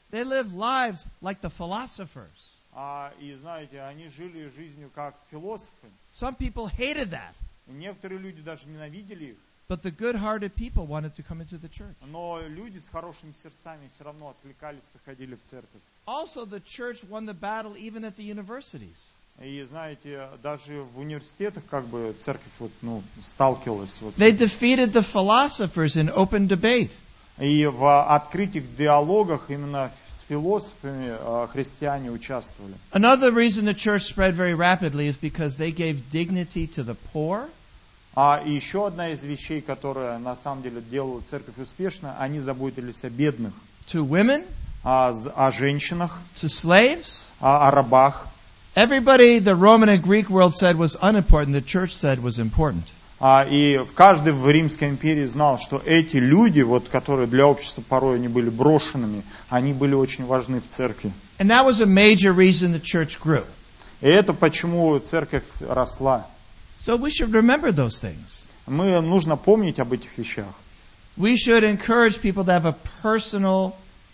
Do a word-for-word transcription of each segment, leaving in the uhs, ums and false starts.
They lived lives like the philosophers. А, и знаете, они жили жизнью как философы. Some people hated that. И некоторые люди даже ненавидели их. But the good-hearted people wanted to come into the church. Но люди с хорошими сердцами все равно откликались, приходили в церковь. Also, the church won the battle even at the universities. И знаете, даже в университетах как бы церковь вот, ну, сталкивалась. Вот, They defeated the philosophers in open debate. и в открытых диалогах именно с философами э, христиане участвовали. Another reason the church spread very rapidly is because they gave dignity to the poor. А еще одна из вещей, которая на самом деле делала церковь успешной, они заботились о бедных, To women, о, о женщинах, to slaves. о, о рабах. Everybody the Roman and Greek world said was unimportant, the church said was important. А, и каждый в Римской империи знал, что эти люди, вот, которые для общества порой они были брошенными, они были очень важны в церкви. And that was a major reason the church grew. И это почему церковь росла. So we should remember those things. Мы нужно помнить об этих вещах. We should encourage people to have a personal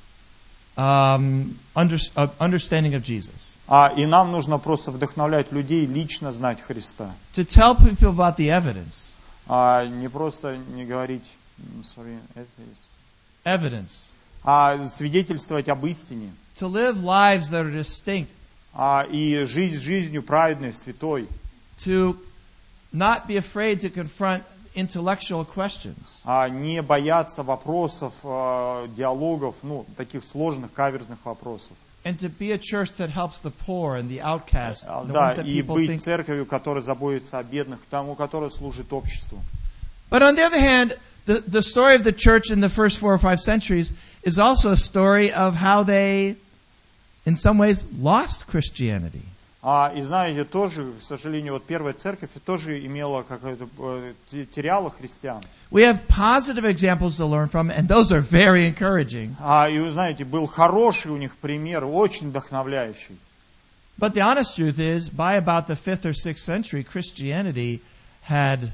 um, under, uh, understanding of Jesus. А, и нам нужно просто вдохновлять людей лично знать Христа. To tell people about the evidence. А, не просто не говорить, sorry, это есть. Evidence. А свидетельствовать об истине. To live lives that are distinct. А, и жить жизнью праведной, святой. To not be afraid to confront intellectual questions. А, не бояться вопросов, а, диалогов, ну, таких сложных, каверзных вопросов. And to be a church that helps the poor and the outcast. The Да, ones that и people быть think. церковью, которая заботится о бедных, тому, которая служит обществу. But on the other hand, the, the story of the church in the first four or five centuries is also a story of how they, in some ways, lost Christianity. А, и знаете, тоже, к сожалению, вот первая церковь тоже имела какое-то, э, теряла христиан. We have positive examples to learn from, and those are very encouraging. А, и вы знаете, был хороший у них пример, очень вдохновляющий. But the honest truth is, by about the fifth or sixth century, Christianity had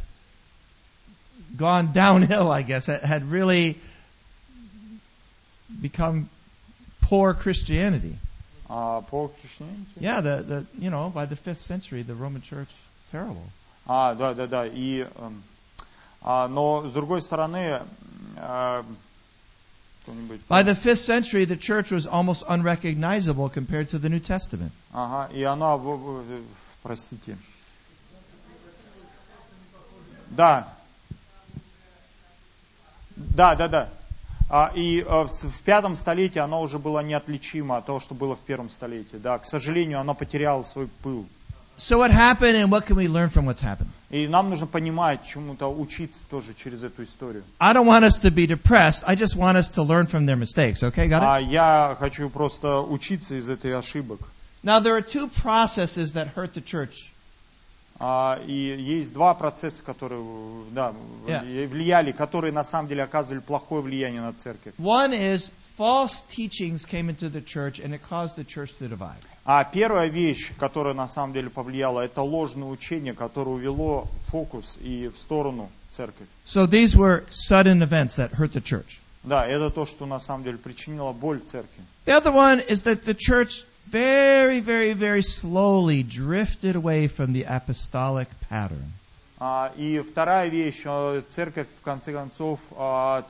gone downhill, I guess, had really become poor Christianity. А, по Christianity? Yeah, the, the you know, by the fifth century, the Roman Church, terrible. А, да, да, да. И, а, но с другой стороны, а, кто-нибудь... By the fifth century, the church was almost unrecognizable compared to the New Testament. Ага, и она, простите. Да. Да, да, да. А, и а, в, в пятом столетии она уже была неотличима от того, что было в первом столетии. Да, к сожалению, она потеряла свой пыл. So what happened, and what can we learn from what's happened? И нам нужно понимать, чему-то учиться тоже через эту историю. I don't want us to be depressed. I just want us to learn from their mistakes. Okay, got it? А я хочу просто учиться из этой ошибок. Now there are two processes that hurt the church. А, и есть два процесса, которые, да, Yeah. влияли, которые на самом деле оказывали плохое влияние на церковь. One is false teachings came into the church, and it caused the church to divide. А первая вещь, которая на самом деле повлияла, это ложное учение, которое увело фокус и в сторону церкви. So these were sudden events that hurt the church. Да, это то, что на самом деле причинило боль церкви. The other one is that the church very, very, very slowly drifted away from the apostolic pattern. А, и вторая вещь, э, церковь в конце концов от,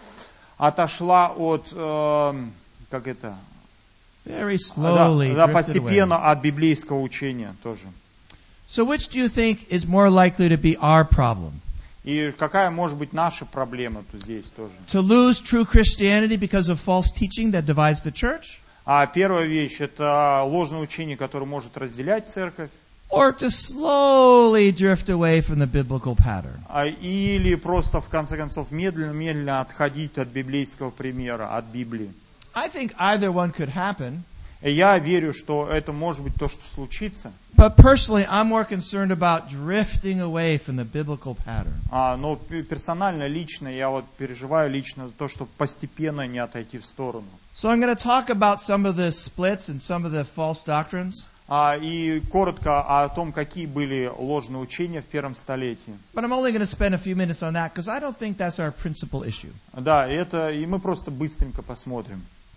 отошла от, э, как это, Very да, slowly да, drifted постепенно away. от библейского учения тоже. So which do you think is more likely to be our problem? И какая может быть наша проблема тут здесь тоже? To lose true Christianity because of false teaching that divides the church? А первая вещь, это ложное учение, которое может разделять церковь. Or to slowly drift away from the biblical pattern? А, или просто, в конце концов, медленно-медленно отходить от библейского примера, от Библии. I think either one could happen. И я верю, что это может быть то, что случится. But personally, I'm more concerned about drifting away from the biblical pattern. А, но персонально, лично, я вот переживаю лично за то, чтобы постепенно не отойти в сторону. So I'm going to talk about some of the splits and some of the false doctrines. А, и коротко о том, какие были ложные учения в первом столетии. But I'm only going to spend a few minutes on that because I don't think that's our principal issue. Да, это, и мы просто быстренько посмотрим.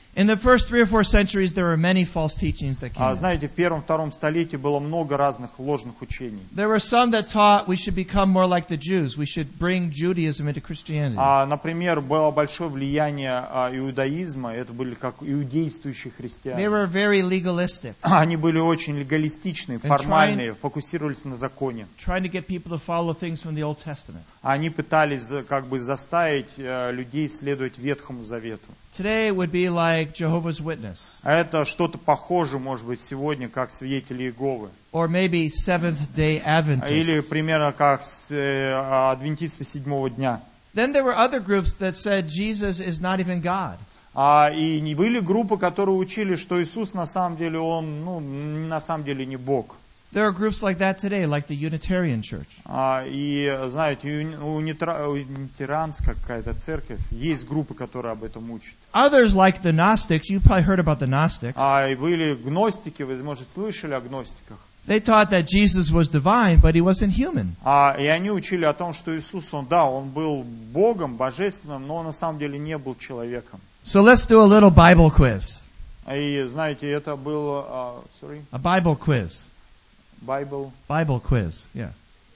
In the first three or four centuries, there were many false teachings that came А in. знаете, в первом-втором столетии было много разных ложных учений. There were some that taught we should become more like the Jews. We should bring Judaism into Christianity. А, например, было большое влияние а, иудаизма, это были как иудействующие They христиане. were very legalistic, Они были очень легалистичные, формальные, фокусировались на законе. trying to get people to follow things from the Old Testament. Они пытались за- как бы заставить э, людей следовать Ветхому Завету. Today it would be like Jehovah's Witness, А это что-то похожее, может быть, сегодня, как свидетели Иеговы. or maybe Seventh-day Или Adventists. примерно как с, э, адвентисты седьмого дня. Then there were other groups that said Jesus is not even God. А, и не были группы, которые учили, что Иисус на самом деле, Он, ну, на самом деле не Бог. There are groups like that today, like the Unitarian Church. А, и, знаете, у, у нитра- у нитарианская какая-то церковь, есть группы, которые об этом учат. Others, like the Gnostics, you probably heard about the Gnostics. А, и были гностики, вы, может, слышали о гностиках. They taught that Jesus was divine, but he wasn't human. А, и они учили о том, что Иисус, Он, да, Он был Богом, божественным, но Он на самом деле не был человеком. So let's do a little Bible quiz. И, знаете, это было, а, sorry, A Bible quiz. Bible. Bible quiz, yeah.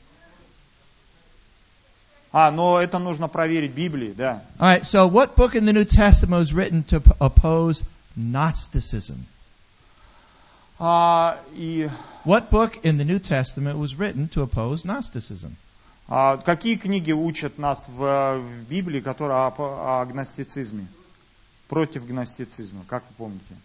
А, но это нужно проверить в Библии, да. All right, so what book in the New Testament was written to p- oppose Gnosticism? А, и What book in the New Testament was written to oppose Gnosticism? а, какие книги учат нас в, в Библии, которые о, о гностицизме? Против гностицизма, как вы помните?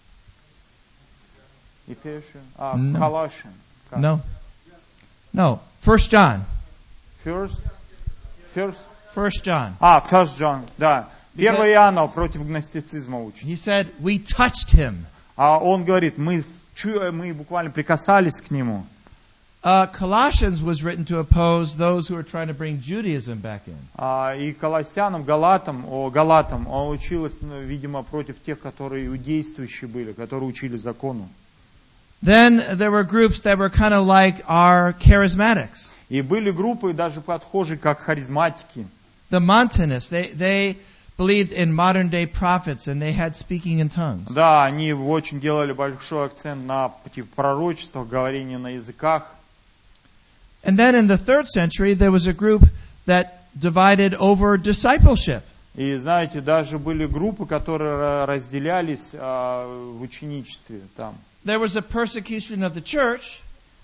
Ephesians? А, No. Colossians. Как? No. No. First John. First? First? First John. А, First John, да. Because- Первый Иоанна против гностицизма учит. He said, we touched him. А он говорит, мы, с- чу- мы буквально прикасались к нему. Uh, Colossians was written to oppose those who are trying to bring Judaism back in. А, и Колоссянам, Галатам, о, Галатам, он училась, ну, видимо, против тех, которые иудействующие были, которые учили закону. Then there were groups that were kind of like our charismatics. И были группы даже подхожие, как харизматики. The Montanists, they, they believed in modern day prophets and they had speaking in tongues. Да, они очень делали большой акцент на типа, пророчествах, говорении на языках. And then in the third century, there was a group that divided over discipleship. И знаете, даже были группы, которые разделялись а, в ученичестве там. There was a persecution of the church,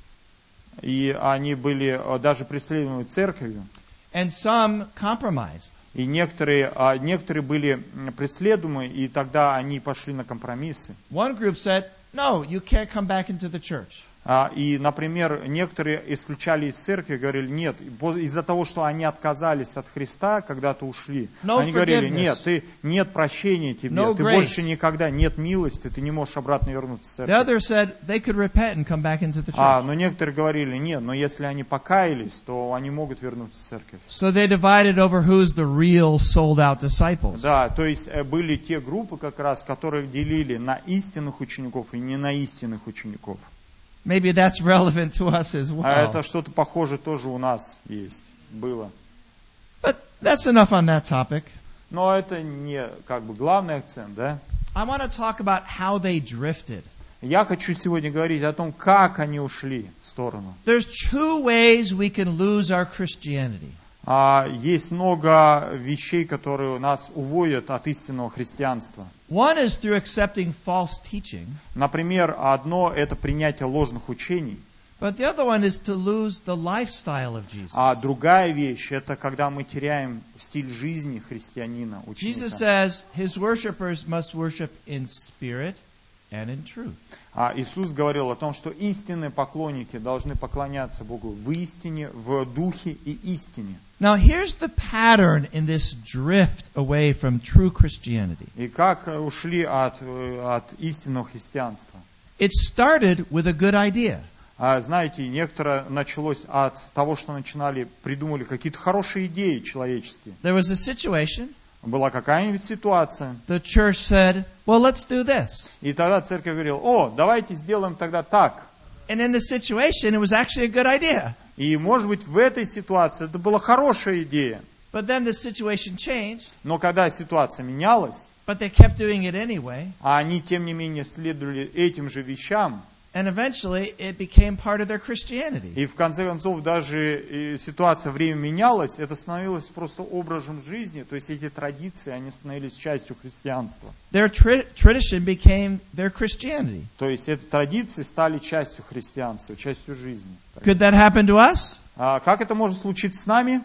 И они были а, даже преследуемы церковью. and some compromised. И некоторые, а, некоторые были м, преследуемы, и тогда они пошли на компромиссы. One group said, no, you can't come back into the church. А, И, например, некоторые исключали из церкви, говорили, нет, по- из-за того, что они отказались от Христа, когда-то ушли. No Они говорили, forgiveness. нет, ты, нет прощения тебе, No ты grace. больше никогда, нет милости, ты не можешь обратно вернуться в The церковь. others said they could repent and come back into the А, church. но некоторые говорили, нет, но если они покаялись, то они могут вернуться в церковь. So they divided over who's the real sold out disciples. Да, то есть э, были те группы как раз, которые делили на истинных учеников и не на истинных учеников. Maybe that's relevant to us as А well. это что-то похожее тоже у нас есть, было. But that's enough on that topic. Но это не как бы главный акцент, да? I want to talk about how they drifted. Я хочу сегодня говорить о том, как они ушли в сторону. There's two ways we can lose our Christianity. А, есть много вещей, которые нас уводят от истинного христианства. One is through accepting false teaching, Например, одно – это принятие ложных учений, but the other one is to lose the lifestyle of Jesus. а другая вещь – это когда мы теряем стиль жизни христианина, Jesus ученика. says his worshipers must worship in spirit and in truth. А Иисус говорил о том, что истинные поклонники должны поклоняться Богу в истине, в духе и истине. Now here's the pattern in this drift away from true Christianity. И как ушли от, э, от истинного христианства? It started with a good idea. А, знаете, некоторое началось от того, что начинали, придумали какие-то хорошие идеи человеческие. There was a situation. Была какая-нибудь ситуация, The church said, well, let's do this. и тогда церковь говорила, о, давайте сделаем тогда так. And in the situation, it was actually a good idea. И, может быть, в этой ситуации это была хорошая идея. But then the situation changed, Но когда ситуация менялась, But they kept doing it anyway. А они, тем не менее, следовали этим же вещам. And eventually it became part of their Christianity. И в конце концов даже ситуация, время менялась, это становилось просто образом жизни, то есть эти традиции, они становились частью христианства. Their tri- tradition became their Christianity. То есть эти традиции стали частью христианства, частью жизни. Could that happen to us? А как это может случиться с нами?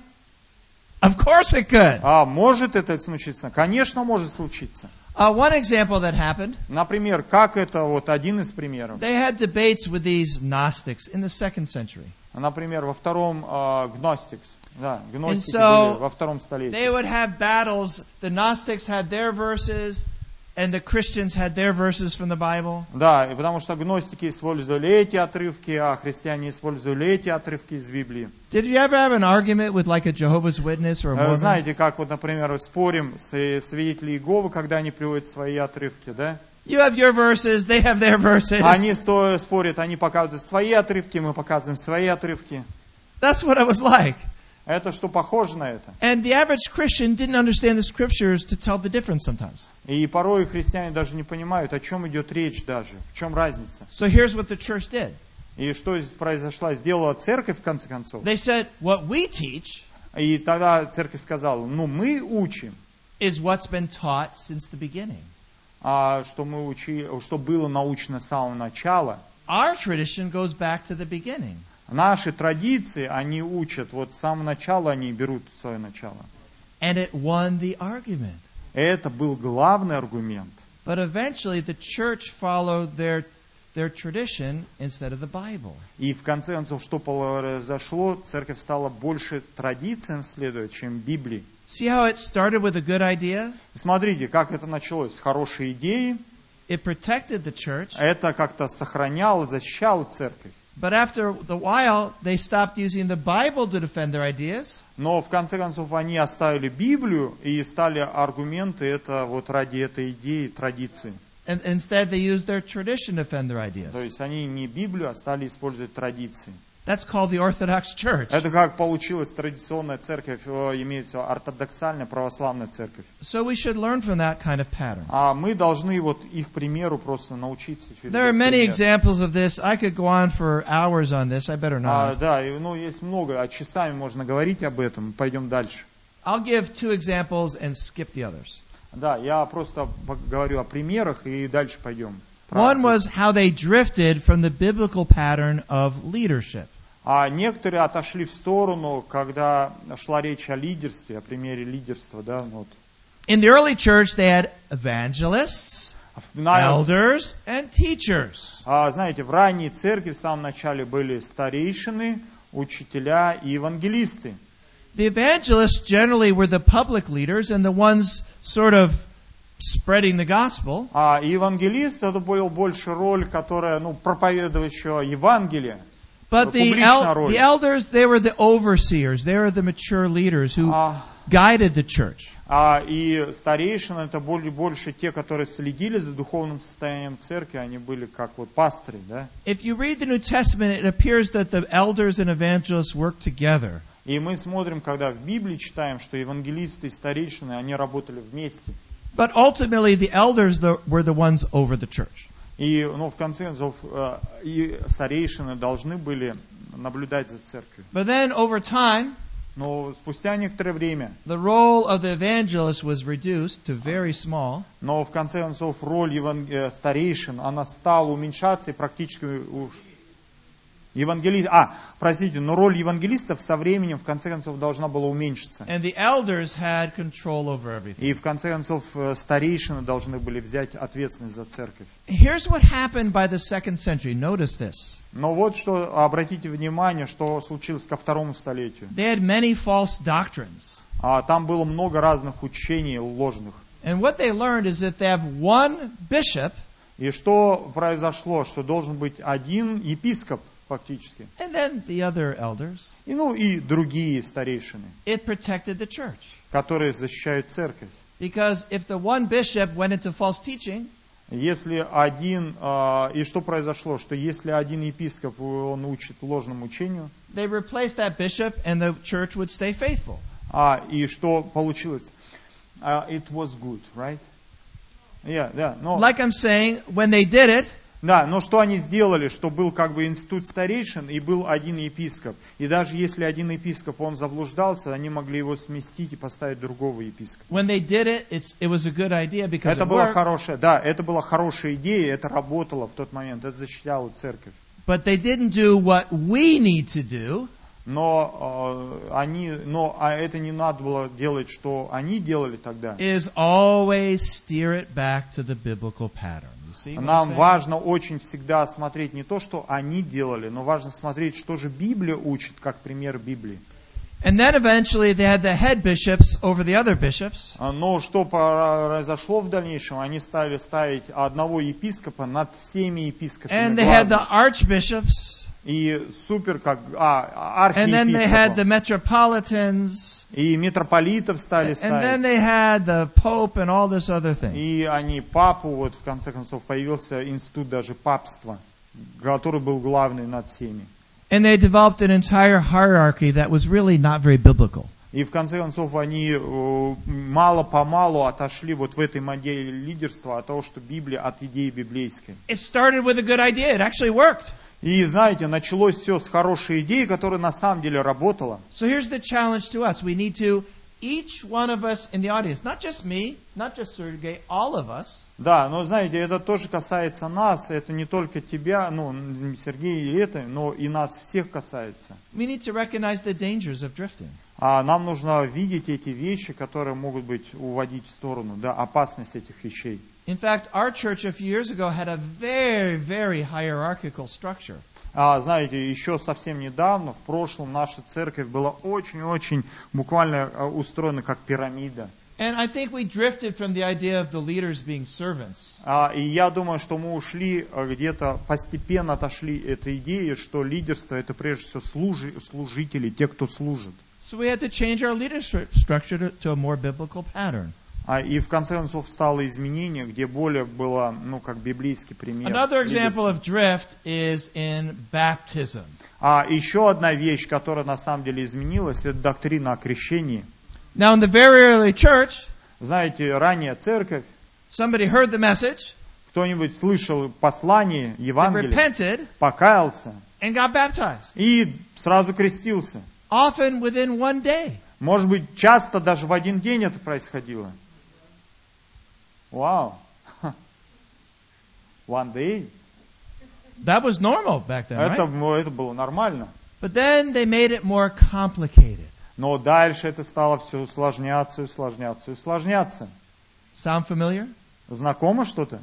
Of course it could. А может это случиться? Конечно, может случиться. Uh, one example that happened, Например, как это, вот один из примеров. they had debates with these Gnostics in the second century. Например, во втором uh, Gnostics, да, гностики so были во втором столетии. They would have battles. The Gnostics had their verses, and the Christians had their verses from the Bible. Да, и потому что гностики использовали эти отрывки, а христиане использовали эти отрывки из Библии. Did you ever have an argument with like a Jehovah's Witness or a Вы Mormon? знаете, как вот, например, спорим с свидетелями Иеговы, когда они приводят свои отрывки, да? You have your verses, they have their verses. Они стоя спорят, они показывают свои отрывки, мы показываем свои отрывки. That's what it was like. Это что похоже на это? And the average Christian didn't understand the scriptures to tell the difference sometimes. И порой христиане даже не понимают, о чем идет речь даже, в чем разница. So here's what the church did. И что здесь произошло? Сделала церковь, в конце концов. They said, what we teach И тогда церковь сказала, ну мы учим, is what's been taught since the beginning. а что мы учили, что было научно с самого начала. Our tradition goes back to the beginning. Наши традиции, они учат, вот с самого начала они берут свое начало. And it won the argument. Это был главный аргумент. But eventually the church followed their their tradition instead of the Bible. И в конце концов, что произошло, церковь стала больше традициям следовать, чем Библии. See how it started with a good idea? Смотрите, как это началось с хорошей идеи. It protected the church. Это как-то сохраняло, защищало церковь. But after a while, they stopped using the Bible to defend their ideas. Но в конце концов они оставили Библию и стали аргументы это вот ради этой идеи, традиции. And instead, they used their tradition to defend their ideas. То есть они не Библию, а стали использовать традиции. That's called the Orthodox Church. Это как получилась традиционная церковь, имеется ортодоксальная православная церковь. So we should learn from that kind of pattern. А мы должны вот их примеру просто научиться. There are many examples of this. I could go on for hours on this. I better А, not. да, и, ну есть много, а часами можно говорить об этом. Пойдем дальше. I'll give two examples and skip the others. Да, я просто говорю о примерах и дальше пойдем. One was how they drifted from the biblical pattern of leadership. А некоторые отошли в сторону, когда шла речь о лидерстве, о примере лидерства, да, вот. In the early church, they had evangelists, elders, and teachers. А, знаете, в ранней церкви в самом начале были старейшины, учителя и евангелисты. The evangelists generally were the public leaders and the ones sort of spreading the gospel. А евангелист это была больше роль, которая, ну, проповедующего Евангелия. But the, el- the elders, they were the overseers. They were the mature leaders who а, guided the church. А и старейшины это были больше те, которые следили за духовным состоянием церкви, они были как вот пастыри, да? If you read the New Testament, it appears that the elders and evangelists work together. И мы смотрим, когда в Библии читаем, что евангелисты и старейшины, они работали вместе. But ultimately, the elders were the ones over the church. И, ну, в конце концов, и старейшины должны были наблюдать за церковью. But then, over time, но спустя некоторое время, the role of the evangelist was reduced to very small. Но в конце концов роль еван... старейшин, она стала уменьшаться и практически уж евангелист, а, простите, но роль евангелистов со временем в конце концов должна была уменьшиться. And the elders had control over everything. И в конце концов старейшины должны были взять ответственность за церковь. Here's what happened by the second century. Notice this. Но вот что, обратите внимание, что случилось ко второму столетию. They had many false doctrines. А там было много разных учений ложных. And what they learned is that they have one bishop. И что произошло, что должен быть один епископ фактически. And then the other elders. И ну и другие старейшины. It protected the church. Которые защищают церковь. Because if the one bishop went into false teaching, если один э, и что произошло, что если один епископ он учит ложному учению, they replaced that bishop and the church would stay faithful. А и что получилось? Uh, it was good, right? Yeah, да, но, like I'm saying, when they did it, да, но что они сделали, что был как бы институт старейшин и был один епископ. И даже если один епископ, он заблуждался, они могли его сместить и поставить другого епископа. when they did it, it's, it was a good idea because Это it была worked, хорошая, да, это была хорошая идея, это работало в тот момент, это защищало церковь. but they didn't do what we need to do. Но э, они, но а это не надо было делать, что они делали тогда. Is always steer it back to the biblical pattern. You see what I'm Нам saying? важно очень всегда смотреть не то, что они делали, но важно смотреть, что же Библия учит, как пример Библии. And then eventually they had the head bishops over the other bishops. Но что произошло в дальнейшем? Они стали ставить одного епископа над всеми епископами. And they had the главными. archbishops. И супер, как а, And then they had the архиепископов. metropolitans. И митрополитов стали And then ставить. they had the pope and all this other thing. И они папу, вот в конце концов появился институт даже папства, который был главный над всеми. And they developed an entire hierarchy that was really not very biblical. И в конце концов они э, мало-помалу отошли вот в этой модели лидерства от того, что Библия от идеи библейской. It started with a good idea. It actually worked. И знаете, началось все с хорошей идеи, которая на самом деле работала. So here's the challenge to us. We need to, each one of us in the audience, not just me, not just Sergey, all of us, Да, но знаете, это тоже касается нас, это не только тебя, ну, Сергей и это, но и нас всех касается. we need to recognize the dangers of drifting. А нам нужно видеть эти вещи, которые могут быть уводить в сторону, да, опасность этих вещей. In fact, our church a few years ago had a very, very hierarchical structure. А, знаете, еще совсем недавно, в прошлом, наша церковь была очень-очень буквально а, устроена как пирамида. And I think we drifted from the idea of the leaders being servants. А, и я думаю, что мы ушли а, где-то, постепенно отошли этой идеи, что лидерство это прежде всего служи, служители, те, кто служит. So we had to change our leadership structure to, to a more biblical pattern. А, и в конце концов стало изменение, где более было, ну, как библейский пример. Another example лидерства. of drift is in baptism. А еще одна вещь, которая на самом деле изменилась, это доктрина о крещении. Now, in the very early church, Знаете, ранняя церковь, somebody heard the message, кто-нибудь слышал послание, they Евангелие, repented, покаялся and got baptized. и сразу крестился. Often within one day. Может быть, часто даже в один день это происходило. Вау. One day. That was normal back then, Это, right? ну, это было нормально. But then they made it more complicated. Но дальше это стало все усложняться, усложняться, усложняться. Sound familiar? Знакомо что-то?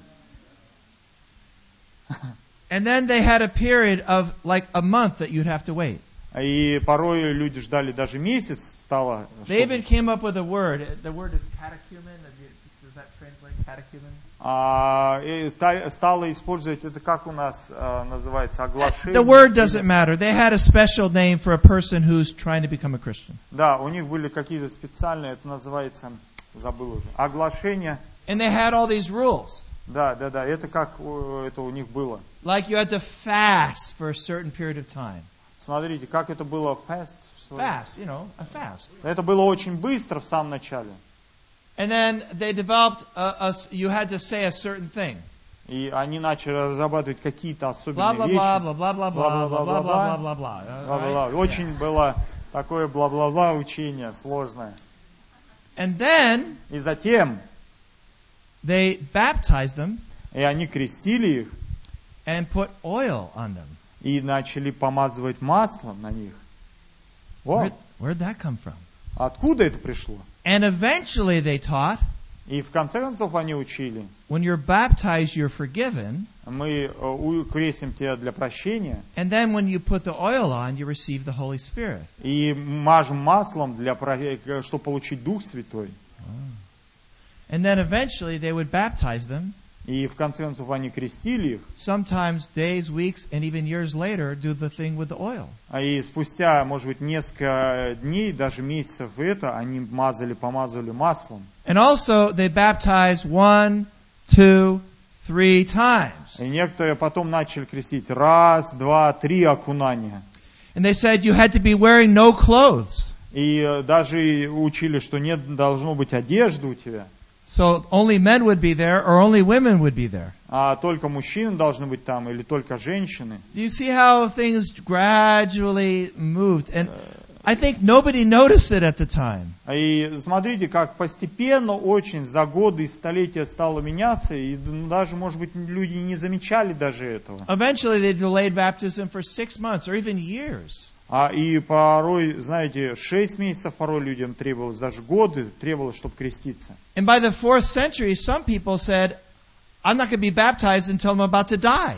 And then they had a period of like a month that you'd have to wait. И порой люди ждали даже месяц, стало. They чтобы- even came up with a word. The word is catechumen. Does that translate catechumen? А, и ста- стало использовать это, как у нас а, называется, оглашение. The word doesn't matter. They had a special name for a person who's trying to become a Christian. Да, у них были какие-то специальные, это называется, забыл уже, оглашение. And they had all these rules. Да, да, да, это как у- это у них было. Like you had to fast for a certain period of time. Смотрите, как это было fast. что- Fast, you know, a fast. Это было очень быстро в самом начале. And then they developed a, a, you had to say a certain thing. И они начали разрабатывать какие-то Blah, особенные blah, вещи. blah, blah, blah, blah, blah, blah, blah, blah, blah, blah, blah. Бла-бла-бла. Очень было такое бла-бла-бла учение сложное. And then И затем, they baptized them и они крестили их, and put oil on them. и начали помазывать маслом на них. О, Where, where'd that come from? откуда это пришло? And eventually they taught, И в конце концов они учили. when you're baptized, you're forgiven. Мы э, у- крестим тебя для прощения And then when you put the oil on, you receive the Holy Spirit. и мажем маслом, для, про- э, чтобы получить Дух Святой. And then eventually they would baptize them. И в конце концов они крестили их. Sometimes days, weeks, and even years later, do the thing with the oil. А и спустя, может быть, несколько дней, даже месяцев это, они мазали, помазывали маслом. And also they baptize one, two, three times. И некоторые потом начали крестить раз, два, три окунания. And they said you had to be wearing no clothes. И э, даже учили, что нет должно быть одежды у тебя. So only men would be there or only women would be there. А только мужчины должны быть там или только женщины. Do you see how things gradually moved? And I think nobody noticed it at the time. И смотрите, как постепенно очень за годы и столетия стало меняться, и даже, может быть, люди не замечали даже этого. Eventually they delayed baptism for six months or even years. А и порой, знаете, шесть месяцев порой людям требовалось, даже годы требовалось, чтобы креститься. And by the fourth century, some people said, I'm not going to be baptized until I'm about to die.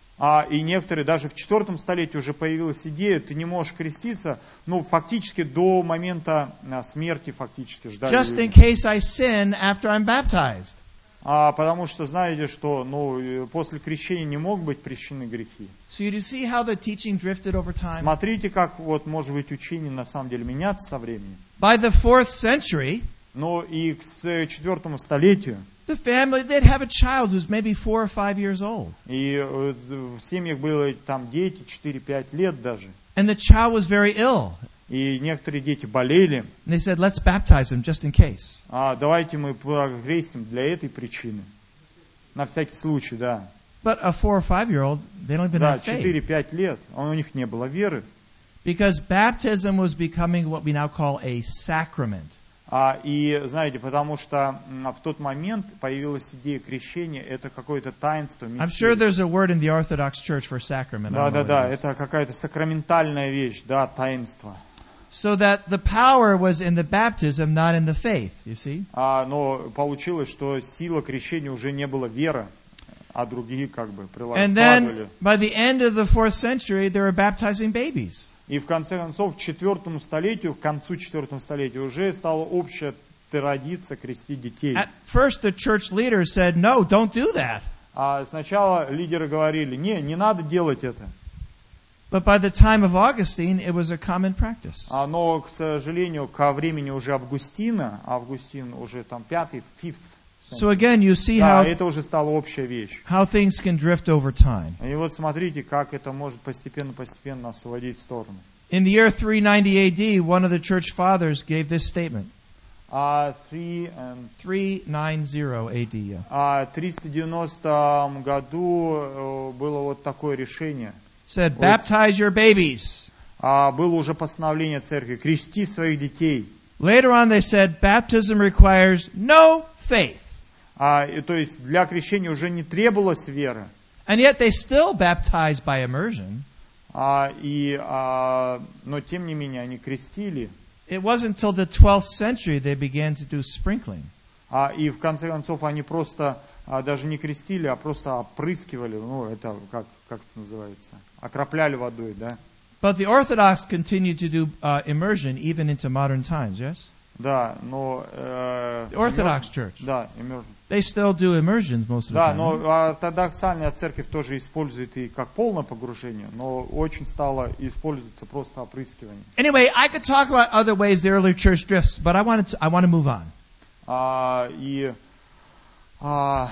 А и некоторые, даже в четвертом столетии уже появилась идея, ты не можешь креститься, ну, фактически до момента а, смерти фактически ждали Just in люди. case I sin after I'm baptized. А потому что знаете, что ну, после крещения не могут быть прощены грехи. So you see how the teaching drifted over time? Смотрите, как вот может быть учение на самом деле меняться со временем. By the fourth century, Но и к с- четвертому столетию, the family, they'd have a child who's maybe four or five years old. и э, в семьях было там дети, четыре-пять лет даже. And the child was very ill. И некоторые дети болели. And they said, let's baptize him just in case. А давайте мы покрестим для этой причины. На всякий случай, да. But a four or five year old, they don't even Да, have faith. четыре-пять лет, а у них не было веры. Because baptism was becoming what we now call a sacrament. А, и знаете, потому что м, в тот момент появилась идея крещения, это какое-то таинство, I'm sure мистерия. there's a word in the Orthodox Church for sacrament. I Да, don't know да, what да, it is. это какая-то сакраментальная вещь, да, таинство. So that the power was in the baptism, not in the faith, you see? А, но получилось, что сила крещения уже не была вера, а другие как бы And прилагали. then, by the end of the fourth century, they were baptizing babies. И в конце концов, к четвертому столетию, к концу четвертого столетия уже стала общая традиция крестить детей. At first, the church leaders said, no, don't do that. А сначала лидеры говорили, не, не надо делать это. But by the time of Augustine, it was a common practice. А, но, к сожалению, ко времени уже Августина, Августин уже там пятый, fifth. So again, you see Да, how, это уже стала общая вещь. how things can drift over time. И вот смотрите, как это может постепенно-постепенно нас уводить в сторону. In the year three ninety A D, one of the church fathers gave this statement. А three and three ninety A D, yeah. А в триста девяностом году э, было вот такое решение. Said, baptize your babies. А было уже постановление церкви, крести своих детей. Later on, they said, baptism requires no faith. А, и, то есть для крещения уже не требовалась вера. And yet they still baptized by immersion. А, и, а, но тем не менее они крестили. It wasn't until the twelfth century they began to do sprinkling. А, и в конце концов они просто а, даже не крестили, а просто опрыскивали. Ну, это как, как это называется? Окропляли водой, да? But the Orthodox continued to do uh, immersion even into modern times, yes? Да, но... Э, The Orthodox immersion- Church. Да, immersion. They still do immersions most of the Да, time. но ортодоксальная церковь тоже использует и как полное погружение, но очень стало использоваться просто опрыскивание. Anyway, I could talk about other ways the early church drifts, but I wanted to, I want to move on. А, и... а,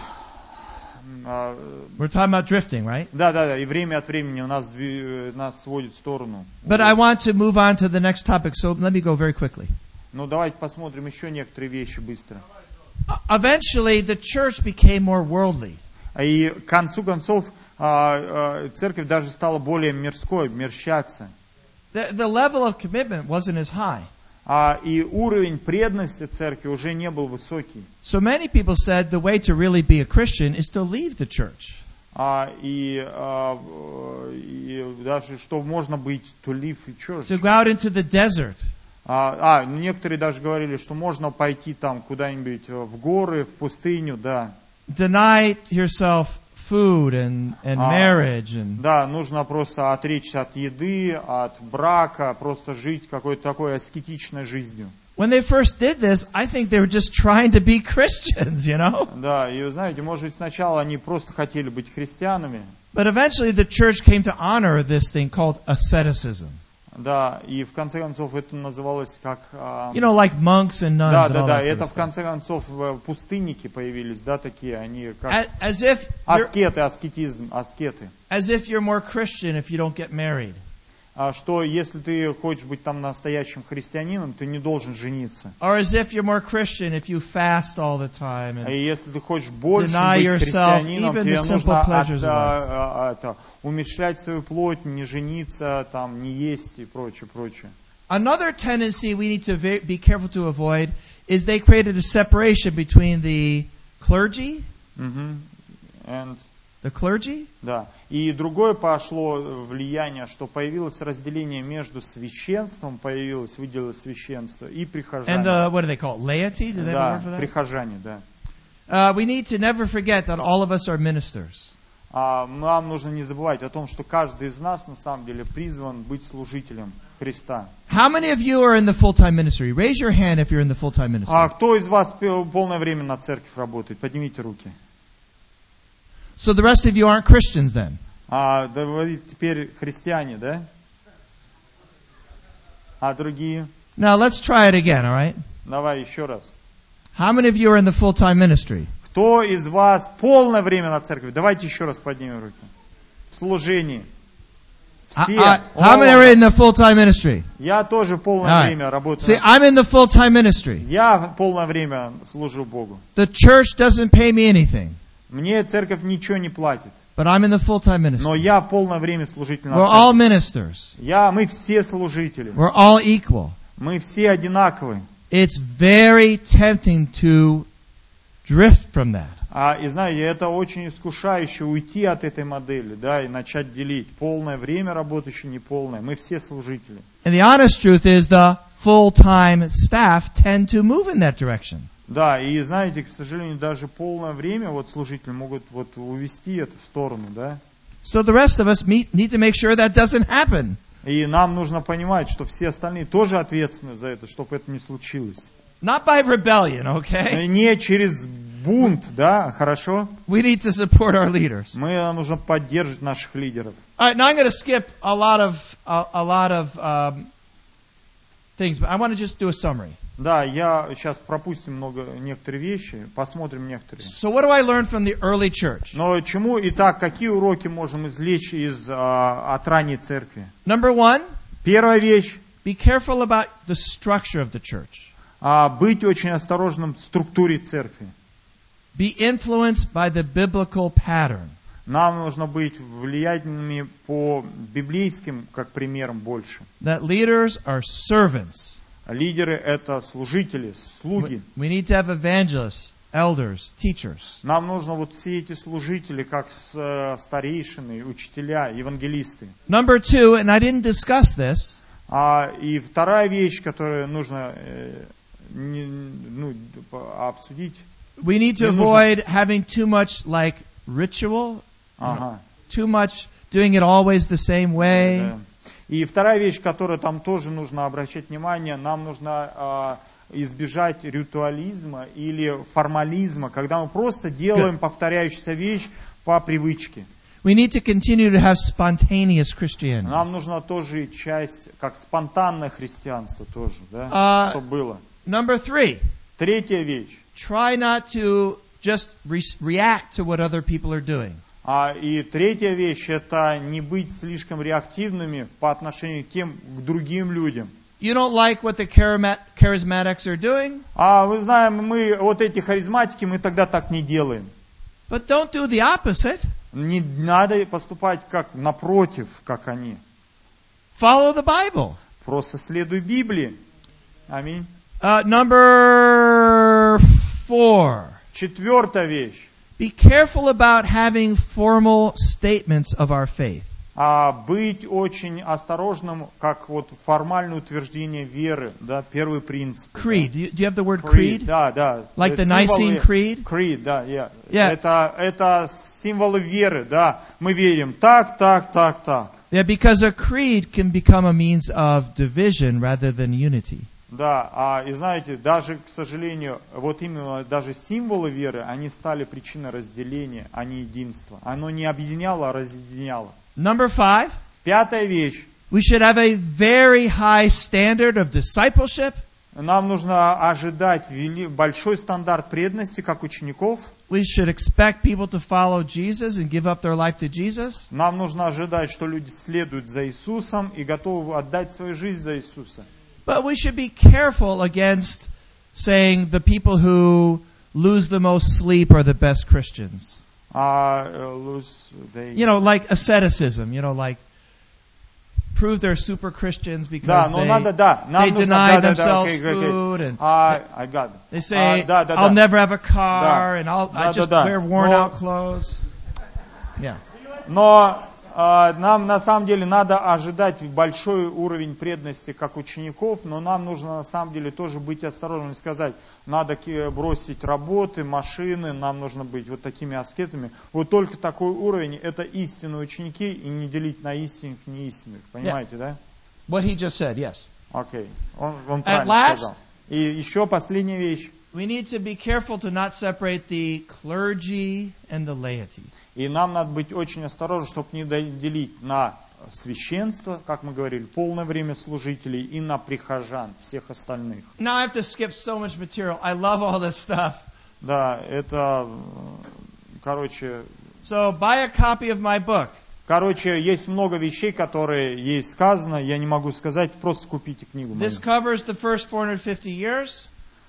а, We're talking about drifting, right? да, да, да, и время от времени у нас, дви- нас сводит в сторону. But I want to move on to the next topic, so let me go very quickly. Ну, давайте посмотрим еще некоторые вещи быстро. Eventually, the church became more worldly. И к концу концов а, а, церковь даже стала более мирской, мирщаться. The, the level of commitment wasn't as high. А, и уровень преданности церкви уже не был высокий. So many people said the way to really be a Christian is to leave the church. А, и, а, и даже что можно быть to live in church. To go out into the desert. А, а, ну, некоторые даже говорили, что можно пойти там куда-нибудь в горы, в пустыню, да. Deny yourself food and, and А, marriage. And Да, нужно просто отречься от еды, от брака, просто жить какой-то такой аскетичной жизнью. when they first did this, I think they were just trying to be Christians, you know? Да, и вы знаете, может быть, сначала они просто хотели быть христианами, But eventually the church came to honor this thing called asceticism. да, и в конце концов это называлось как... а, You know, like monks and nuns да, and да, all да, that sort это of в stuff. конце концов э, пустынники появились, да, такие, они как As, as if you're, аскеты, аскетизм, аскеты. as if you're more Christian if you don't get married. а, что если ты хочешь быть там настоящим христианином, ты не должен жениться. Or as if you're more Christian if you fast all the time. И And если ты хочешь больше deny быть yourself христианином, even тебе the simple нужно от- pleasures of life. а, а, это, умерщвлять свою плоть, не жениться, там, не есть и прочее, прочее. Another tendency we need to ve- be careful to avoid is they created a separation between the clergy, Мгм. And, the clergy, да. И другое пошло влияние, что появилось разделение между священством, появилось, выделилось священство, и прихожане. and the, what do they call it, laity? Do they have a Да, word for that? прихожане, да. Uh, we need to never forget that all of us are ministers. А нам нужно не забывать о том, что каждый из нас на самом деле призван быть служителем Христа. How many of you are in the full-time ministry? Raise your hand if you're in the full-time ministry. А кто из вас пе- полное время на церковь работает? Поднимите руки. So the rest of you aren't Christians then. А да вы теперь христиане, да? А другие? Now let's try it again, all right? Давай еще раз. How many of you are in the full-time ministry? Кто из вас полное время на церкви? Давайте еще раз поднимем руки. В служении. Все. I- I- how many are О, in the full-time ministry? Я тоже полное All right. время работаю. See, I'm in the full-time ministry. Я полное время служу Богу. The church doesn't pay me anything, Мне церковь ничего не платит. but I'm in the full-time ministry. Но я полное время служитель на We're all церкви. ministers. Я, мы все служители. We're all equal. Мы все одинаковые. It's very tempting to drift from that. А, и знаете, это очень искушающе уйти от этой модели, да, и начать делить. Полное время работающее, неполное. Мы все служители. And the honest truth is the full-time staff tend to move in that direction. Да, и знаете, к сожалению, даже полное время вот служители могут вот увести это в сторону, да. So the rest of us meet, need to make sure that doesn't happen. И нам нужно понимать, что все остальные тоже ответственны за это, чтобы это не случилось. Not by rebellion, okay? Не через бунт, да, хорошо? We need to support our leaders. Мы нужно поддерживать наших лидеров. All right, now I'm going to skip a lot of a, a lot of um, things, but I want to just do a summary. Да, я сейчас пропустим много некоторые вещи, посмотрим некоторые. So what do I learn from the early church? Но чему и так, какие уроки можем извлечь из а, от ранней церкви? Number one, Первая вещь: be careful about the structure of the church. а, быть очень осторожным в структуре церкви. Be influenced by the biblical pattern. Нам нужно быть влиятельными по библейским, как примерам, больше. That leaders are servants. Лидеры — это служители, слуги. We need to have evangelists, elders, teachers. Нам нужно вот все эти служители, как с- э, старейшины, учителя, евангелисты. Number two, and I didn't discuss this, А, и вторая вещь, которую нужно э, не- ну, по- обсудить. we need to Не нужно- avoid having too much like ritual, Ага. too much doing it always the same way. Да. И вторая вещь, которую там тоже нужно обращать внимание, нам нужно а, избежать ритуализма или формализма, когда мы просто делаем повторяющуюся вещь по привычке. We need to continue to have spontaneous Christianity. Нам нужна тоже часть, как спонтанное христианство тоже, да, А, чтобы было. Number three, Третья вещь. try not to just re- react to what other people are doing. А, и третья вещь — это не быть слишком реактивными по отношению к тем, к другим людям. You don't like what the charisma- charismatics are doing, А вы знаем, мы вот эти харизматики, мы тогда так не делаем. but don't do the opposite. Не надо поступать как напротив, как они. Follow the Bible. Просто следуй Библии. Аминь. Uh, number four. Четвертая вещь. Be careful about having formal statements of our faith. А быть очень осторожным, как вот формальное утверждение веры, да, первый принцип. Creed. Do you, do you have the word Да. creed? Creed, да, да. Like the Символы- Nicene Creed? Creed, да, yeah. Yeah. Это, это символы веры, да. Мы верим так, так, так, так. Yeah, because a creed can become a means of division rather than unity. Да, а, и знаете, даже, к сожалению, вот именно даже символы веры, они стали причиной разделения, а не единства. Оно не объединяло, а разъединяло. Number five. Пятая вещь. We should have a very high standard of discipleship. Нам нужно ожидать вели- большой стандарт преданности, как учеников. We should expect people to follow Jesus and give up their life to Jesus. Нам нужно ожидать, что люди следуют за Иисусом и готовы отдать свою жизнь за Иисуса. But we should be careful against saying the people who lose the most sleep are the best Christians. А, э, lose they- You know, like asceticism, you know, like prove they're super Christians because Да, но they, надо, да, нам they нужно, deny да, да, да, themselves окей, окей. food and А, I got it. they say, А, да, да, I'll да. never have a car Да. and I'll, Да, I just да, да. wear worn Но- out clothes. Yeah. Но а, нам на самом деле надо ожидать большой уровень преданности как учеников, но нам нужно на самом деле тоже быть осторожными и сказать, надо ки- бросить работы, машины, нам нужно быть вот такими аскетами. Вот только такой уровень — это истинные ученики, и не делить на истинных и неистинных. Понимаете, да? What he just said, yes. Окей, он, он At правильно last- сказал. И еще последняя вещь. We need to be careful to not separate the clergy and the laity. И нам надо быть очень осторожны, чтобы не делить на священство, как мы говорили, полное время служителей, и на прихожан, всех остальных. Now I have to skip so much material. I love all this stuff. Да, это, э, короче, So buy a copy of my book. короче, есть много вещей, которые есть сказано, я не могу сказать, просто купите книгу мою. This covers the first four hundred fifty years.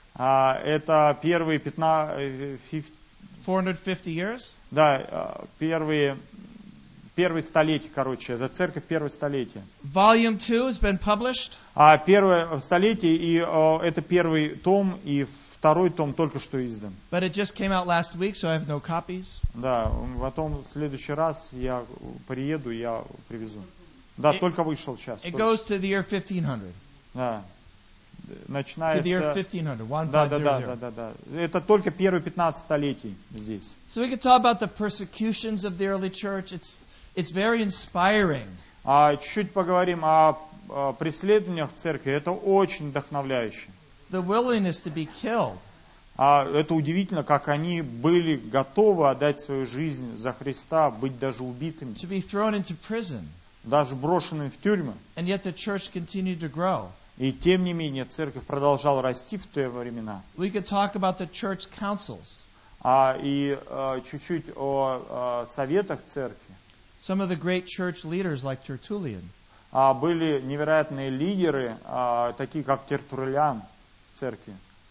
А, это первые пятнадцать, four hundred fifty years. да, э, первые, первые столетия, короче, это церковь первое столетие. Volume two has been published. А первое столетие, и э, это первый том, и второй том только что издан. But it just came out last week, so I have no copies. Да, потом в следующий раз я приеду, я привезу. Да, It- только вышел сейчас. It только. goes to the year fifteen hundred. Да. To the year Начинается... fifteen hundred. one Да, five да, zero да, zero. да, да, да. Это только первые пятнадцать столетий здесь. So we could talk about the persecutions of the early church. It's it's very inspiring. А чуть-чуть поговорим о, о преследованиях церкви. Это очень вдохновляюще. The willingness to be killed. А это удивительно, как они были готовы отдать свою жизнь за Христа, быть даже убитыми, To be thrown into prison. даже брошенными в тюрьмы. And yet the church continued to grow. И тем не менее церковь продолжала расти в те времена. We could talk about the church councils. А, и а, чуть-чуть о, а, советах церкви. Some of the great church leaders like Tertullian. А, были невероятные лидеры, а, такие как Тертуллиан в церкви.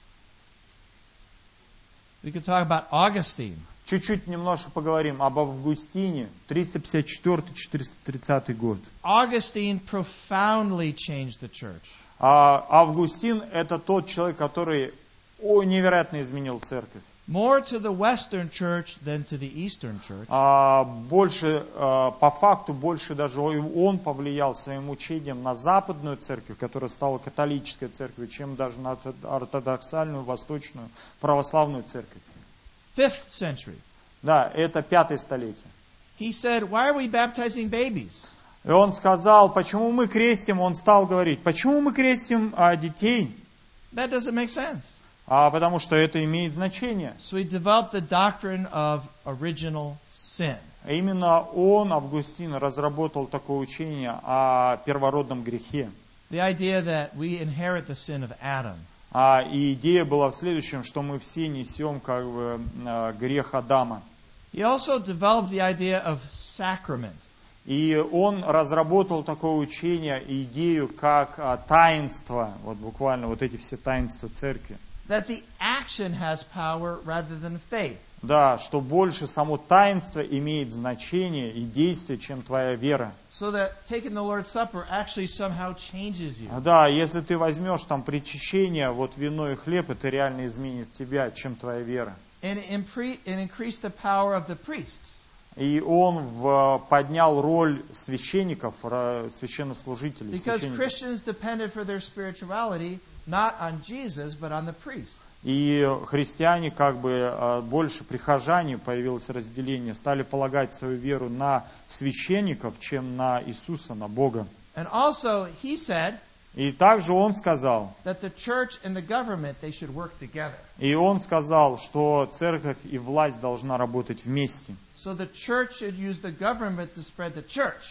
We could talk about Augustine. Чуть-чуть немножко поговорим об Августине, триста пятьдесят четвёртый — четыреста тридцатый год. Augustine profoundly changed the church. А, Августин — это тот человек, который о, невероятно изменил церковь. More to the Western church than to the Eastern church. А, больше, а, по факту, больше даже он повлиял своим учением на западную церковь, которая стала католической церковью, чем даже на ортодоксальную, восточную, православную церковь. Fifth century. Да, это пятое столетие. He said, why are we baptizing babies? И он сказал, почему мы крестим, он стал говорить, почему мы крестим а, детей? That doesn't make sense. А, потому что это имеет значение. So he developed the doctrine of original sin. А именно он, Августин, разработал такое учение о первородном грехе. The idea that we inherit the sin of Adam. А, и идея была в следующем, что мы все несем как бы а, грех Адама. He also developed the idea of sacrament. И он разработал такое учение, идею как а, таинство, вот буквально вот эти все таинства церкви. That the action has power rather than faith. Да, что больше само таинство имеет значение и действие, чем твоя вера. So that taking the Lord's Supper actually somehow changes you. Да, если ты возьмешь там причащение, вот вино и хлеб, это реально изменит тебя, чем твоя вера. And, impre- and increase the power of the priests. И он в, поднял роль священников, ра- священнослужителей. Because священников. Christians depended for their spirituality not on Jesus, but on the priest. И христиане, как бы э, больше прихожане, появилось разделение, стали полагать свою веру на священников, чем на Иисуса, на Бога. And also, he said И также он сказал, that the church and the government, they should work together. и он сказал, что церковь и власть должна работать вместе. So the church should use the government to spread the church.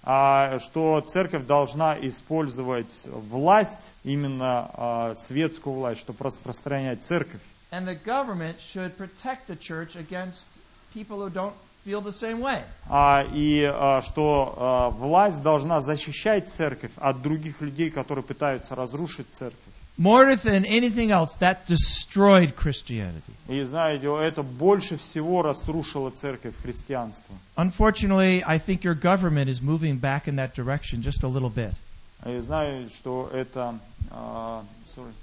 а, что церковь должна использовать власть, именно а, светскую власть, чтобы распространять церковь. And the government should protect the church against people who don't feel the same way. А, и а, что а, власть должна защищать церковь от других людей, которые пытаются разрушить церковь. More than anything else, that destroyed Christianity. И знаете, это больше всего разрушило церковь, христианство. Unfortunately, I think your government is moving back in that direction just a little bit. И знаю, что это... а, sorry.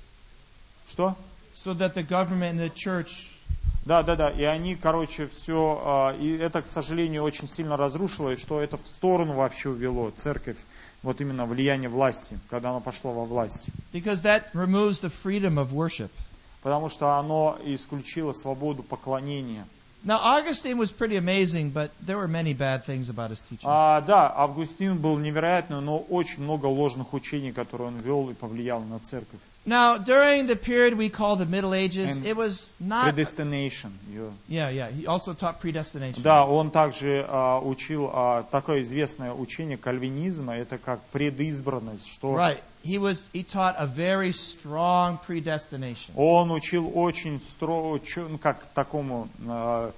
Что? So that the government and the church. Да, да, да. И они, короче, все... а, и это, к сожалению, очень сильно разрушило, и что это в сторону вообще увело церковь. Вот именно влияние власти, когда оно пошло во власть. Because that removes the freedom of worship. Потому что оно исключило свободу поклонения. Now, Augustine was pretty amazing, but there were many bad things about his teaching. А, да, Августин был невероятный, но очень много ложных учений, которые он вел и повлиял на церковь. Now, during the period we call the Middle Ages, And it was not... Predestination. Yeah. Yeah, yeah. He also taught predestination. Да, он также а, учил а, такое известное учение кальвинизма, это как предизбранность, что Right. He was. He taught a very strong predestination. он учил очень строго, ну, как такому а,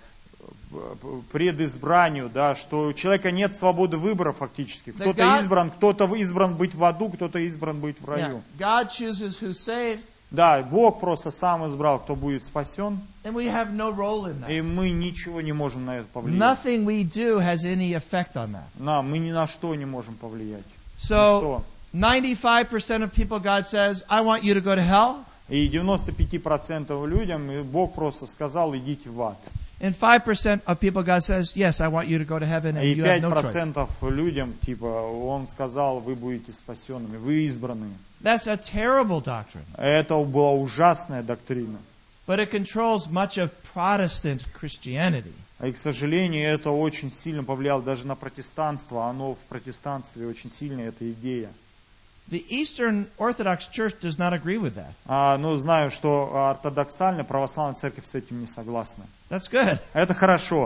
предизбранию, да, что у человека нет свободы выбора фактически. Кто-то God, избран, кто-то избран быть в аду, кто-то избран быть в раю. Yeah. God chooses who's saved, Да, Бог просто сам избрал, кто будет спасен, and we have no role in и that. мы ничего не можем на это повлиять. Nothing we do has any effect on that. На, мы ни на что не можем повлиять. So, ninety-five percent of people, God says, I want you to go to hell. И девяносто пять процентов людям Бог просто сказал, идите в ад. And five percent of people, God says, yes, I want you to go to heaven, and И you have пять no choice. процентов людям, типа, Он сказал, вы будете спасенными, вы избранные. That's a terrible doctrine. Это была ужасная доктрина. But it controls much of Protestant Christianity. И, к сожалению, это очень сильно повлияло даже на протестанство. Оно в протестанстве очень сильная эта идея. The Eastern Orthodox Church does not agree with that. А, ну, знаю, что ортодоксальная православная церковь с этим не согласна. That's good. Это хорошо.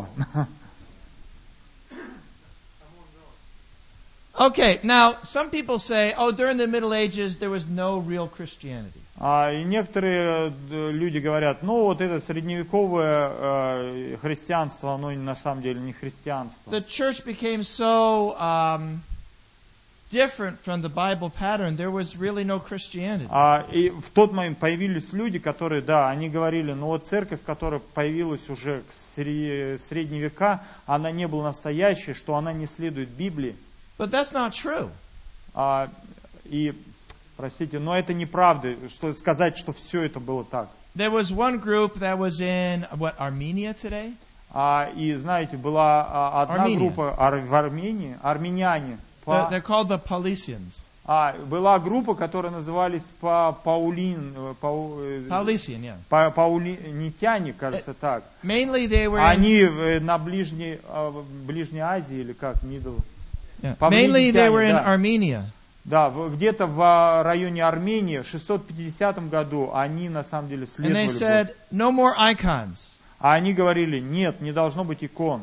Okay, now some people say, oh, during the Middle Ages there was no real Christianity. А, и некоторые люди говорят, ну, вот это средневековое э, христианство, оно на самом деле не христианство. The church became so um, different from the Bible pattern, there was really no Christianity. А, и в тот момент появились люди, которые, да, они говорили, ну вот церковь, которая появилась уже к средние века, она не была настоящей, что она не следует Библии. But that's not true. А, и, простите, но это неправда, что сказать, что все это было так. There was one group that was in, what, Armenia today? А, и, знаете, была а, одна Армения. группа ар, в Армении, армяне. They're, they're called the Paulicians. А, была группа, которая назывались па, Паулин, пау, Paulician, yeah. па, паулинитяне, кажется, так. Mainly they were in, Они э, на Ближней, э, Ближней Азии, или как, Middle. yeah. Паулинитяне, Mainly they were in да. Armenia. Да, в- где-то в районе Армении, в шестьсот пятидесятом году, они на самом деле And следовали they Богу. said, no more icons. А они говорили, нет, не должно быть икон.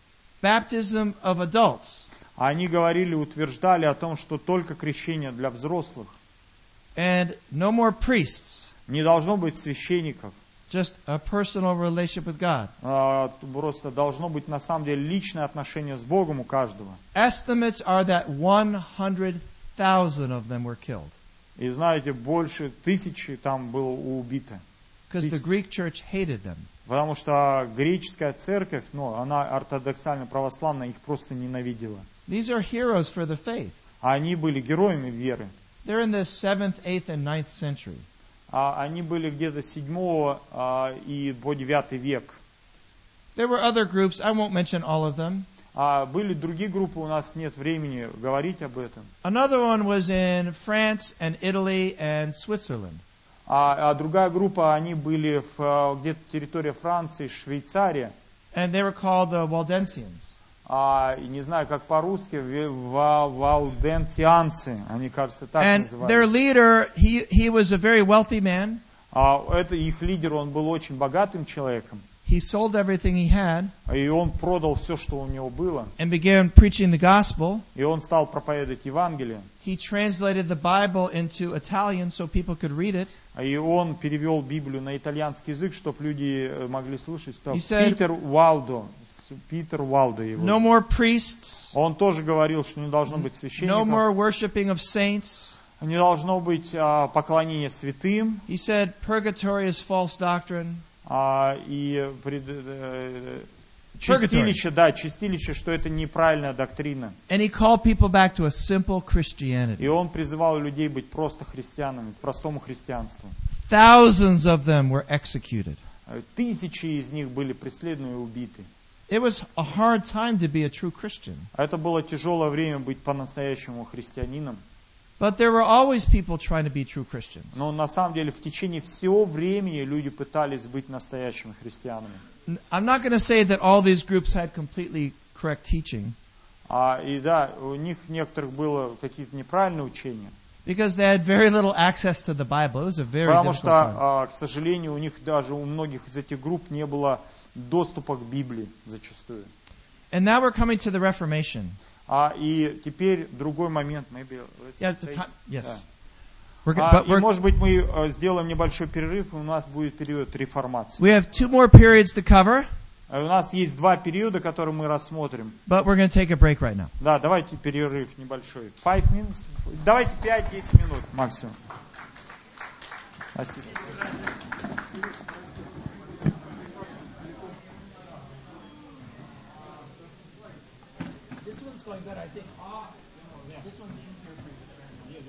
Baptism of adults. А они говорили, утверждали о том, что только крещение для взрослых. And no more priests. Не должно быть священников. Just a personal relationship with God. А, просто должно быть на самом деле личное отношение с Богом у каждого. Estimates are that one hundred thousand of them were killed. И знаете, больше тысячи там было убито. Because the Greek church hated them. Потому что греческая церковь, ну, она ортодоксально православная, их просто ненавидела. These are heroes for the faith. А они были героями веры. They're in the seventh, eighth, and ninth century. А они были где-то седьмого а, и по девятый век. There were other groups. I won't mention all of them. А были другие группы, у нас нет времени говорить об этом. Another one was in France and Italy and Switzerland. А, а другая группа, они были в, а, где-то территория Франции, Швейцария. And they were called the Waldensians. А, и не знаю, как по-русски, ва- валденсианцы, они, кажется, так And their называются. leader, he, he was a very wealthy man. А, это их лидер, он был очень богатым человеком. he sold everything he had И он продал все, что у него было. and began preaching the gospel. И он стал проповедовать Евангелие. He translated the Bible into Italian so people could read it. И он перевел Библию на итальянский язык, чтобы люди могли слышать. He said, Питер Уалдо. Питер Уалдо его. No more priests, Он тоже говорил, что не должно быть no священников, more worshiping of saints. не должно быть а, поклонения святым, He said purgatory is false doctrine. а, и пред, э, чистилище, да, чистилище, что это неправильная доктрина. And he called people back to a simple Christianity. И он призывал людей быть просто христианами, к простому христианству. Thousands of them were executed. Тысячи из них были преследованы и убиты. It was a hard time to be a true Christian. Это было тяжелое время быть по-настоящему христианином. But there were always people trying to be true Christians. Но на самом деле в течение всего времени люди пытались быть настоящими христианами. I'm not going to say that all these groups had completely correct teaching, А, и да, у них некоторых было какие-то неправильные учения. because they had very little access to the Bible. It was a very Потому difficult что, time. а, к сожалению, у них даже у многих из этих групп не было доступа к Библии зачастую. And now we're coming to the Reformation. А, и теперь другой момент. Maybe let's Yeah, the take- time, yes. да. We're, go- А, but и, we're, может быть, мы э, сделаем небольшой перерыв, и у нас будет период реформации. we have two more periods to cover, А У нас есть два периода, которые мы рассмотрим. but we're going to take a break right now. Да, давайте перерыв небольшой. Five minutes? Давайте пять-десять минут максимум. Спасибо. This one's going better, I think. This one's easier for you.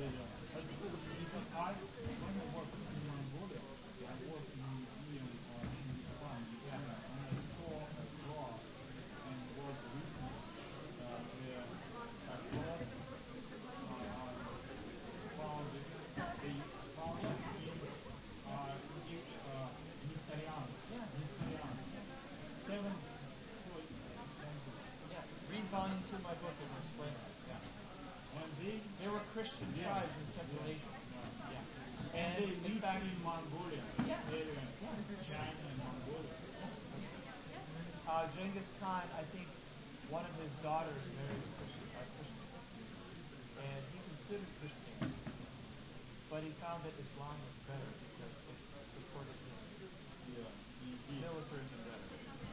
Read volume two of my book and we'll explain it. Yeah. And they, they were Christian tribes in Central Asia. Yeah. And they in fact in Mongolia. Yeah. Area, China and Mongolia. Uh, Genghis Khan, I think one of his daughters married a Christian, a Christian. And he considered Christianity. But he found that Islam was better because it supported his yeah. militarism better.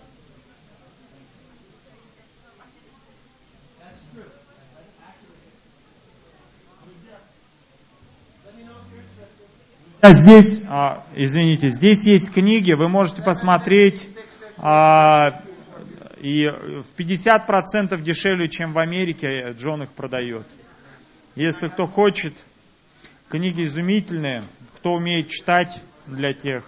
That's true. That's accurate. Let me know if you're interested. А Здесь, а, извините, здесь есть книги, вы можете посмотреть, а, и в пятьдесят процентов дешевле, чем в Америке, Джон их продает. Если кто хочет, книги изумительные, кто умеет читать, для тех.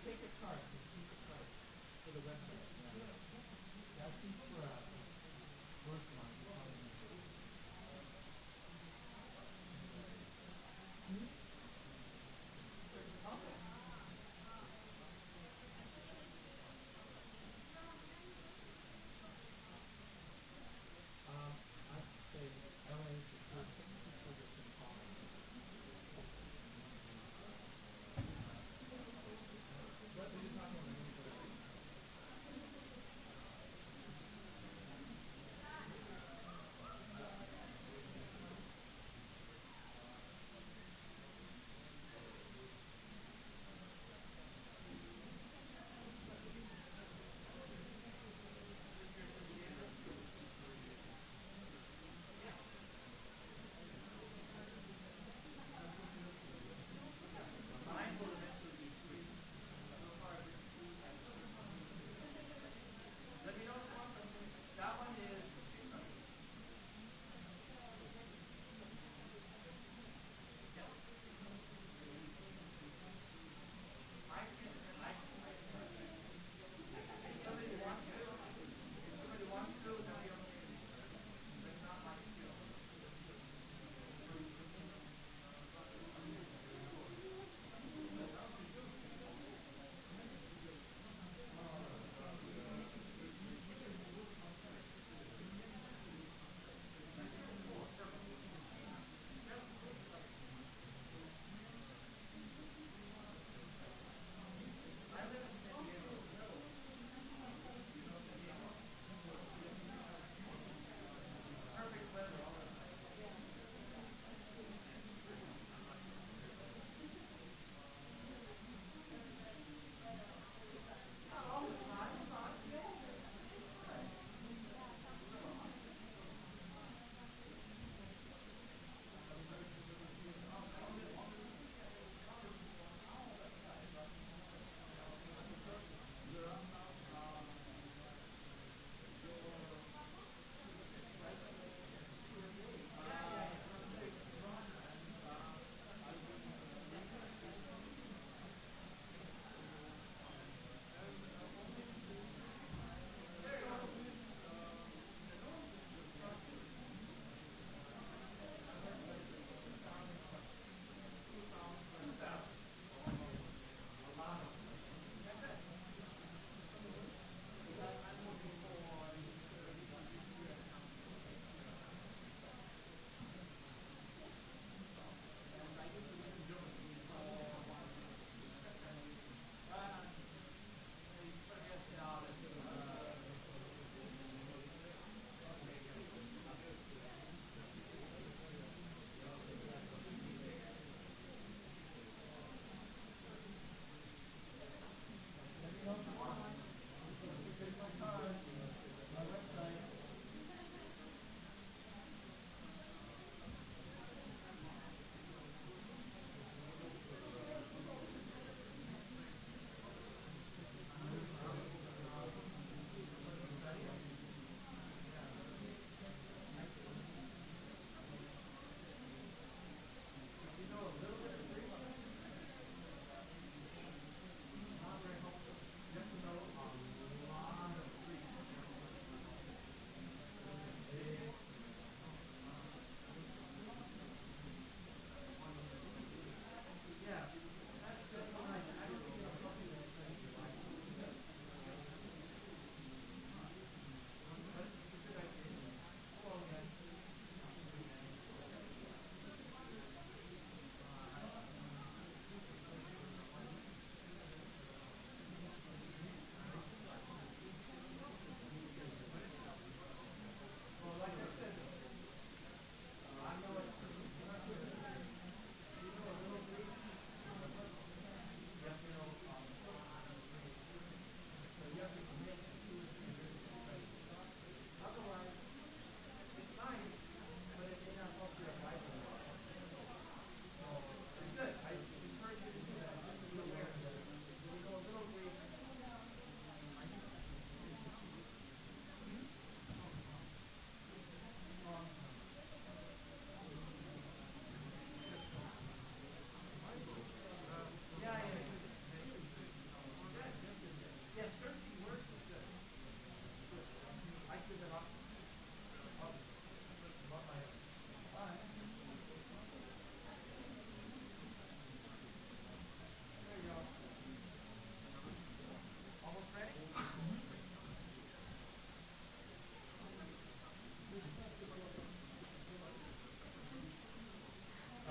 take a card, just keep a card for the website. Yeah. That's each for a first month. Okay. Um, I say L A for sure, San Francisco to Saint Paul. What are you talking about?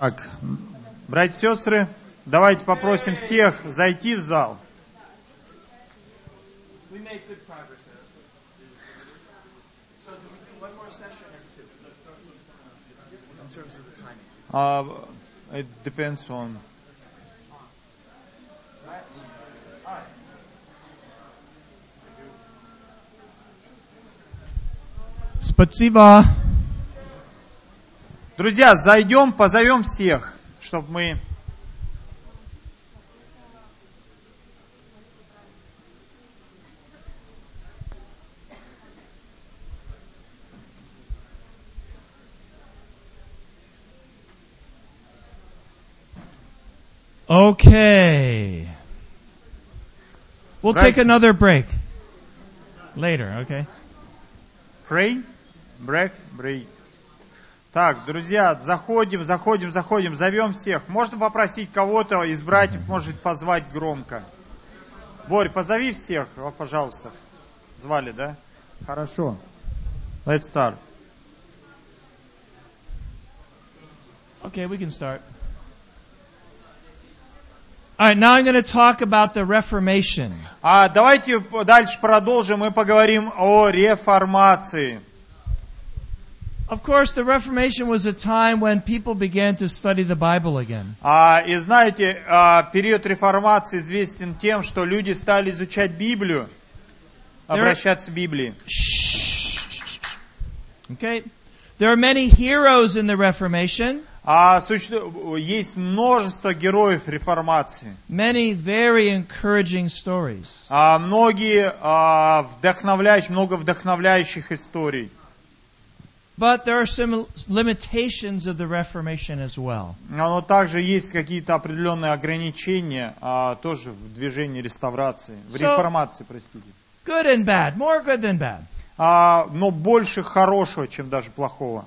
Так, братья и сестры, давайте попросим всех зайти в зал. Uh, it depends on. Спасибо. Друзья, зайдем, позовем всех, чтобы мы... Okay. We'll take Bryson. another break later, okay? Pray, break, break. Так, друзья, заходим, заходим, заходим, зовем всех. Можно попросить кого-то из братьев, может позвать громко. Борь, позови всех, пожалуйста. Звали, да? Хорошо. Let's start. Okay, we can start. All right, now I'm going to talk about the Reformation. А давайте дальше продолжим и поговорим о реформации. Of course, the Reformation was a time when people began to study the Bible again. А, и знаете, а, период реформации известен тем, что люди стали изучать Библию, обращаться к Библии. Okay? There are many heroes in the Reformation. А существует, есть множество героев реформации. Many very encouraging stories. А, многие а, вдохновляющие, много вдохновляющих историй. But there are some limitations of the Reformation as well. Но также есть какие-то определенные ограничения а, тоже в движении реставрации, в So, реформации, простите. Good and bad, more good than bad. А, но больше хорошего, чем даже плохого.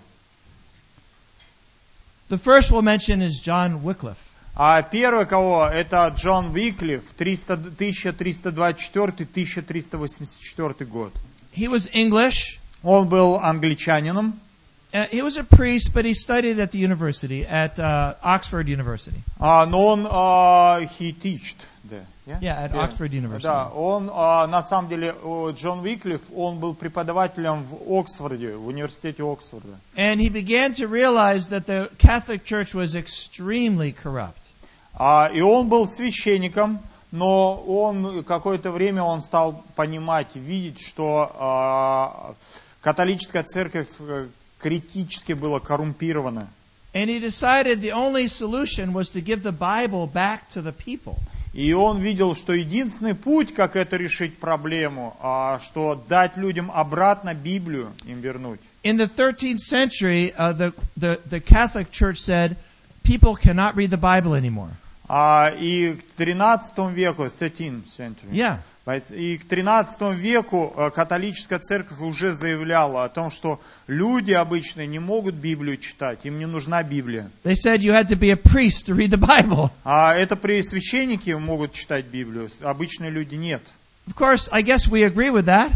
The first we'll mention is John Wycliffe. А первый кого это Джон Уиклиф, тысяча триста двадцать четвёртый — тысяча триста восемьдесят четвёртый год. He was English. Он был англичанином. Uh, he was a priest, but he studied at the university, at uh, Oxford University. А, но он а, he teached, да, yeah? Yeah, at Yeah. Oxford University. Да, он а, на самом деле Джон Уиклиф, он был преподавателем в Оксфорде, в университете Оксфорда. And he began to realize that the Catholic Church was extremely corrupt. А, и он был священником, но он какое-то время он стал понимать, видеть, что а, католическая церковь критически была коррумпирована. And he decided the only solution was to give the Bible back to the people. И он видел, что единственный путь, как это решить проблему, а, что дать людям обратно Библию, им вернуть. In the thirteenth century, uh, the, the, the Catholic Church said people cannot read the Bible anymore. А, и к тринадцатому веку, thirteenth century, Yeah. и к тринадцатому веку католическая церковь уже заявляла о том, что люди обычные не могут Библию читать, им не нужна Библия. They said you had to be a priest to read the Bible. А это при священники могут читать Библию, обычные люди нет. Of course, I guess we agree with that.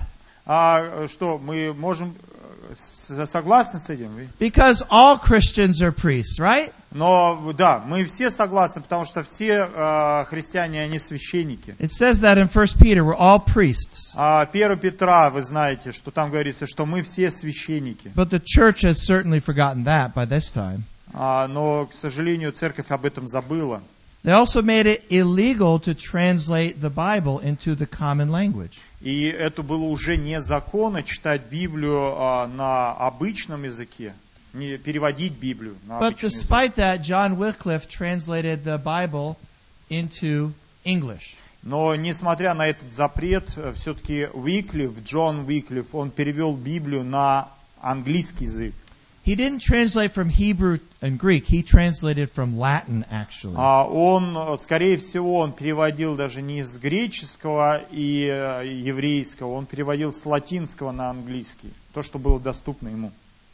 А что, мы можем согласны с этим? Because all Christians are priests, right? Но да, мы все согласны, потому что все э, христиане, они священники. It says that in First Peter, we're all priests. А первое Петра, вы знаете, что там говорится, что мы все священники. But the church has certainly forgotten that by this time. А, но, к сожалению, церковь об этом забыла. They also made it illegal to translate the Bible into the common language. И это было уже незаконно читать Библию а, на обычном языке, не переводить Библию на But обычный язык. despite that, John Wycliffe translated the Bible into English. Но, несмотря на этот запрет, все-таки Уиклиф, Джон Уиклиф, он перевел Библию на английский язык. He didn't translate from Hebrew and Greek. He translated from Latin, actually. А он, скорее всего, он переводил даже не с греческого и еврейского, он переводил с латинского на английский, то, что было доступно ему.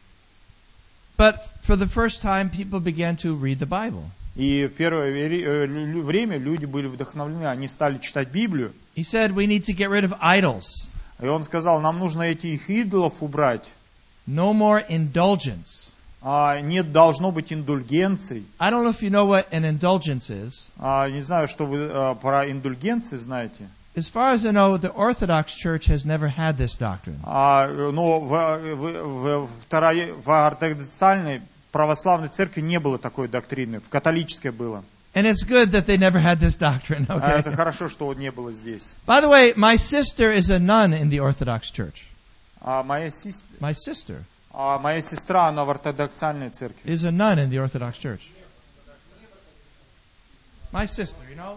But for the first time, people began to read the Bible. И в первое время люди были вдохновлены, они стали читать Библию. He said, we need to get rid of idols. И он сказал, нам нужно этих идолов убрать. No more indulgence. А, нет, должно быть индульгенций. I don't know if you know what an indulgence is. А, не знаю, что вы а, про индульгенции знаете. As far as I know, the Orthodox Church has never had this doctrine. А, но в, в, в, второй, в ортодоксальной православной церкви не было такой доктрины. В католической было. And it's good that they never had this doctrine. А, Okay. это хорошо, что не было здесь. By the way, my sister is a nun in the Orthodox Church. А моя, сис- My sister а моя сестра, она в ортодоксальной церкви. is a nun in the Orthodox Church. My sister, you know?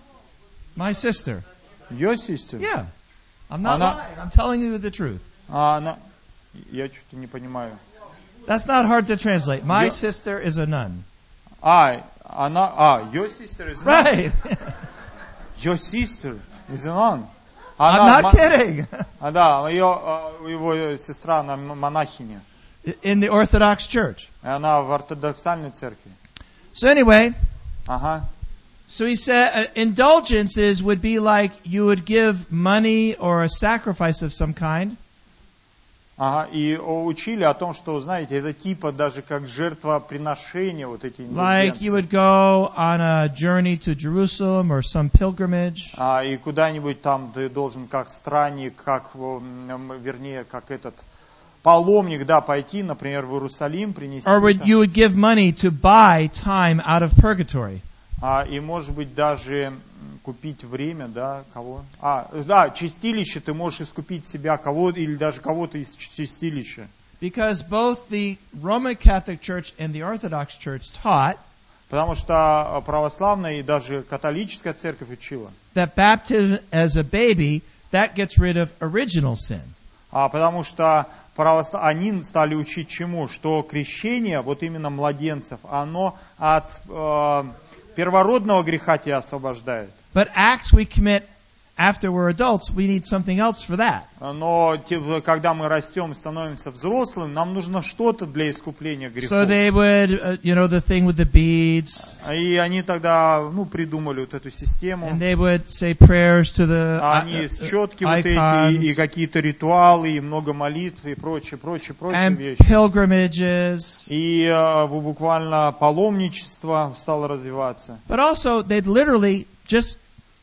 My sister. Ее сестра? Yeah. I'm not Она- lying. I'm telling you the truth. А она... Я что-то не понимаю. That's not hard to translate. My Yo- sister is a nun. А, она... А, your sister is a nun. Right. Your sister is a nun. I'm Она, not ма- kidding. а, да, ее, а, его сестра, она м- монахиня. In the Orthodox Church. И она в ортодоксальной церкви. So anyway, Ага. so he said uh, indulgences would be like you would give money or a sacrifice of some kind. Ага. И о, учили о том, что, знаете, это типа даже как жертвоприношение, вот эти Like you индульгенции. would go on a journey to Jerusalem or some pilgrimage. А, и куда-нибудь там ты должен как странник, как, м, вернее, как этот паломник, да, пойти, например, в Иерусалим, принести. Or would, там. you would give money to buy time out of purgatory. А, и, может быть, даже м, купить время, да, кого? А, да, чистилище, ты можешь искупить себя, кого или даже кого-то из чистилища. Because both the Roman Catholic Church and the Orthodox Church taught Потому что православная и даже католическая церковь учила. that baptism as a baby, that gets rid of original sin. А, потому что православ... они стали учить чему? Что крещение, вот именно младенцев, оно от э, первородного греха тебя освобождает. But acts we commit after we're adults, we need something else for that. Но те- когда мы растем и становимся взрослым, нам нужно что-то для искупления So грехов. they would, uh, you know, the thing with the beads, И они тогда ну, придумали вот эту систему. and they would say prayers to the А uh, Они есть uh, четкие вот icons, эти, и, и какие-то ритуалы, и много молитв, и прочее, прочее, прочее and вещи. pilgrimages. И э, буквально паломничество стало развиваться. But also, they'd literally just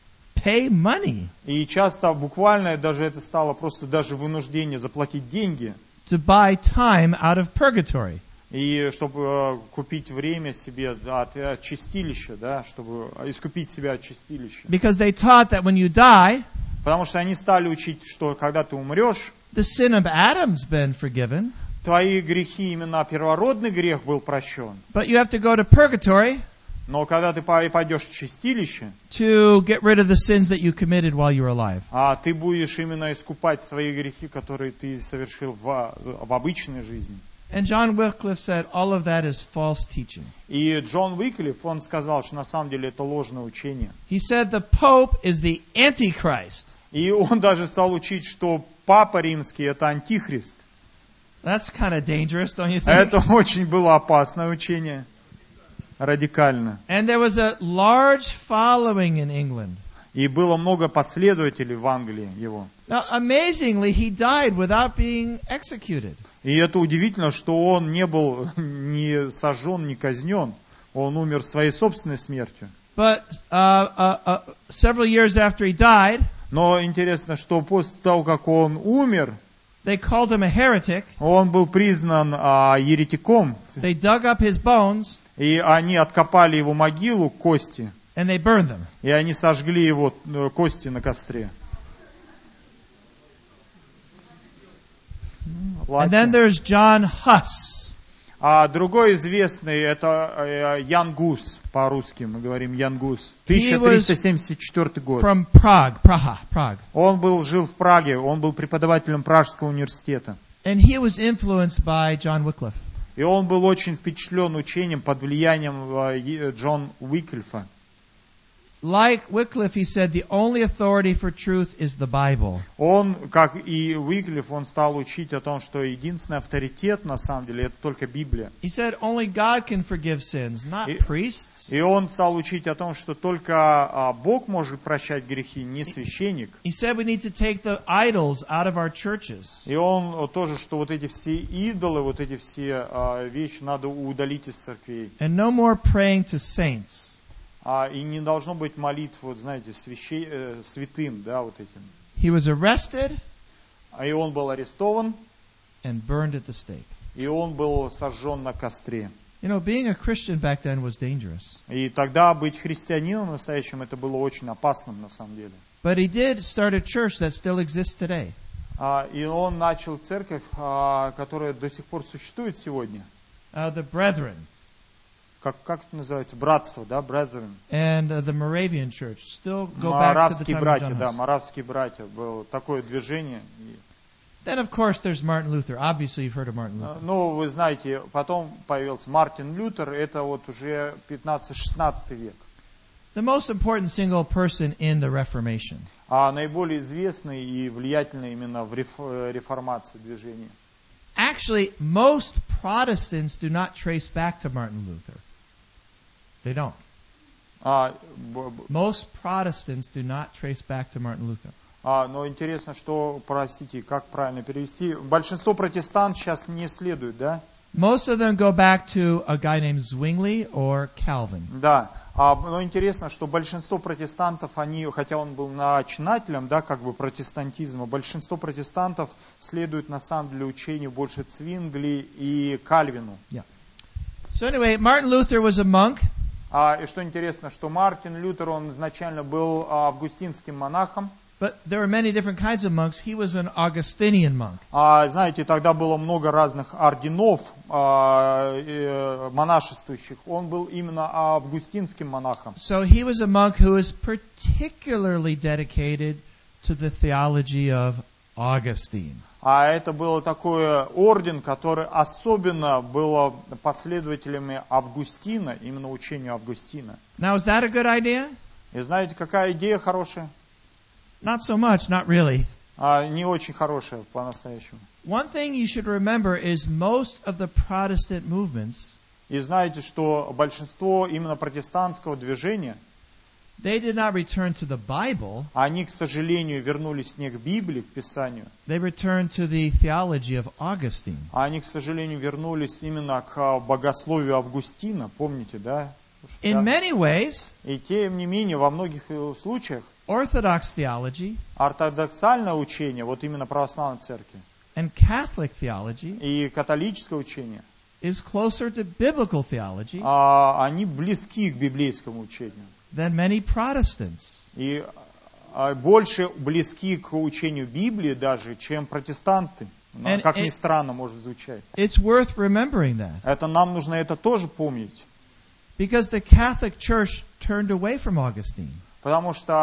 pay money И часто буквально даже это стало просто даже вынуждение заплатить деньги, to buy time out of purgatory. и чтобы э, купить время себе от, от чистилища, да, чтобы искупить себя от чистилища. Because they taught that when you die, Потому что они стали учить, что когда ты умрешь, the sin of Adam's been forgiven, твои грехи, именно первородный грех был прощен. but you have to go to purgatory Но когда ты по- пойдешь в чистилище, to get rid of the sins that you committed while you were alive. а ты будешь именно искупать свои грехи, которые ты совершил в, в обычной жизни. And John Wycliffe said all of that is false teaching. И Джон Уиклиф, он сказал, что на самом деле это ложное учение. He said the Pope is the Antichrist. И он даже стал учить, что Папа Римский это антихрист. That's kind of dangerous, don't you think? Это очень было опасное учение, радикально. And there was a large following in England. И было много последователей в Англии его. Now, amazingly, he died without being executed. И это удивительно, что он не был ни сожжен, ни казнен. Он умер своей собственной смертью. But uh, uh, uh, several years after he died, Но интересно, что после того, как он умер, they called him a heretic. он был признан а, еретиком. They dug up his bones И они откопали его могилу, кости, and they burned them. и они сожгли его э, кости на костре. And then there's John Huss. А другой известный, это э, Ян Гус, по-русски мы говорим Ян Гус. тысяча триста семьдесят четвёртый год. From Prague, Praha, Prague. Он был, жил в Праге, он был преподавателем Пражского университета. And he was influenced by John Wycliffe. И он был очень впечатлен учением под влиянием э, Джона Уиклифа. like Wycliffe, he said the only authority for truth is the Bible. Он, как и Уиклиф, он стал учить о том, что единственный авторитет, на самом деле, это только Библия. He said only God can forgive sins, not И- priests. И он стал учить о том, что только а, Бог может прощать грехи, не священник. He said we need to take the idols out of our churches. И он а, тоже, что вот эти все идолы, вот эти все а, вещи надо удалить из церквей. And no more praying to saints. А, и не должно быть молитв, вот знаете, свяще- э, святым, да, вот этим. He was arrested А и он был арестован, and burned at the stake. и он был сожжен на костре. You know, being a Christian back then was dangerous. И тогда быть христианином настоящим, это было очень опасным на самом деле. But he did start a church that still exists today. А, и он начал церковь, а, которая до сих пор существует сегодня. Uh, the Brethren Как, как это называется? Братство, да, brethren. and uh, the Moravian Church still go back to the Моравские time of братья, John да, Huss. моравские братья. Было такое движение. И, Then, of course, there's Martin Luther. Obviously, you've heard of Martin Luther. ну, вы знаете, потом появился Мартин Лютер, это вот уже пятнадцатый-шестнадцатый век. The most important single person in the Reformation. А наиболее известный и влиятельный именно в реф- реформации движения. Actually, most Protestants do not trace back to Martin Luther. They don't. А, б- б- Most Protestants do not trace back to Martin Luther. а, но интересно, что, простите, как правильно перевести. Большинство протестантов сейчас не следуют, да? Most of them go back to a guy named Zwingli or Calvin. Да. А, но интересно, что большинство протестантов, они, хотя он был начинателем, да, как бы протестантизма, большинство протестантов следуют на самом деле учению больше Цвингли и Кальвину. So anyway, Martin Luther was a monk. А, и что интересно, что Мартин Лютер, он изначально был а, августинским монахом. But there were many different kinds of monks. He was an Augustinian monk. А, знаете, тогда было много разных орденов а, э, монашествующих. Он был именно августинским монахом. So he was a monk who was particularly dedicated to the theology of Augustine. А это был такой орден, который особенно был последователями Августина, именно учению Августина. Now, is that a good idea? И знаете, какая идея хорошая? Not so much, not really. А, не очень хорошая по-настоящему. One thing you should remember is most of the Protestant movements, И знаете, что большинство именно протестантского движения, they did not return to the Bible. они, к сожалению, вернулись не к Библии, к Писанию, They returned to the theology of Augustine. а они, к сожалению, вернулись именно к богословию Августина, помните, да? In many ways, И тем не менее, во многих э, случаях Orthodox theology ортодоксальное учение, вот именно православной церкви, and Catholic theology и католическое учение, is closer to biblical theology а, они близки к библейскому учению. than many Protestants. И а, больше близки к учению Библии даже, чем протестанты. Но, And как ни it- странно может звучать. It's worth remembering that. Это нам нужно это тоже помнить. Because the Catholic Church turned away from Augustine. Потому что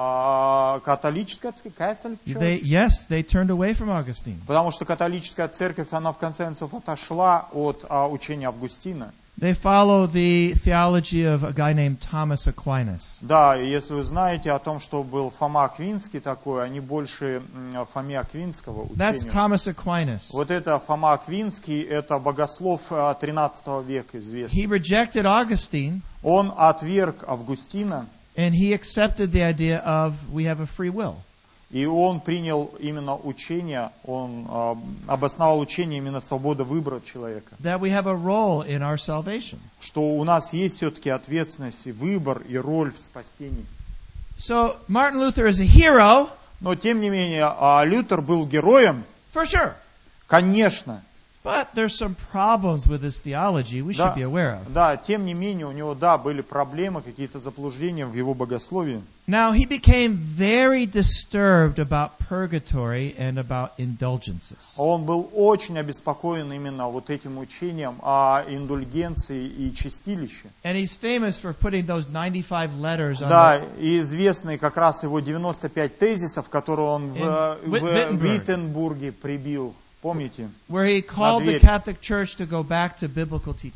а, католическая церковь, Catholic Church, They, yes, they turned away from Augustine. потому что католическая церковь, она в конце концов отошла от а, учения Августина. They follow the theology of a guy named Thomas Aquinas. Да, и если вы знаете о том, что был Фома Аквинский такой, они больше м, Фоме Аквинского That's учения. Thomas Aquinas. Вот это Фома Аквинский, это богослов а, тринадцатого века известный. He rejected Augustine, Он отверг Августина, and he accepted the idea of we have a free will. и он принял именно учение, он а, обосновал учение именно свобода выбора человека. That we have a role in our salvation. Что у нас есть все-таки ответственность, и выбор, и роль в спасении. So Martin Luther is a hero, Но тем не менее, а, Лютер был героем, for sure. конечно. But there's some problems with his theology we should Да, be aware of. да, тем не менее, у него, да, были проблемы, какие-то заблуждения в его богословии. Now, he became very disturbed about purgatory and about indulgences. Он был очень обеспокоен именно вот этим учением о индульгенции и чистилище. And he's famous for putting those ninety-five letters on Да, the, и известны как раз его девяносто пять тезисов, которые он в, In в Wittenberg. Виттенбурге прибил. Помните? where he called the дверь. Catholic Church to go back to biblical teaching.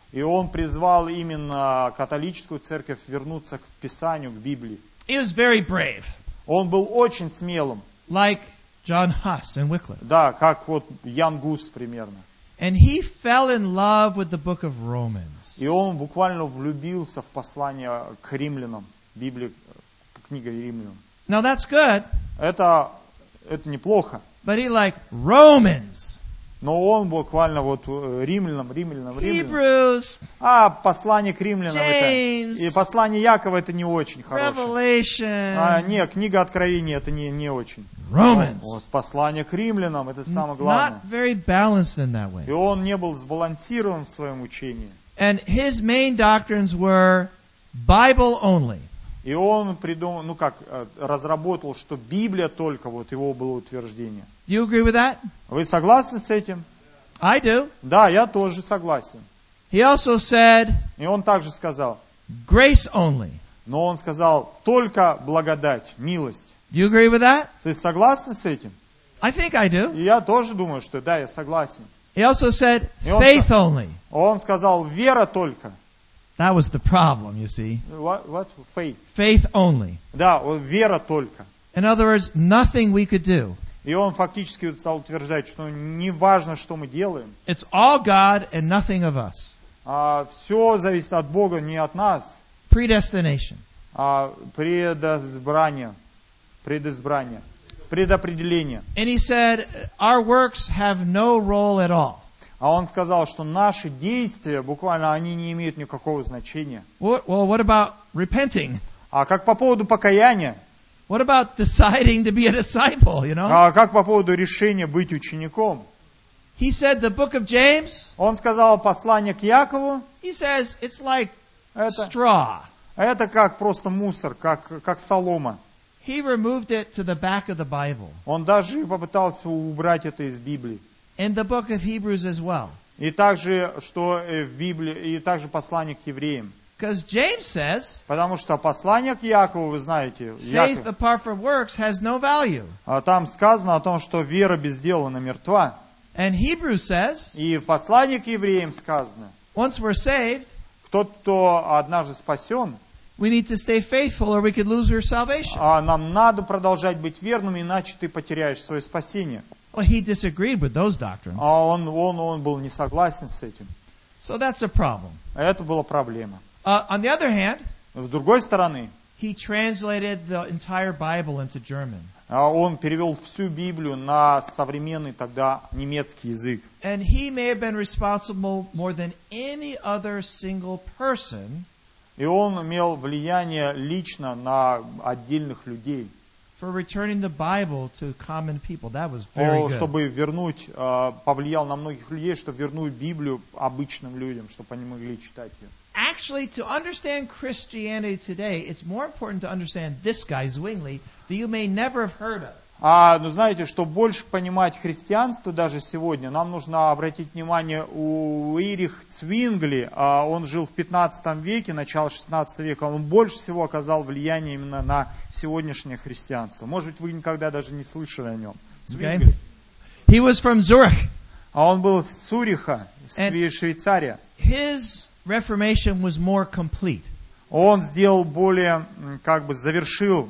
И он призвал именно католическую церковь вернуться к Писанию, к Библии. He was very brave, Он был очень смелым. like John Huss in Wycliffe. Да, как вот Ян Гус примерно. And he fell in love with the book of Romans. И он буквально влюбился в послание к римлянам, Библии, книга Римлянам. Now that's good, Это, это неплохо. but he like Romans, Но он буквально вот э, римлянам, римлянам, римлянам. Hebrews, А послание к римлянам это... James, И послание Якова это не очень хорошее. Revelation, А, не, книга Откровения это не, не очень. Romans. Вот, послание к римлянам это самое Not главное. very balanced in that И way. он не был сбалансирован в своем учении. And his main doctrines were Bible only. И он придумал, ну как, э, разработал, что Библия только, вот его было утверждение. Do you agree with that? Вы согласны с этим? I do. Да, я тоже согласен. He also said И он также сказал, grace only. но он сказал, только благодать, милость. Do you agree with that? Вы согласны с этим? I think I do. И я тоже думаю, что да, я согласен. He also said И он faith ска- only. Он сказал, вера только. That was the problem, you see. What? What? Faith. Faith only. Да, вот вера только. In other words, nothing we could do. И он фактически стал утверждать, что не важно, что мы делаем, It's all God and nothing of us. а все зависит от Бога, не от нас, Predestination. а предизбрание, предизбрание, предопределение. And he said, our works have no role at all. А он сказал, что наши действия, буквально, они не имеют никакого значения. What, well, what about repenting? А как по поводу покаяния, What about deciding to be a disciple, you know? а как по поводу решения быть учеником? He said the book of James, Он сказал послание к Якову, he says it's like это, straw. это как просто мусор, как, как солома. He removed it to the back of the Bible. Он даже попытался убрать это из Библии. In the book of Hebrews as well. И также, что э, в Библии, и также послание к евреям. Because James says, Потому что послание к Якову, вы знаете, faith Яков, apart from works has no value. а, там сказано о том, что вера без дела она мертва. And Hebrews says, И в послании к евреям сказано, once we're saved, тот, кто однажды спасен, we need to stay faithful or we could lose our salvation. а нам надо продолжать быть верным, иначе ты потеряешь свое спасение. Well, he disagreed with those doctrines. А он, он, он был не согласен с этим. So that's a problem. А это была проблема. Uh, on the other hand, С другой стороны, he translated the entire Bible into German. а, он перевел всю Библию на современный тогда немецкий язык. And he may have been responsible more than any other single person И он имел влияние лично на отдельных людей, for returning the Bible to common people. That was very О, good. чтобы вернуть, а, повлиял на многих людей, чтобы вернуть Библию обычным людям, чтобы они могли читать ее. Actually, to understand Christianity today, it's more important to understand this guy, Zwingli, that you may never have heard of. А, ну знаете, чтобы больше понимать христианство даже сегодня, нам нужно обратить внимание у Ирих Цвингли, а, он жил в пятнадцатом веке, начало шестнадцатого века, он больше всего оказал влияние именно на сегодняшнее христианство. Может быть, вы никогда даже не слышали о нем. Цвингли. Okay. He was from Zurich. А он был с Цюриха, с And- Швейцария. His Reformation was more complete. Он сделал более, м, как бы завершил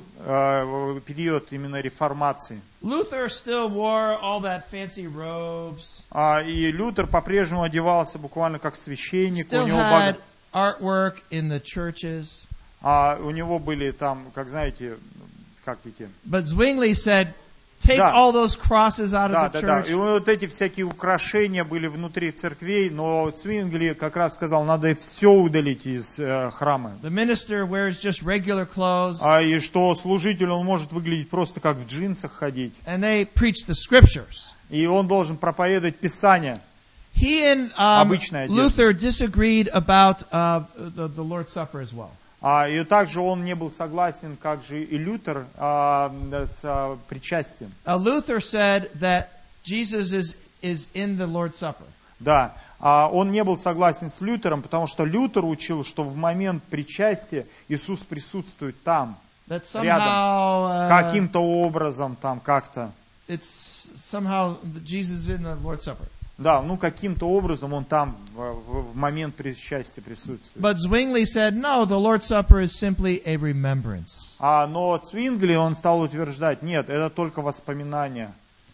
э, период именно реформации. Luther still wore all that fancy robes, А, и Лютер по-прежнему одевался буквально как священник. У still него, had бога- artwork in the churches. а, у него были там, как знаете, как эти... But Zwingli said, take Да. all those crosses out Да, of the да, да. church. И вот эти всякие украшения были внутри церквей, но Цвингли как раз сказал, надо все удалить из э, храма. The minister wears just regular clothes, А, и что служитель, он может выглядеть просто как в джинсах ходить. and they preach the scriptures. И он должен проповедовать Писание. He and um, Обычная одежда. Luther disagreed about uh, the, the Lord's Supper as well. А, и также он не был согласен, как же и Лютер, а, с а, причастием. Uh, Luther said that Jesus is, is in the Lord's Supper. Да, а, он не был согласен с Лютером, потому что Лютер учил, что в момент причастия Иисус присутствует там, That рядом, somehow uh, каким-то образом, там как-то. it's somehow that Jesus is in the Lord's Supper. Да, ну каким-то образом он там в, в- в момент причастия присутствует. But Zwingli said, no, the Lord's Supper is simply a remembrance. А, но Цвингли, он стал утверждать, нет, это только воспоминания.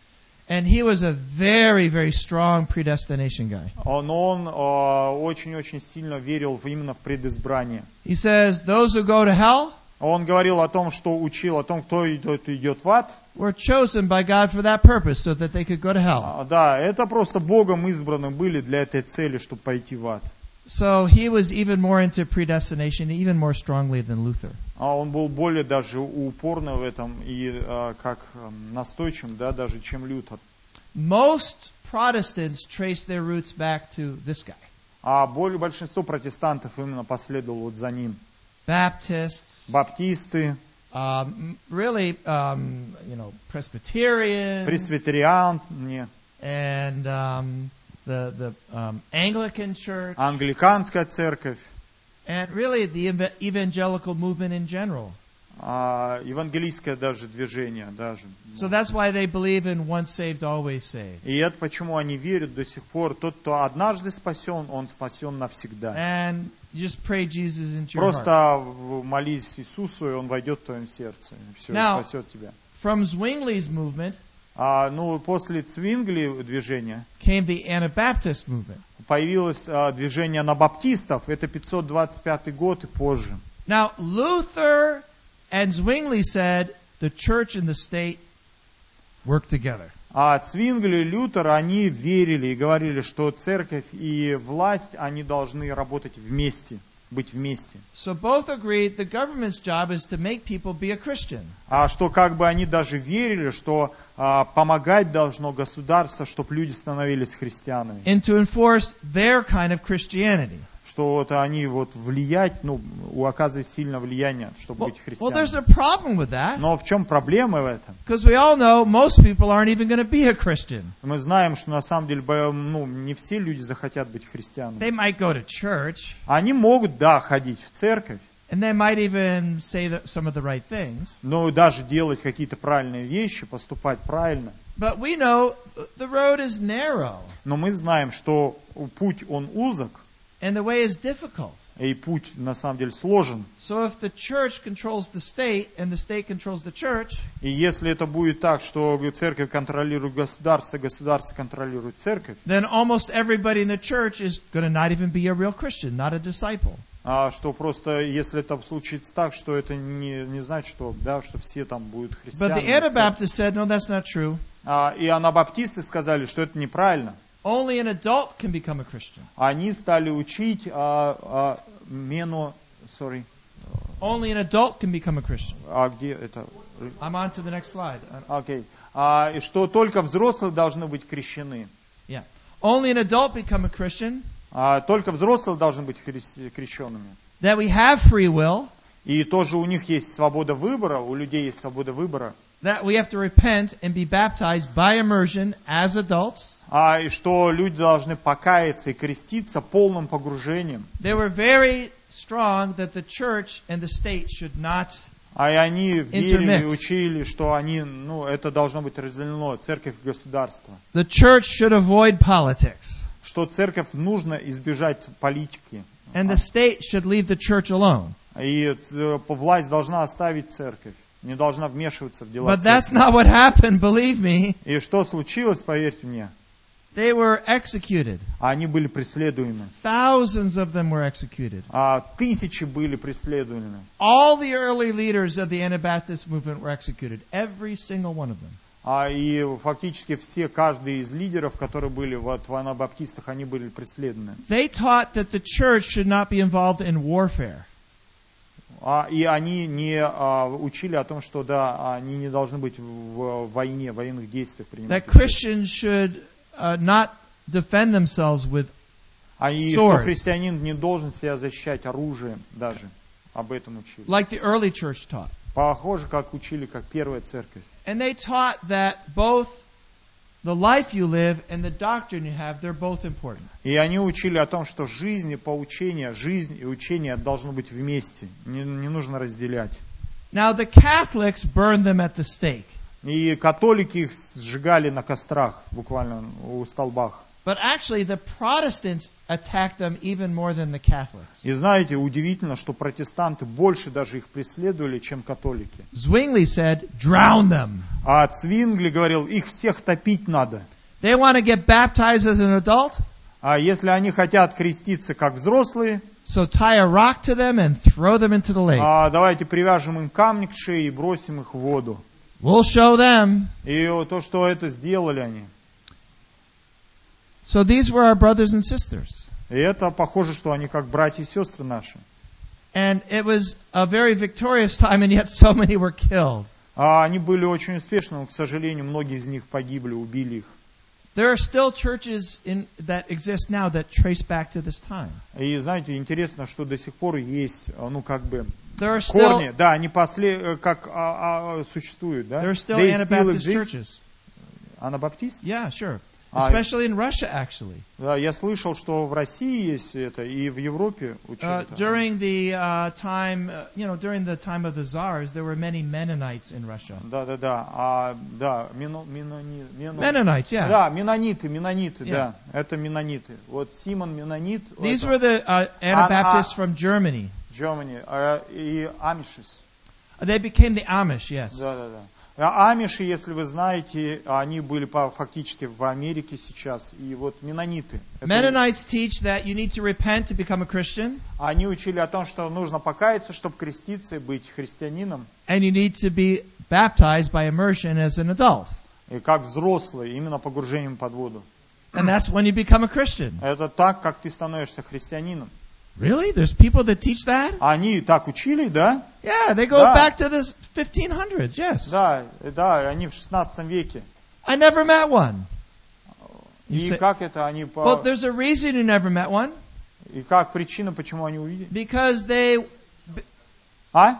And he was a very, very strong predestination guy. А, Но он а, очень-очень сильно верил в- именно в предизбрание. He says, those who go to hell Он говорил о том, что учил о том, кто идет, идет в ад. were chosen by God for that purpose, so that they could go to hell. А, Да, это просто Богом избраны были для этой цели, чтобы пойти в ад. So he was even more into predestination, even more strongly than Luther. А он был более даже упорный в этом и а, как м, настойчивым, да, даже чем Лютер. Most Protestants trace their roots back to this guy. А более большинство протестантов именно последовало вот за ним. Baptists, Баптисты, um, really, um, you know, Presbyterians, пресвитериане, and um, the the um, Anglican Church, англиканская церковь, and really the ev- evangelical movement in general. а, евангелийское даже движение даже. So that's why they believe in once saved, always saved. И это почему они верят до сих пор. Тот, кто однажды спасен, он спасен навсегда. And you just pray Jesus into your heart. Просто молись Иисусу, и Он войдет в твоем сердце. И все, и Now- спасет тебя. From Zwingli's movement А, ну, после Цвингли движения came the Anabaptist movement. появилось а, движение анабаптистов. Это пятьсот двадцать пятый год и позже. Now, Luther and Zwingli said the church and the state work together. А Цвингли и Лютер, они верили и говорили, что церковь и власть, они должны работать вместе, быть вместе. So both agreed the government's job is to make people be a Christian. А что как бы они даже верили, что а, помогать должно государство, чтобы люди становились христианами. And to enforce their kind of Christianity. Что вот они вот влиять, ну, у- оказывают сильное влияние, чтобы Well, быть well, there's христианами. a problem with that. Но в чем проблема в этом? Because we all know most people aren't even going to be a Christian. Мы знаем, что на самом деле бо- ну, не все люди захотят быть христианами. They might go to church, Они могут, да, ходить в церковь, and they might even say the, some of the right things. но даже делать какие-то правильные вещи, поступать правильно. But we know the road is narrow, Но мы знаем, что путь, он узок, and the way is difficult. и путь, на самом деле, сложен. So if the church controls the state, and the state controls the church, И если это будет так, что церковь контролирует государство, государство контролирует церковь, then almost everybody in the church is going to not even be a real Christian, not a disciple. а что просто, если это случится так, что это не, не значит, что, да, что все там будут But the христианами. Anabaptists said, no, that's not true. А, и анабаптисты сказали, что это неправильно. Only an adult can become a Christian. Они стали учить а, а, мену, sorry, Only an adult can become a Christian. а где это? I'm on to the next slide. Окей. А, и что только взрослые должны быть крещены. Yeah. Only an adult become a Christian. А, только взрослые должны быть хри- крещенными. That we have free will. И тоже у них есть свобода выбора, у людей есть свобода выбора. That we have to repent and be baptized by immersion as adults. А, и что люди должны покаяться и креститься полным погружением. They were very strong that the church and the state should not. А и они верили и Intermixed. учили, что они, ну, это должно быть разделено, церковь и государство. The church should avoid politics. Что церковь нужно избежать политики. And the state should leave the church alone. И ц- власть должна оставить церковь, не должна вмешиваться в дела But that's церкви. not what happened, believe me. И что случилось, поверьте мне, They were executed. они были преследуемы. Thousands of them were executed. А тысячи были преследуемы. All the early leaders of the Anabaptist movement were executed. Every single one of them. А и фактически все, каждый из лидеров, которые были вот в анабаптистах, они были преследованы. They taught that the church should not be involved in warfare. А, и они не а, учили о том, что да, они не должны быть в, в войне, в военных действиях принимать That участие. Christians should uh, not defend themselves with. А и swords. что христианин не должен себя защищать оружием даже. Об этом учили. Like the early church taught. Похоже, как учили, как первая церковь. And they taught that both the life you live and the doctrine you have, they're both important. И они учили о том, что жизнь и поучение, жизнь и учение должны быть вместе. Не, не нужно разделять. Now the Catholics burned them at the stake. И католики их сжигали на кострах, буквально у столбах. But actually, the Protestants attacked them even more than the Catholics. И знаете, удивительно, что протестанты больше даже их преследовали, чем католики. Zwingli said, drown them. А Цвингли говорил, их всех топить надо. They want to get baptized as an adult, А если они хотят креститься как взрослые, so tie a rock to them and throw them into the lake. а давайте привяжем им камни к шее и бросим их в воду. We'll show them. И то, что это сделали они. So these were our brothers and sisters. И это похоже, что они как братья и сестры наши. And it was a very victorious time, and yet so many were killed. А они были очень успешны, но, к сожалению, многие из них погибли, убили их. There are still churches in, that exist now that trace back to this time. И знаете, интересно, что до сих пор есть, ну как бы, There are still, корни, да, они после, как а, а, существуют, да? there are still They still Anabaptist exist. churches. Анабаптист? Yeah, sure. А, Especially in Russia, actually. Да, я слышал, что в России есть это, и в Европе учат Uh, это. during the uh, time, uh, you know, during the time of the Tsars, there were many Mennonites in Russia. Да, да, да. А, да, мино, минони, мино- Mennonites, yeah. Да, менониты, менониты, Yeah. да. Это менониты. Вот Симон Менонит, These это were the uh, Anabaptists from Germany. Germany, а, и Амишис. They became the Amish, yes. Да, да, да. А Амиши, если вы знаете, они были по- фактически в Америке сейчас. И вот менониты. Это- Mennonites teach that you need to repent to become a Christian, Они учили о том, что нужно покаяться, чтобы креститься и быть христианином. and you need to be baptized by immersion as an adult. И как взрослые, именно погружением под воду. And that's when you become a Christian. Это так, как ты становишься христианином. Really? There's people that teach that? Они так учили, да? Yeah, they go Да. back to the fifteen hundreds, yes. Да, да, они в шестнадцатом веке. I never met one. You И say- как это они по... Well, there's a reason you never met one. И как причина, почему они увидели? Because they А?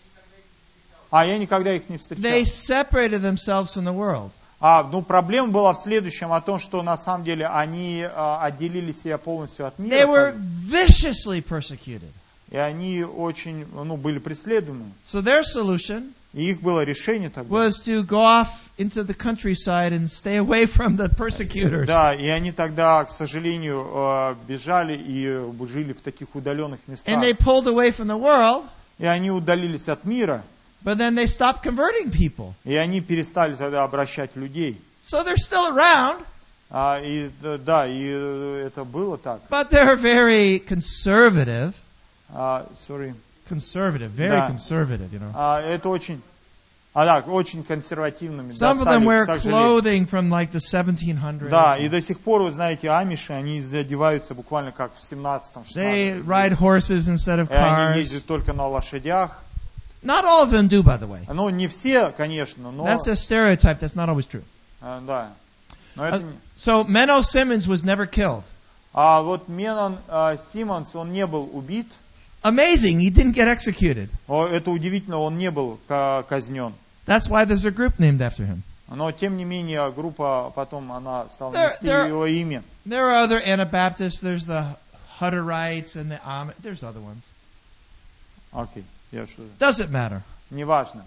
А я никогда их не встречал. they separated themselves from the world. А, ну, проблема была в следующем, о том, что на самом деле они а, отделили себя полностью от They мира. were как- viciously persecuted. И они очень, ну, были преследуемы. So their solution И их было решение тогда. was to go off into the countryside and stay away from the persecutors. Да, и они тогда, к сожалению, э, бежали и э, жили в таких удаленных местах. And they pulled away from the world, И они удалились от мира, but then they stopped converting people. и они перестали тогда обращать людей. So they're still around, А, и э, да, и э, это было так. but they're very conservative. А, sorry. Conservative, very Да. conservative, you know. А, это очень, а да, очень консервативными. Some of достали, them wear к сожалению. clothing from like the seventeen hundreds. Да, и до сих пор, вы знаете, амиши, они одеваются буквально как в семнадцатом, They шестнадцатом. ride horses instead of И они cars. ездят только на лошадях. Not all of them do, by the way. Ну, не все, конечно, но... That's a stereotype. That's not always true. а, да. Но это Uh, не- So Menno Simmons was never killed. А вот Менон а, Симмонс, он не был убит. Amazing, he didn't get executed. О, это удивительно, он не был ка- казнен. That's why there's a group named after him. Но, тем не менее, группа потом, она стала There- нести there- его имя. There are other Anabaptists. There's the Hutterites and the Amish. There's other ones. Окей, я что Doesn't matter. неважно.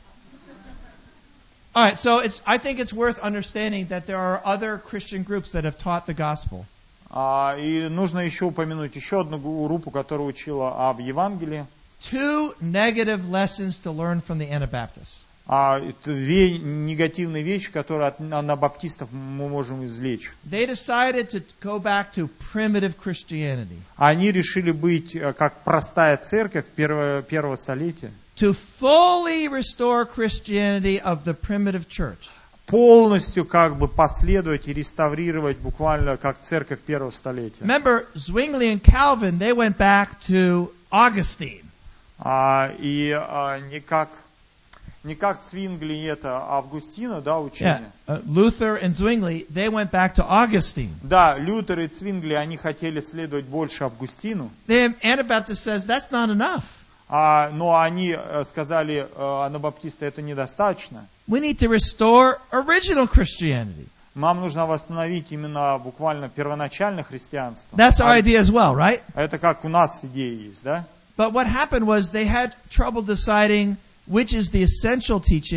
All right, so it's. I think it's worth understanding that there are other Christian groups that have taught the gospel. А, и нужно еще упомянуть еще одну группу, которая учила об Евангелии. Two negative lessons to learn from the Anabaptists. А, это две негативные вещи, которые от анабаптистов мы можем извлечь. They decided to go back to primitive Christianity, Они решили быть э, как простая церковь первого, первого столетия. to fully restore Christianity of the primitive church. Полностью как бы последовать и реставрировать буквально как церковь первого столетия. Remember, Zwingli and Calvin, they went back to Augustine. А, и а, не как не как Цвингли и это Августина, да, Yeah, учение. uh, Luther and Zwingli, they went back to Augustine. Да, Лютер и Цвингли, они хотели следовать больше Августину, The Anabaptist says that's not enough. а, но они э, сказали, э, анабаптисты, это недостаточно. We need to restore original Christianity. Нам нужно восстановить именно буквально первоначальное христианство. That's our А idea as well, right? это как у нас идея есть, да? But what happened was they had trouble deciding which is the essential teaching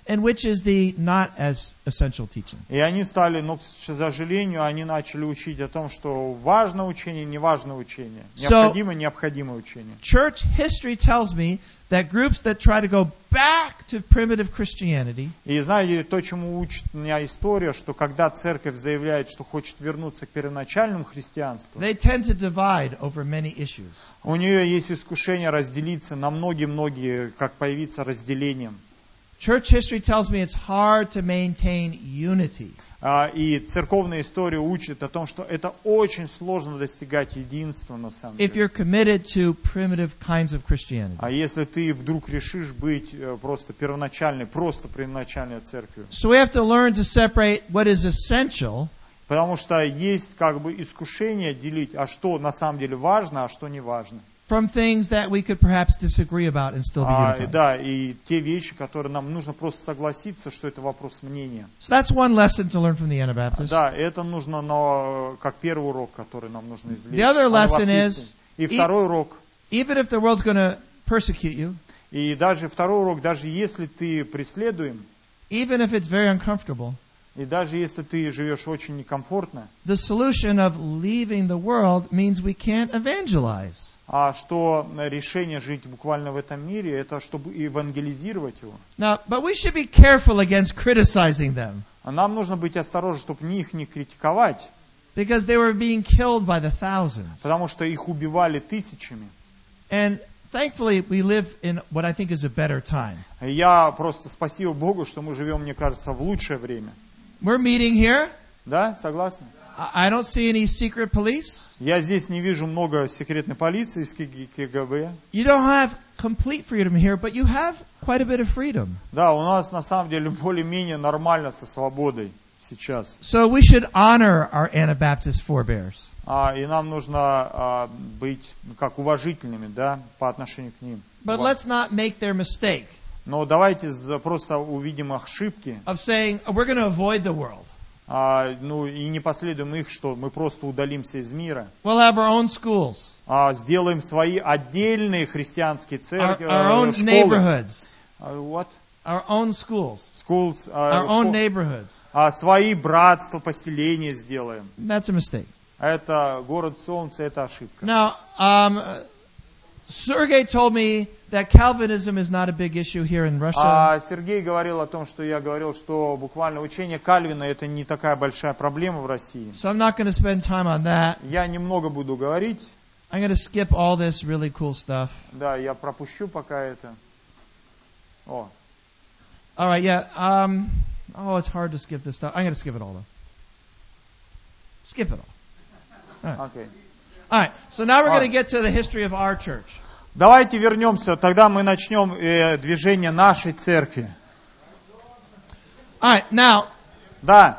and which is the not as essential teaching. И они стали, но, к сожалению, они начали учить о том, что важное учение, неважное учение, необходимое, необходимое учение. Church history tells me that groups that try to go back to primitive Christianity, И знаете, то, чему учит меня история, что когда церковь заявляет, что хочет вернуться к первоначальному христианству, they tend to divide over many issues. у нее есть искушение разделиться на многие-многие, как появиться разделением. Church history tells me it's hard to maintain unity. А, И церковная история учит о том, что это очень сложно достигать единства на самом If деле. you're committed to primitive kinds of Christianity. А если ты вдруг решишь быть э, просто первоначальной, просто первоначальной церковью, So we have to learn to separate what is essential потому что есть как бы искушение делить, а что на самом деле важно, а что не важно. from things that we could perhaps disagree about and still be А, unified. да, и те вещи, которые нам нужно просто согласиться, что это вопрос мнения. So that's one lesson to learn from the Anabaptists. Да, это нужно, но как первый урок, который нам нужно извлечь. The other lesson Анабаптисты. is- И второй урок, Even if the world's going to persecute you, и даже второй урок, даже если ты преследуем, even if it's very uncomfortable, и даже если ты живешь очень некомфортно, the solution of leaving the world means we can't evangelize. а что решение жить буквально в этом мире, это чтобы евангелизировать его. Now, but we should be careful against criticizing them А нам нужно быть осторожным, чтобы их не критиковать, because they were being killed by the thousands. потому что их убивали тысячами. And thankfully, we live in what I think is a better time. Я просто спасибо Богу, что мы живем, мне кажется, в лучшее время. We're meeting here. Да, согласны? I I don't see any secret police. Я здесь не вижу много секретной полиции из КГБ. You don't have complete freedom here, but you have quite a bit of freedom. Да, у нас на самом деле более-менее нормально со свободой сейчас. So we should honor our Anabaptist forebears. А, и нам нужно а, быть ну, как уважительными, да, по отношению к ним. But Вот. let's not make their mistake Но давайте за- просто увидим ошибки, of saying, oh, we're going to avoid the world. а, ну и не последуем их, что мы просто удалимся из мира. We'll have our own schools, А, сделаем свои отдельные христианские our, церкви, our own школы. neighborhoods, А, what? our own schools, Schools, а, our own школ- neighborhoods. а, свои братства, поселения сделаем. That's a mistake. Это город солнца, это ошибка. Now, um, uh, Sergey told me that Calvinism is not a big issue here in Russia. А Сергей говорил о том, что я говорил, что буквально учение Кальвина это не такая большая проблема в России. So I'm not going to spend time on that. Я немного буду говорить, I'm going to skip all this really cool stuff. да, я пропущу пока это. О, All right, yeah. Um, oh, it's hard to skip this stuff. I'm going to skip it all, though. Skip it all. окей. All right, so now we're All going to right. get to the history of our church. Давайте вернемся, тогда мы начнем э, движение нашей церкви. All right, now, Да.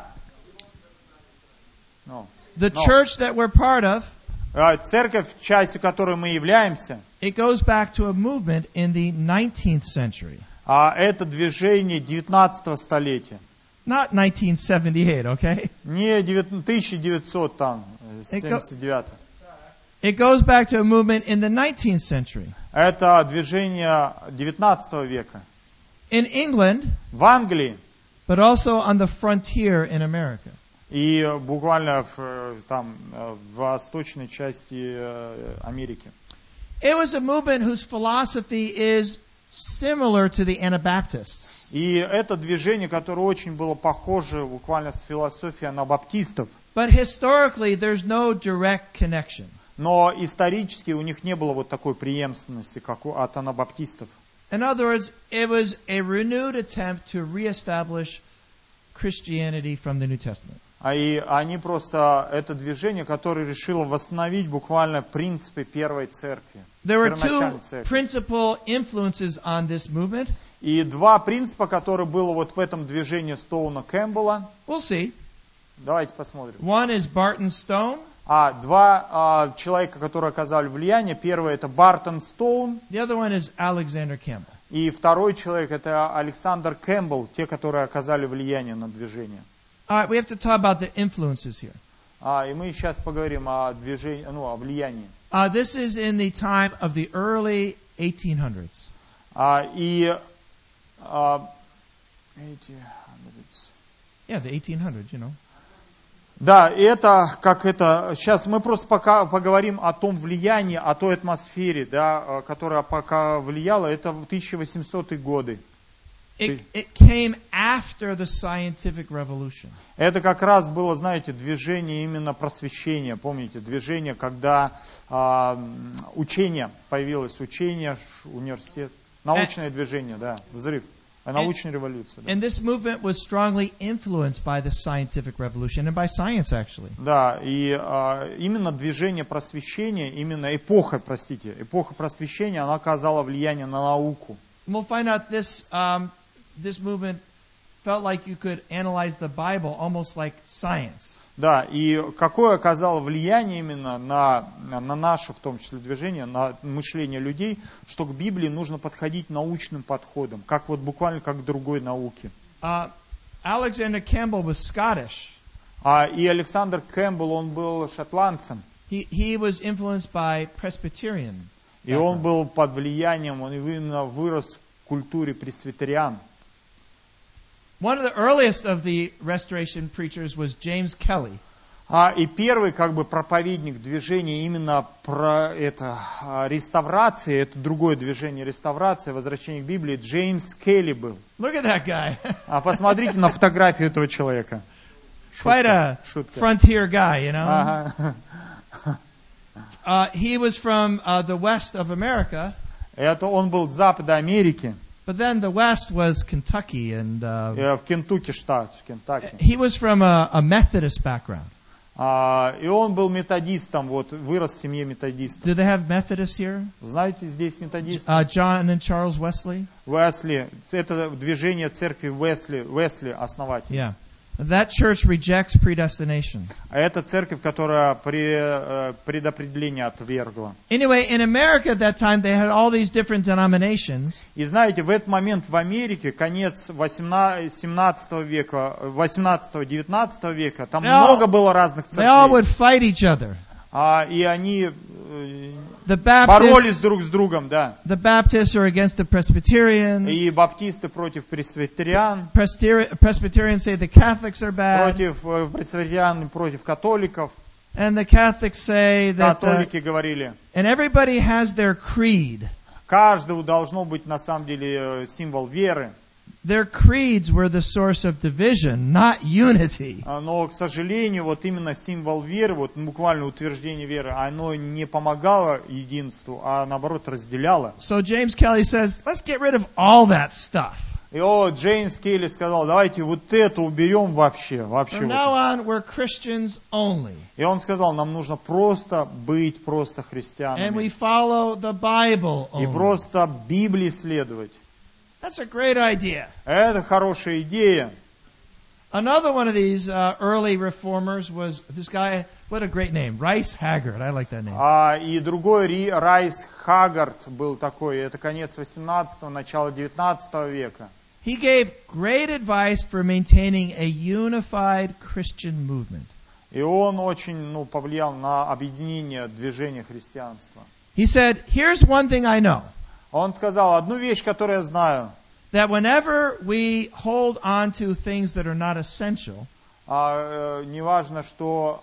Ну, the No. church that we're part of, а, церковь, частью которой мы являемся, it goes back to a movement in the nineteenth century. а, это движение девятнадцатого столетия. Not nineteen seventy-eight, okay? Не девят- тысяча девятьсот там, It go- семьдесят девятый. It goes back to a movement in the nineteenth century. Это движение девятнадцатого века. In England, В Англии but also on the frontier in America. и буквально в, э, там, э, в восточной части э, Америки. It was a movement whose philosophy is similar to the Anabaptists. И это движение, которое очень было похоже буквально с философией анабаптистов. But historically, there's no direct connection. Но исторически у них не было вот такой преемственности, как у, от анабаптистов. In other words, it was a renewed attempt to reestablish Christianity from the New Testament. А и они просто, это движение, которое решило восстановить буквально принципы первой церкви. There were two первоначальной церкви. principal influences on this movement. И два принципа, которые было вот в этом движении Стоуна Кэмпбелла. We'll see. Давайте посмотрим. One is Barton Stone. А два а, человека, которые оказали влияние. Первый это Бартон Стоун. The other one is Alexander Campbell. И второй человек это Александр Кэмпбелл, те, которые оказали влияние на движение. All right, we have to talk about the influences here. А, и мы сейчас поговорим о движении, ну, о влиянии. Uh, this is in the time of the early eighteen hundreds. А, и а, Yeah, the eighteen hundreds, you know. Да, это как это. Сейчас мы просто пока поговорим о том влиянии, о той атмосфере, да, которая пока влияла. Это тысяча восьмисотые годы. It, it came after the scientific revolution. Это как раз было, знаете, движение именно просвещения. Помните, движение, когда а, учение появилось, учение, университет, научное движение, да, взрыв. Научная революция. Да. And this movement was strongly influenced by the scientific revolution and by science, actually. Да, и а, именно движение просвещения, именно эпоха, простите, эпоха просвещения, она оказала влияние на науку. We'll find out this um, this movement felt like you could analyze the Bible almost like science. Да, и какое оказало влияние именно на, на наше, в том числе, движение, на мышление людей, что к Библии нужно подходить научным подходом, как вот буквально как к другой науке. Uh, Alexander Campbell was Scottish. А, и Александр Кэмпбелл, он был шотландцем. He, he was influenced by Presbyterian. И он был под влиянием, он именно вырос в культуре пресвитериан. One of the earliest of the Restoration preachers was James Kelly. А, и первый как бы проповедник движения именно про это реставрации, это другое движение реставрации, возвращение к Библии, Джеймс Келли был. Look at that guy. А посмотрите на фотографию этого человека. Quite a Шутка. frontier guy, you know. Ага. Uh, he was from uh, the west of America. Это он был с Запада Америки. But then the West was Kentucky, and uh, В Кентукки штат, в Кентукки. he was from a, a Methodist background. А, и он был методистом, вот вырос в семье методистов. Do they have Methodists here? Знаете, здесь методисты? Uh, John and Charles Wesley. Уэсли, это движение церкви Уэсли, Уэсли основатель. Yeah, that church rejects predestination. А это церковь, которая при, предопределение отвергла. Anyway, in America at that time they had all these different denominations. И знаете, в этот момент в Америке, конец семнадцатого века, восемнадцатого-девятнадцатого века, там They all- много было разных They all церквей. would fight each other. А, и они э, The боролись Baptists, друг с другом, да. the Baptists are against the Presbyterians. И баптисты против пресвитериан, Presbyteri- Presbyterians say the Catholics are bad, против э, пресвитериан, против католиков. and the Catholics say that. Uh, Католики говорили, and everybody has their creed. каждому должно быть на самом деле э, символ веры. Their creeds were the source of division, not unity. А, Но, к сожалению, вот именно символ веры, вот буквально утверждение веры, оно не помогало единству, а наоборот разделяло. So James Kelly says, let's get rid of all that stuff. И о, Джеймс Келли сказал, давайте вот это уберем вообще, вообще. From Вот now это. on, we're Christians only. И он сказал, нам нужно просто быть просто And we христианами. follow the Bible И only. просто Библии следовать. That's a great idea. Это хорошая идея. Another one of these uh, early reformers was this guy, what a great name, Rice Haggard. I like that name. А, и другой Ри, Райс Хаггард был такой, это конец восемнадцатого, начало девятнадцатого века. He gave great advice for maintaining a unified Christian movement. И он очень ну, повлиял на объединение движения христианства. He said, here's one thing I know. Он сказал, одну вещь, которую я знаю, That whenever we hold on to things that are not essential, а, э, неважно, что...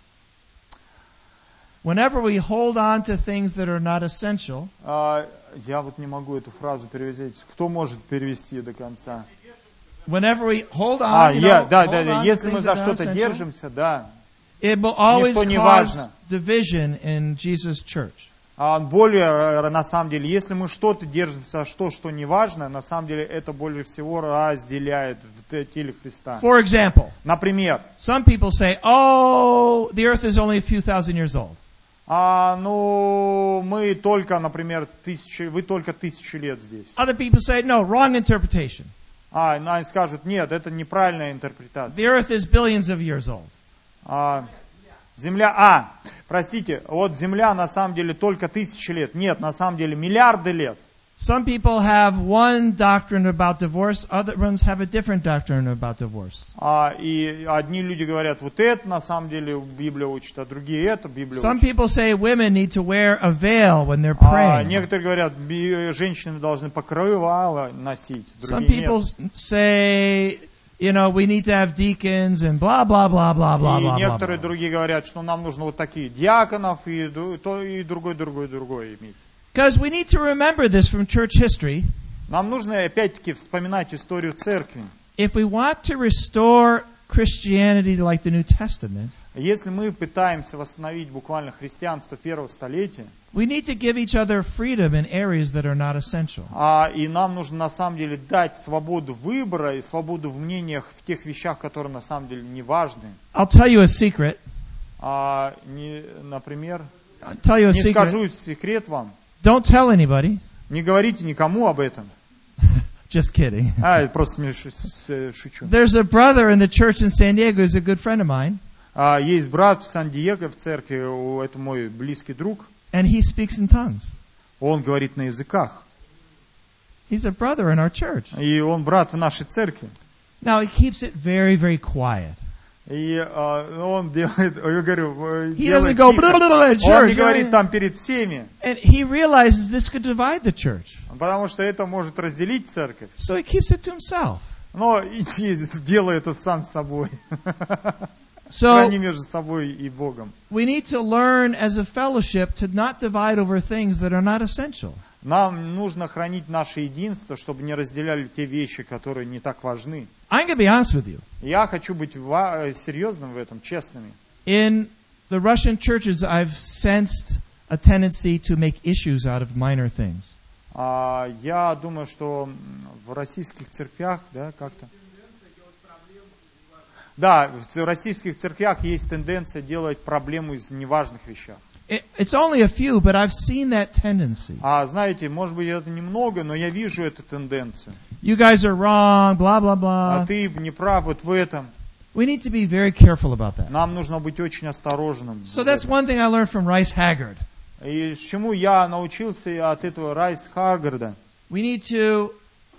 whenever we hold on to things that are not essential, а, я вот не могу эту фразу перевести. Кто может перевести до конца? whenever we hold on, А, you я, know, да, hold да, да. on to Если мы things за that are not что-то essential, держимся, да. it will always Ничто не cause важно. division in Jesus' church. А более, э, на самом деле, если мы что-то держимся, что, что не важно, на самом деле это более всего разделяет в те- теле Христа. For example, Например, some people say, oh, the earth is only a few thousand years old. а, ну, мы только, например, тысячи, вы только тысячи лет здесь. Other people say, no, wrong interpretation. А, ну, они скажут, нет, это неправильная интерпретация. The earth is billions of years old. А, земля, а, простите, вот Земля на самом деле только тысячи лет. Нет, на самом деле миллиарды лет. Some people have one doctrine about divorce, other ones have a different doctrine about divorce. А, и одни люди говорят, вот это на самом деле Библия учит, а другие это Библия Some учит. people say women need to wear a veil when they're А, praying. некоторые говорят, би- женщины должны покрывало носить, Some другие people нет. say, you know, we need to have deacons and blah, blah, blah, blah, blah, И blah, blah, некоторые blah. другие говорят, что нам нужно вот такие диаконов и, ду- то, и другой, другой, другой иметь. Because we need to remember this from church history. Нам нужно опять-таки вспоминать историю церкви. If we want to restore Christianity to like the New Testament, Если мы пытаемся восстановить буквально христианство первого столетия, we need to give each other freedom in areas that are not essential. а, и нам нужно на самом деле дать свободу выбора и свободу в мнениях в тех вещах, которые на самом деле не важны. I'll tell you a secret. А, не, например, I'll tell you a не secret. скажу секрет вам, Don't tell anybody. не говорите никому об этом. Just kidding. А, это просто смеш- с- шучу. There's a brother in the church in San Diego who's a good friend of mine, А, есть брат в Сан-Диего в церкви, у- это мой близкий друг, and he speaks in tongues. он говорит на языках. He's a brother in our church. И он брат в нашей церкви. Now, he keeps it very, very quiet. И а, он делает, я говорю, э, He делает doesn't go, тихо. "Blah-blah-blah-blah" at Он church. не говорит там перед всеми, And he realizes this could divide the church. потому что это может разделить церковь. So he keeps it to himself. Но иди, делай это сам собой. So Храни между собой и Богом. we need to learn as a fellowship to not divide over things that are not essential. Нам нужно хранить наше единство, чтобы не разделяли те вещи, которые не так важны. I'm going to be honest with you. Я хочу быть ва- серьезным в этом, честными. In the Russian churches, I've sensed a tendency to make issues out of minor things. А, я думаю, что в российских церквях, да, как-то. Да, в российских церквях есть тенденция делать проблему из неважных вещах. It, it's only a few, but I've seen that tendency. А знаете, может быть, это немного, но я вижу эту тенденцию. You guys are wrong, blah, blah, А blah. ты не прав вот в этом. We need to be very careful about that. Нам нужно быть очень осторожным. So в that's этом. one thing I learned from Rice Haggard. И чему я научился от этого Райс Харгарда? We need to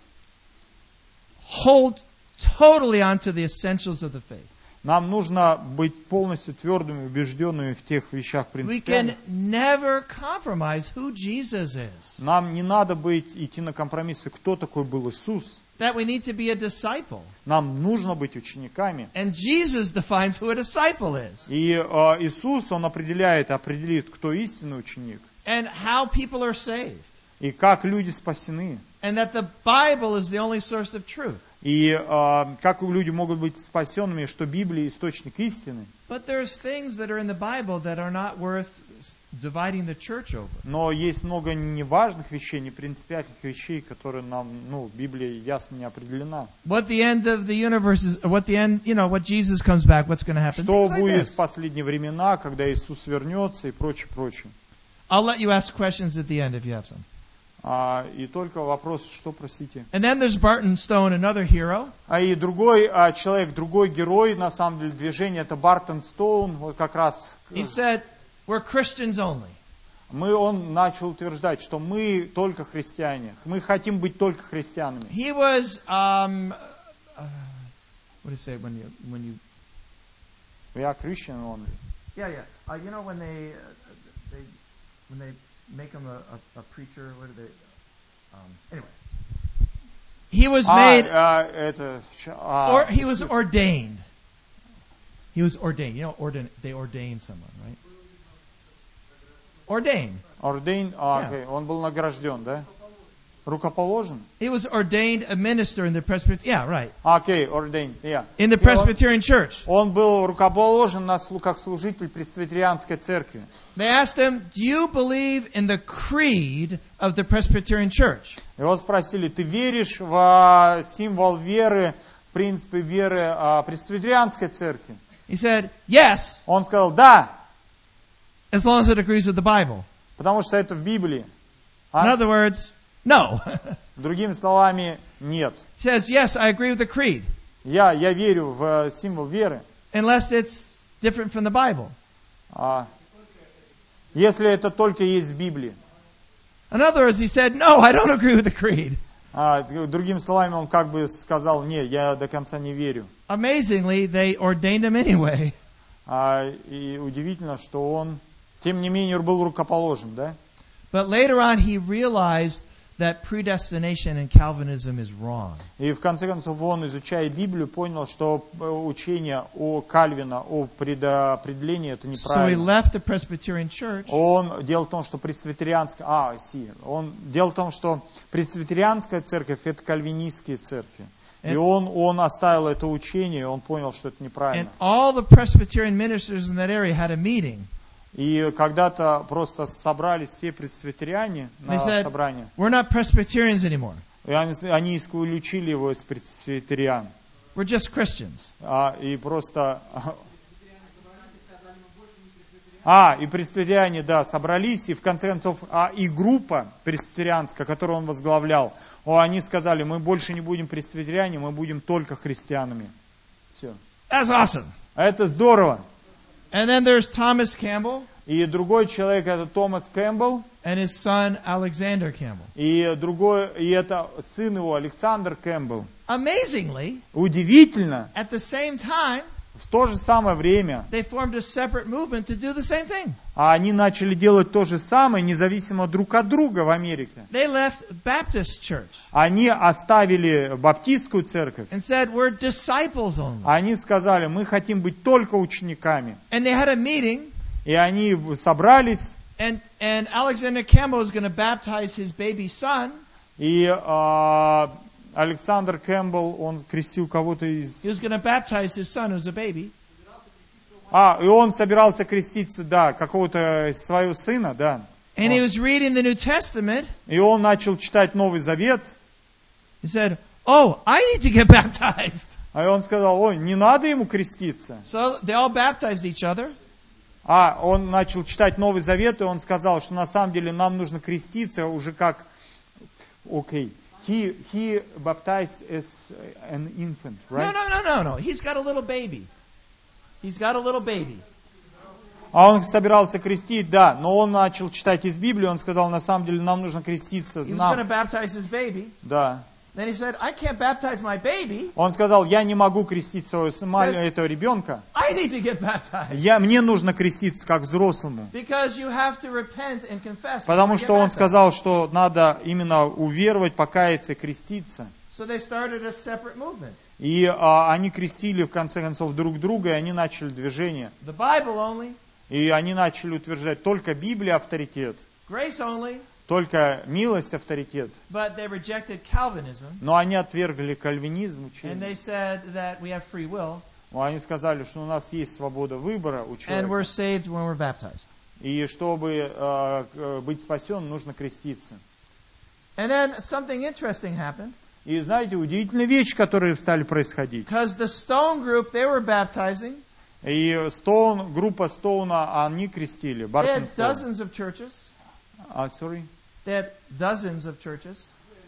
hold totally onto the essentials of the faith. Нам нужно быть полностью твердыми, убежденными в тех вещах We can принципиальных. never compromise who Jesus is. Нам не надо быть, идти на компромиссы, кто такой был Иисус. That we need to be a disciple. Нам нужно быть учениками. And Jesus defines who a disciple is. И э, Иисус, Он определяет, определит, кто истинный ученик. And how people are saved. И как люди спасены. And that the Bible is the only source of truth. И э, как люди могут быть спасенными, что Библия источник истины. But there's things that are in the Bible that are not worth dividing the church over. Но есть много неважных вещей, непринципиальных вещей, которые нам, ну, Библия ясно не определена. What the end of the universe is, what the end, you know, what Jesus comes back, what's going to happen. Что Things like будет this. в последние времена, когда Иисус вернется и прочее, прочее. I'll let you ask questions at the end if you have some. А, и только вопрос, что, простите? And then there's Barton Stone, another hero. А и другой а, человек, другой герой, на самом деле, движения, это Бартон Стоун, вот как раз. He said, we're Christians only. Мы, он начал утверждать, что мы только христиане. Мы хотим быть только христианами. He was, um, uh, what do you say when you, when you, We are Christian only. yeah, yeah. Uh, you know when they, uh, they, when they make him a, a, a preacher, what do they, um, anyway. He was А, made, а, это, а, or he was ordained. He was ordained. You know, ordain, they ordain someone, right? Ordain. Ordained, а, Yeah. окей, он был награжден, да? Рукоположен? He was ordained a minister in the Presbyterian, yeah, right. Окей, ordained, yeah. In the И он- Presbyterian church. Он был рукоположен на слу- как служитель пресвитерианской церкви. They asked him, do you believe in the creed of the Presbyterian church? Его спросили, ты веришь в а, символ веры, принципы веры а, пресвитерианской церкви? He said, yes, Он сказал, да, as long as it agrees with the Bible. потому что это в Библии. In А? other words, no. Другими словами, нет. He says, yes, I agree with the creed, Я, я верю в э, символ веры. unless it's different from the Bible. А, если это только есть в Библии. In other words, he said, no, I don't agree with the creed. А, другими словами, он как бы сказал, не, я до конца не верю. Amazingly, they ordained him anyway. А, и удивительно, что он, тем не менее, был рукоположен, да? But later on, he realized that predestination in Calvinism is wrong. И в конце концов он, изучая Библию, понял, что учение о Кальвина, о предопределении, это So he неправильно. left the Presbyterian church. Он, дело в том, что пресвитерианская, а, си, он, дело в том, что пресвитерианская церковь – это кальвинистские церкви. И он, он оставил это учение, он понял, что это And неправильно. all the Presbyterian ministers in that area had a meeting. И когда-то просто собрались все пресвитериане на They said, собрание. we're not Presbyterians anymore. И они, они исключили его из пресвитериан. We're just Christians. А, и просто... А, и пресвитериане, да, собрались, и в конце концов, а, и группа пресвитерианская, которую он возглавлял, о, они сказали, мы больше не будем пресвитериане, мы будем только христианами. Все. That's awesome. А это здорово. And then there's Thomas Campbell И другой человек, это Томас Кэмпбелл, and his son Alexander Campbell. и другой, и это сын его, Александр Кэмпбелл. Amazingly, Удивительно, at the same time, в то же самое время they formed a separate movement to do the same thing. а они начали делать то же самое, независимо друг от друга в Америке. They left Baptist church Они оставили баптистскую церковь. and said, we're disciples only. Они сказали, мы хотим быть только учениками. And they had a meeting, И они собрались, and, and Alexander Campbell was going to baptize his baby son. и а, Александр Кэмпбелл, он крестил кого-то из... He was going to baptize his son, who was a baby. А, и он собирался креститься, да, какого-то своего сына, да. And he was reading the New Testament. И он начал читать Новый Завет. He said, oh, I need to get baptized. А он сказал, ой, не надо ему креститься. So they all baptized each other. А он начал читать Новый Завет, и он сказал, что на самом деле нам нужно креститься уже как... Окей. Okay. He, he baptized as an infant, right? No, no, no, no, no. He's got a little baby. He's got a little baby. А он собирался крестить, да, но он начал читать из Библии, он сказал, на самом деле нам нужно креститься. He was going to Нам. baptize his baby. Да. Then he said, I can't baptize my baby. Он сказал, я не могу крестить своего сына, Says- этого ребенка. I need to get baptized. Я, мне нужно креститься как взрослому. Because you have to repent and confess. Потому before you что get он baptized. сказал, что надо именно уверовать, покаяться и креститься. So they started a separate movement. И а, они крестили в конце концов друг друга, и они начали движение. The Bible only, И они начали утверждать только Библия авторитет, grace only, только милость авторитет. but they rejected Calvinism. Но они отвергли кальвинизм, And учение. they said that we have free will Они сказали, что у нас есть свобода выбора у and we're человека. saved when we're baptized. И чтобы э, к- быть спасенным, нужно креститься. And then something interesting happened И знаете, удивительные вещи, которые стали происходить. because the Stone group, they were baptizing. И Стоун, группа Стоуна, они крестили. They Бартон had Стоун. dozens of churches. А, sorry. They had dozens of churches.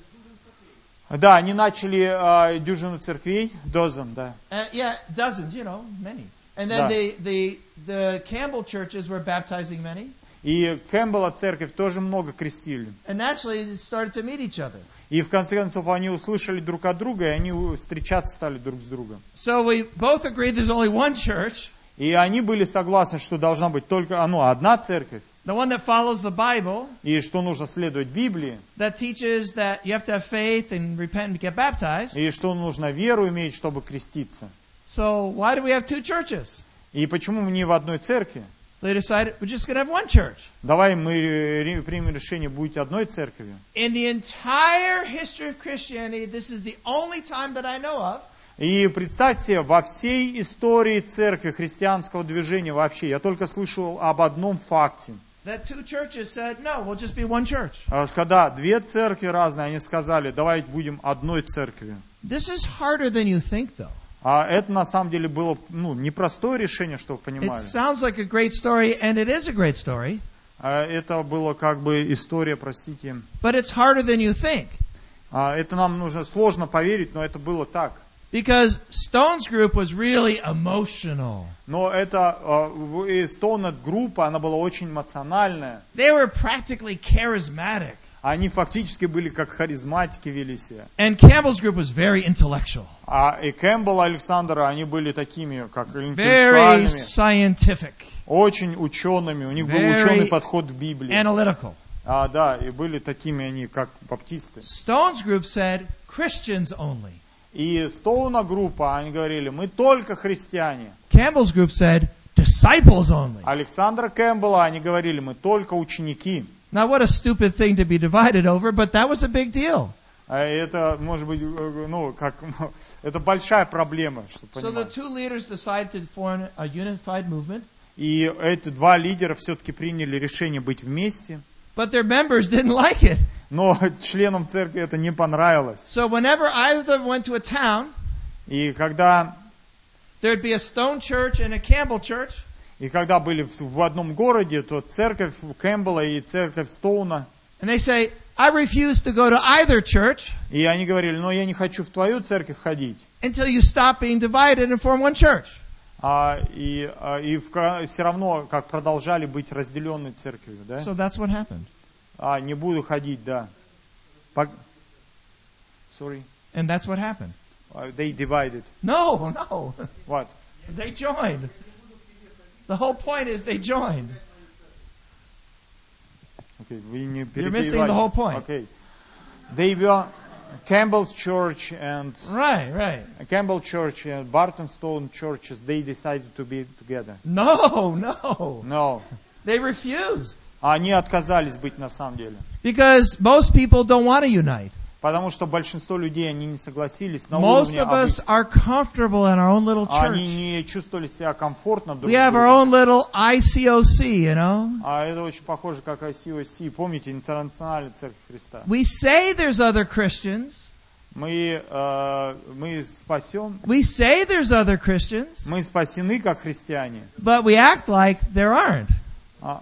Да, они начали э, дюжину церквей, дозен, да. And yeah, dozens, you know, many. And then Да. the, the, the Campbell churches were baptizing many. И Кэмпбелла церковь тоже много крестили. And naturally, they started to meet each other. И в конце концов они услышали друг от друга, и они встречаться стали друг с другом. So we both agreed there's only one church, И они были согласны, что должна быть только ну, одна церковь, the one that follows the Bible, и что нужно следовать Библии, that teaches that you have to have faith and repent and get baptized. и что нужно веру иметь, чтобы креститься. So why do we have two churches? И почему мы не в одной церкви? So they decided we're just going to have one church. Давай мы ре- примем решение быть одной церковью. In the entire history of Christianity, this is the only time that I know of И представьте, во всей истории церкви, христианского движения вообще, я только слышал об одном факте. that two churches said, no, we'll just be one church. А Когда две церкви разные, они сказали, давайте будем одной церковью. This is harder than you think, though. А это на самом деле было ну, непростое решение, чтобы вы It понимали. sounds like a great story, and it is a great story, А Это было как бы история, простите. but it's harder than you think. А Это нам нужно сложно поверить, но это было так. Because Stone's group was really emotional. Но эта Стоунет группа, она была очень эмоциональная. They were practically charismatic. Они фактически были как харизматики, вели себя. And Campbell's group was very intellectual, А и Кэмпбелл, Александра, они были такими, как very интеллектуальными, scientific, очень учеными. У них был Very ученый подход к Библии. analytical. А, да, и были такими они, как баптисты. Stone's group said Christians only. И Стоуна группа, они говорили, мы только христиане. Campbell's group said disciples only. Александра Кэмпбелла, они говорили, мы только ученики. Now, what a stupid thing to be divided over, but that was a big deal. А это, может быть, ну, как, это большая проблема, чтобы So the понимать. two leaders decided to form a unified movement, И эти два лидера все-таки приняли решение быть вместе. but their members didn't like it. Но членам церкви это не понравилось. So whenever either of them went to a town, И когда, there'd be a Stone church and a Campbell church, и когда были в, в одном городе, то церковь Кэмпбелла и церковь Стоуна, and they say, I refuse to go to either church и они говорили, но я не хочу в твою церковь ходить. until you stop being divided and form one church. А, и а, и в, ка- все равно как продолжали быть разделенной церковью, да? So that's what happened. А, не буду ходить, да. Пог- Sorry. And that's what happened. Uh, They divided. No, no. What? They joined. The whole point is they joined. Okay, вы не You're missing the перебивайте. whole point. Okay. They were Campbell's church and Right, right. Campbell Church and Barton Stone churches, they decided to be together. No, no. No. They refused. Они отказались быть на самом деле. Because most people don't want to unite. Потому что большинство людей, они не согласились на Most уровне of us обычного. are comfortable in our own little Они church. не чувствовали себя комфортно друг We с have our другом. own little I C O C, you know. А это очень похоже, как ай си о си. Помните, Интернациональная Церковь Христа. We say there's other Christians. Мы, э, мы спасем, We say there's other Christians. мы спасены как христиане. But we act like there aren't. А,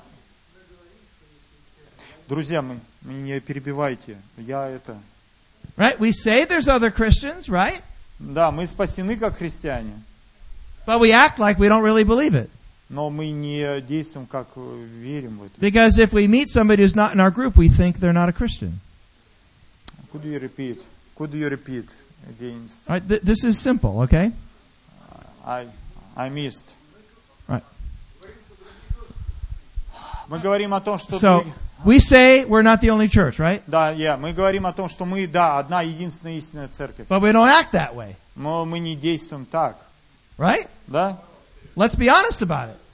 друзья, мы, мы не перебивайте. Я это. Right? We say there's other Christians, right? Да, мы спасены как христиане, But we act like we don't really believe it. но мы не действуем как э, верим в это. Because if we meet somebody who's not in our group, we think they're not a Christian. Could you repeat? Could you repeat again? All right, th- this is simple, okay? I, I missed. Right. Мы говорим о том, что... So, we say we're not the only church, right? Да, я. Мы говорим о том, что мы, да, одна единственная истинная церковь. But we don't act that way, Но мы не действуем так. right? Да? Let's be honest about it.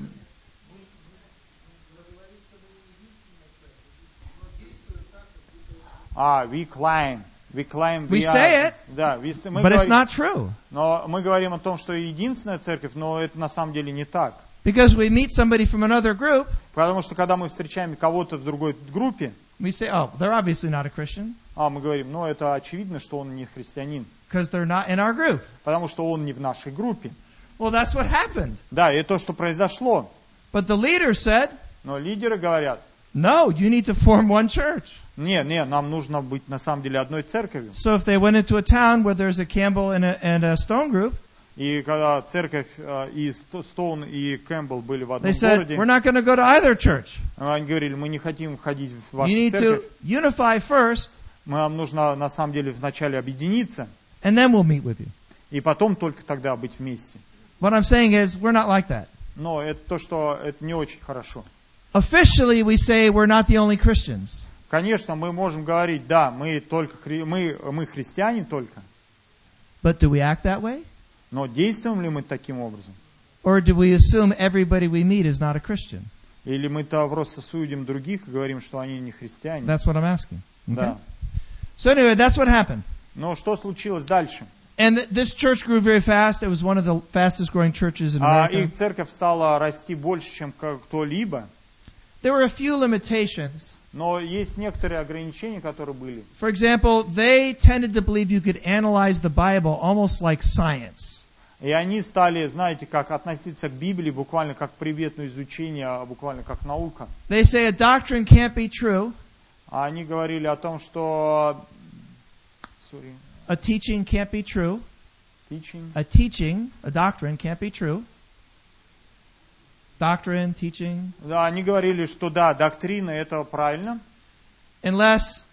А, we claim. We claim We we say are- it, Да, we say- мы But it's говорим- not true. но мы говорим о том, что единственная церковь, но это на самом деле не так. Because we meet somebody from another group, Потому что когда мы встречаем кого-то в другой группе, we say, oh, they're obviously not a Christian а мы говорим, ну это очевидно, что он не христианин, because they're not in our group. потому что он не в нашей группе. Well, that's what happened. Да, и то, что произошло. But the leader said, Но лидеры говорят, no, you need to form one church. не, не, нам нужно быть на самом деле одной церковью. So if they went into a town where there's a Campbell and a, and a Stone group, И когда церковь э, и Сто- Стоун и Кэмпбелл были в одном they said, городе, we're not going to go to either church. они говорили, мы не хотим входить в You вашу need церковь, to unify first, нам нужно на самом деле вначале объединиться, and then we'll meet with you. и потом только тогда быть вместе. What I'm saying is, we're not like that. Но это то, что это не очень хорошо. Officially, we say we're not the only Christians. Конечно, мы можем говорить, да, мы только хри- мы, мы христиане только, But do we act that way? но действуем ли мы таким образом? Or do we assume everybody we meet is not a Christian? Или мы-то просто судим других и говорим, что они не христиане? That's what I'm asking. Okay? Да. So anyway, that's what happened. Но что случилось дальше? And th- this church grew very fast. It was one of the fastest growing churches in А America. их церковь стала расти больше, чем как кто-либо. There were a few limitations. Но есть некоторые ограничения, которые были. For example, they tended to believe you could analyze the Bible almost like science. И они стали, знаете, как относиться к Библии буквально как к предмету изучения, а буквально как наука. They say a doctrine can't be true, А они говорили о том, что... Sorry, a teaching can't be true, teaching. a teaching, a doctrine can't be true. Doctrine, teaching. Да, они говорили, что да, доктрина это правильно, unless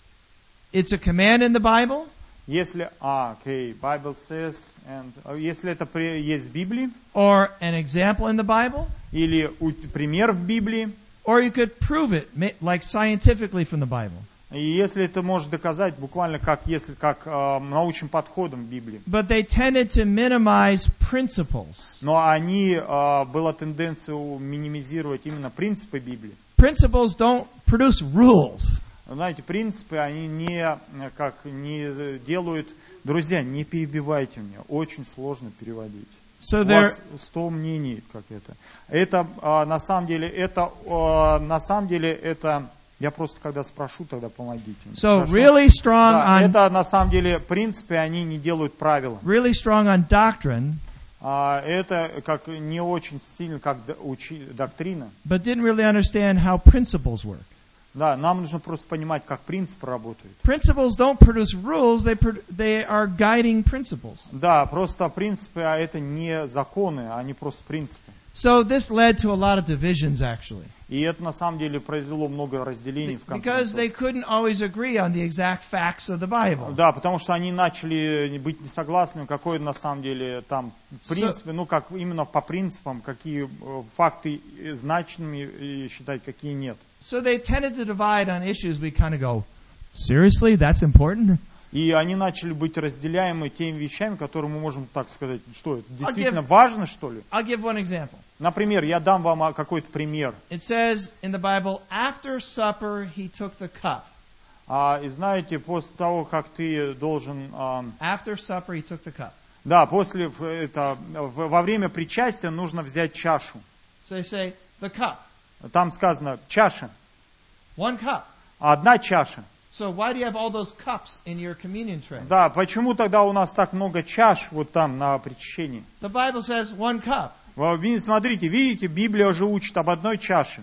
it's a command in the Bible, Если, а, окей, Bible says, and, э, если это при- есть в Библии, or an example in the Bible, или у- пример в Библии, or you could prove it, ma- like scientifically from the Bible. и если это можешь доказать буквально как, если, как э, научным подходом в Библии. But they tended to minimize principles. Но они, э, была тенденция минимизировать именно принципы Библии. Principles don't produce rules. Знаете, принципы, они не, э, как, не делают... Друзья, не перебивайте меня, очень сложно переводить. So У there, вас сто мнений, как это. Это, э, на самом деле, это, э, на самом деле, это... Я просто, когда спрошу, тогда помогите мне. so Хорошо? really strong Да, on это, на самом деле, принципы, они не делают правила. really strong on doctrine, А, это как не очень сильно, как д- учи- доктрина. but didn't really understand how principles work. Да, нам нужно просто понимать, как принципы работают. Principles don't produce rules, they pro- they are guiding principles. Да, просто принципы, а это не законы, они просто принципы. So this led to a lot of divisions actually. И это на самом деле произвело много разделений в конце Because they концов. couldn't always agree on the exact facts of the Bible. Да, потому что они начали быть несогласными, какой на самом деле там принципы, ну как именно по принципам, какие э, факты э, значимыми и считать, какие нет. So they tended to divide on issues we kind of go, seriously, that's important? И они начали быть разделяемы теми вещами, которые мы можем так сказать, что это действительно give- важно, что ли? I'll give one example. Например, я дам вам а, какой-то пример. It says in the Bible, after supper he took the cup. А, и знаете, после того, как ты должен, а, After supper he took the cup. да, после в- это, в- во время причастия нужно взять чашу. So they say, the cup. Там сказано чаша, One cup. одна чаша. So why do you have all those cups in your communion tray? Да, почему тогда у нас так много чаш вот там на причащении? The Bible says one cup. Вы ви- смотрите, видите, Библия уже учит об одной чаше.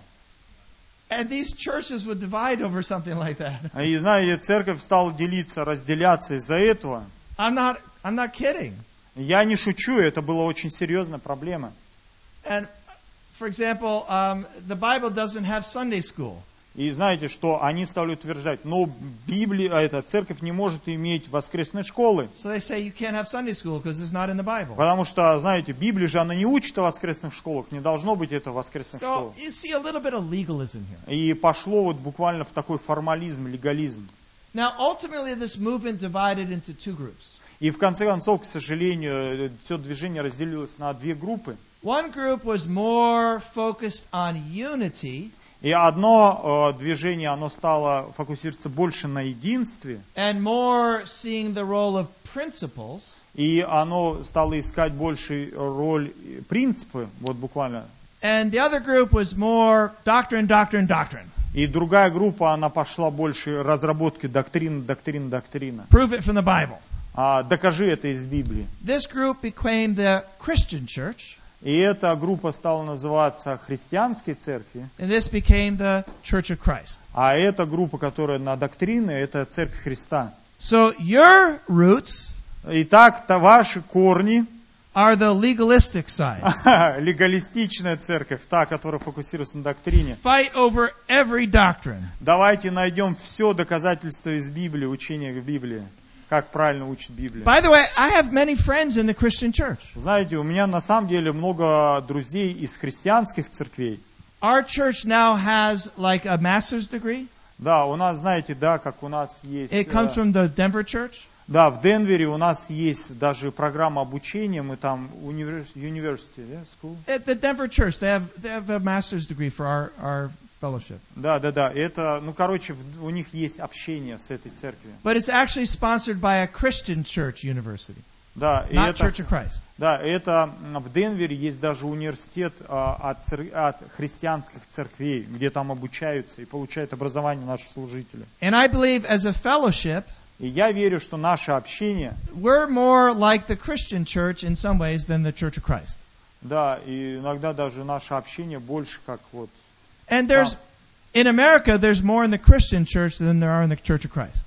And these churches would divide over something like that. И знаете, церковь стала делиться, разделяться из-за этого. I'm not, I'm not kidding. Я не шучу, это была очень серьезная проблема. And for example, um, the Bible doesn't have Sunday school. И знаете, что они стали утверждать, но Библия, а эта церковь не может иметь воскресной школы. So they say you can't have Sunday school because it's not in the Bible. Потому что, знаете, Библия же, она не учит о воскресных школах, не должно быть этого воскресных So школ. you see a little bit of legalism here. И пошло вот буквально в такой формализм, легализм. Now, ultimately, this movement divided into two groups. И в конце концов, к сожалению, все движение разделилось на две группы. One group was more focused on unity И одно э, движение, оно стало фокусироваться больше на единстве, and more seeing the role of principles. и оно стало искать больше роль э, принципы, вот буквально. And the other group was more doctrine, doctrine, doctrine. И другая группа, она пошла больше разработки доктрины, доктрины, доктрина. Prove it from the Bible. А, докажи это из Библии. This group became the Christian church, И эта группа стала называться христианской церкви, and this became the Church of Christ. а эта группа, которая на доктрине, это церковь Христа. So your roots Итак, то ваши корни, are the legalistic side. легалистичная церковь, та, которая фокусируется на доктрине. Fight over every doctrine. Давайте найдем все доказательства из Библии, учения в Библии, как правильно учит Библия. By the way, I have many friends in the Christian church. Знаете, у меня на самом деле много друзей из христианских церквей. Our church now has like a master's degree. Да, у нас, знаете, да, как у нас есть... It comes э, from the Denver church. Да, в Денвере у нас есть даже программа обучения, мы там универ- university, yeah, school. At the Denver church, they have they have a master's degree for our, our fellowship. Да, да, да. Это, ну, короче, в- у них есть общение с этой церковью. But it's actually sponsored by a Christian church university, Да, и not это, Church of Christ. да, это м, в Денвере есть даже университет а, от, цер- от христианских церквей, где там обучаются и получают образование наши служители. And I believe as a fellowship, И я верю, что наше общение, we're more like the Christian church in some ways than the Church of Christ. да, и иногда даже наше общение больше как вот... And there's, in America, there's more in the Christian church than there are in the Church of Christ.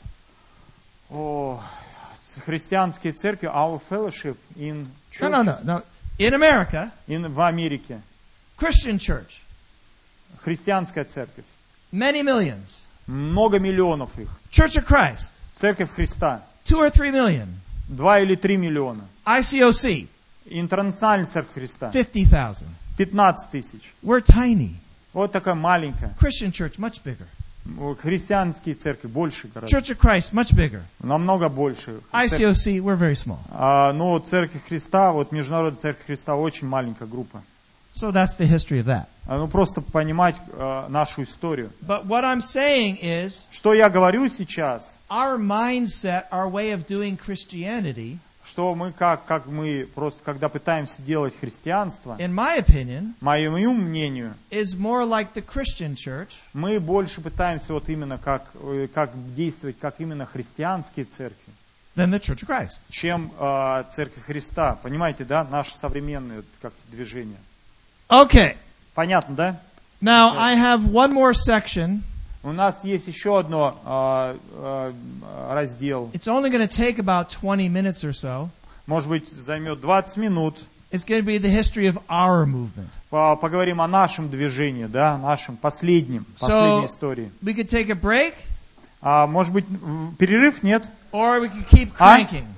О, христианские церкви, our fellowship in No, church, no, no, no. In America, in, в Америке, Christian church, христианская церковь, many millions. Много миллионов их. Church of Christ, Церковь Христа. two or three million. Два или три миллиона. I C O C, Интернациональная Церковь Христа. fifty thousand. пятнадцать тысяч. We're tiny. Вот такая маленькая. Christian church, much bigger. Христианские церкви больше гораздо. Church of Christ, much bigger. Намного больше. I C O C, we're very small. А, но Церковь Христа, вот Международная Церковь Христа очень маленькая группа. So that's the history of that. А, ну просто понимать а, нашу историю. But what I'm saying is, Что я говорю сейчас, our mindset, our way of doing Christianity, что мы как, как мы просто, когда пытаемся делать христианство, in my opinion, моему мнению, is more like the Christian church мы больше пытаемся вот именно как, э, как действовать, как именно христианские церкви, than the Church of Christ. чем э, Церковь Христа. Понимаете, да? Наши современные как движения. Okay. Понятно, да? Now Yes. I have one more section. У нас есть еще одно э, э, раздел. It's only going to take about twenty minutes or so. Может быть, займет двадцать минут. It's going to be the history of our movement. По- Поговорим о нашем движении, да, нашем последнем, So- последней истории. We could take a break, А может быть, м, перерыв? Нет? or we could keep А? cranking.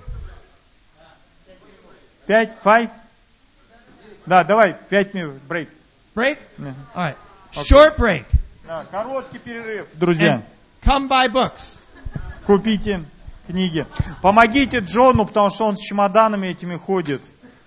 Пять? Five? Да, давай, пять минут, брейк. Break? Мгм. All right. Okay. Short break. Да, короткий перерыв, друзья. And come buy books. Купите книги. Помогите Джону, потому что он с чемоданами этими ходит.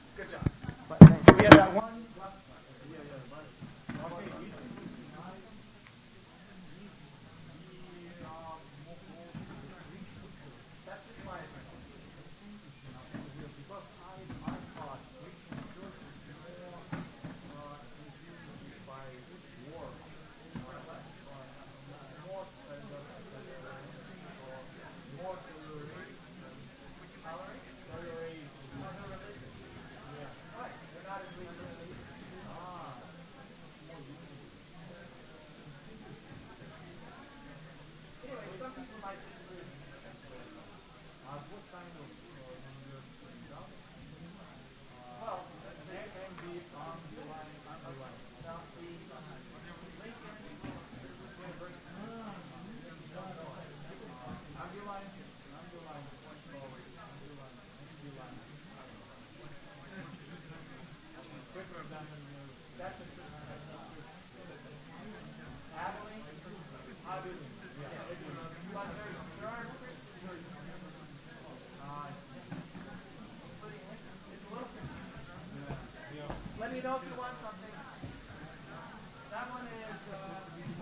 Let me know if you want something. That one is. Uh,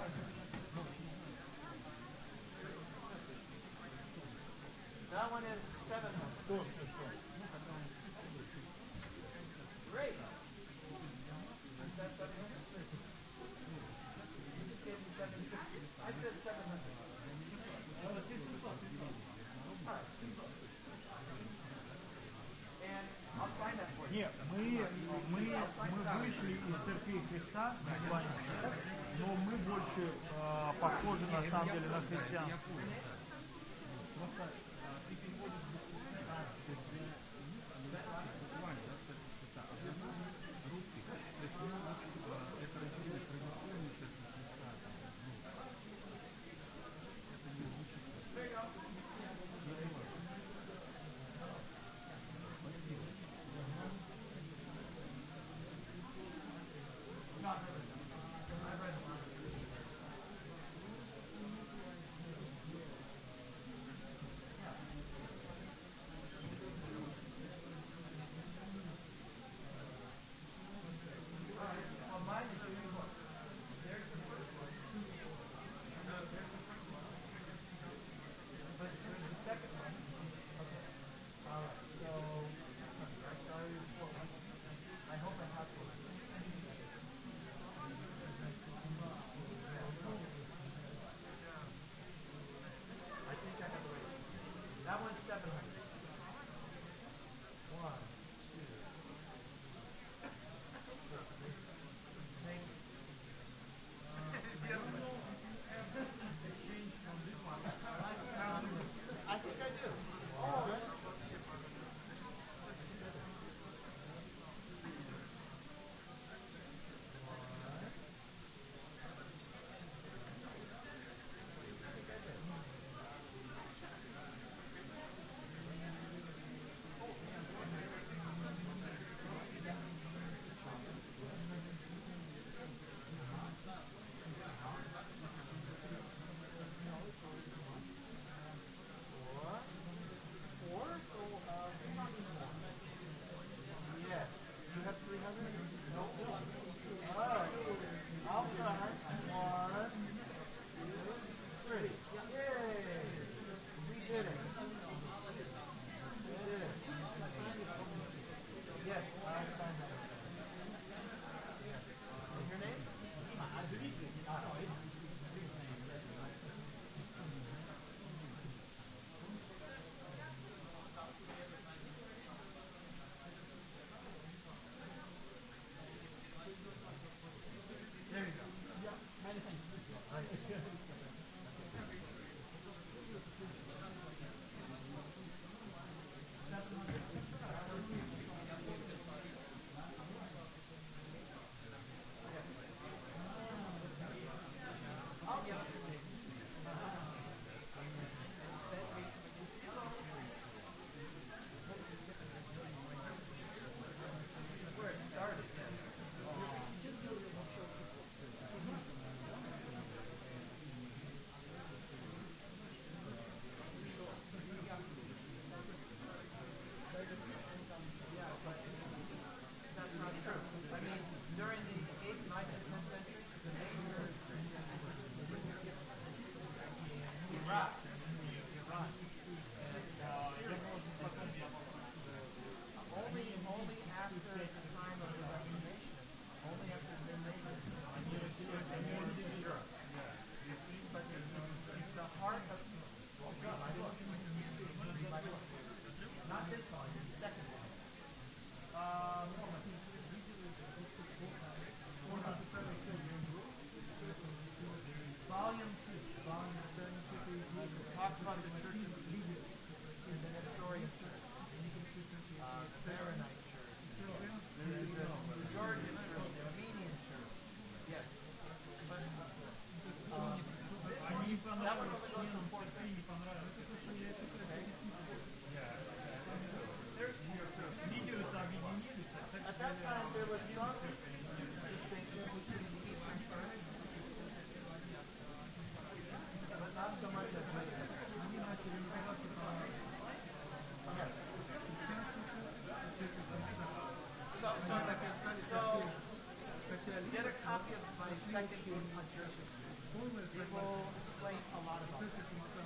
that one is seven hundred. Great. Is that seven hundred? You just gave me seven fifty. I said seven hundred. All right. And I'll sign that for you. Нет, мы, мы, мы вышли из Церкви Христа, но мы больше э, похожи на самом деле на христианство. three hundred? No. All right. I'll start. One, two, three. Yay! We did it. We did it. Yes, I signed that. Yes. And your name? There you go. Yeah. Many thanks. Seven hundred. I'll get you. That's where it started, yes. Yeah, but that's not true. I mean, during the eighth, ninth, and tenth century, the major Christianity was in Iraq, Iran, and uh, Syria, and Egypt. Only, only after the time of the Reformation, only after the Mid-Ages, did it shift more to Europe. But it's the heart of. Well, read my book. Read my book. Not this volume, the second volume. Um, volume two. Volume two. Talks about the Church of the East and the Nestorian Church, uh, the Maronite Church, the, the, the Georgian Church, the Armenian Church. Yes. But um, this one, that one only goes from four fifty. Okay. There's, at that time, there was some distinction between Eastern Church, but not so much as later. Yes. So, so, so, get a copy of my second book on church history. It will explain a lot about that.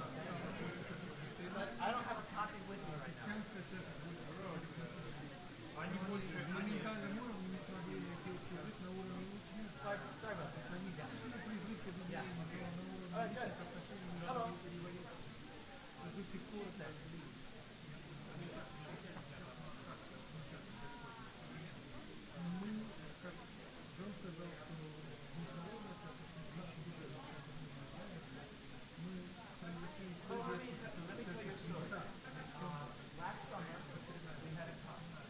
But I don't have a copy with me right now. Sorry, sorry about that. Yeah. Yeah. All right, good. Hello. Who's next? So let me, let me tell you a story. Uh, last summer, we had a conference.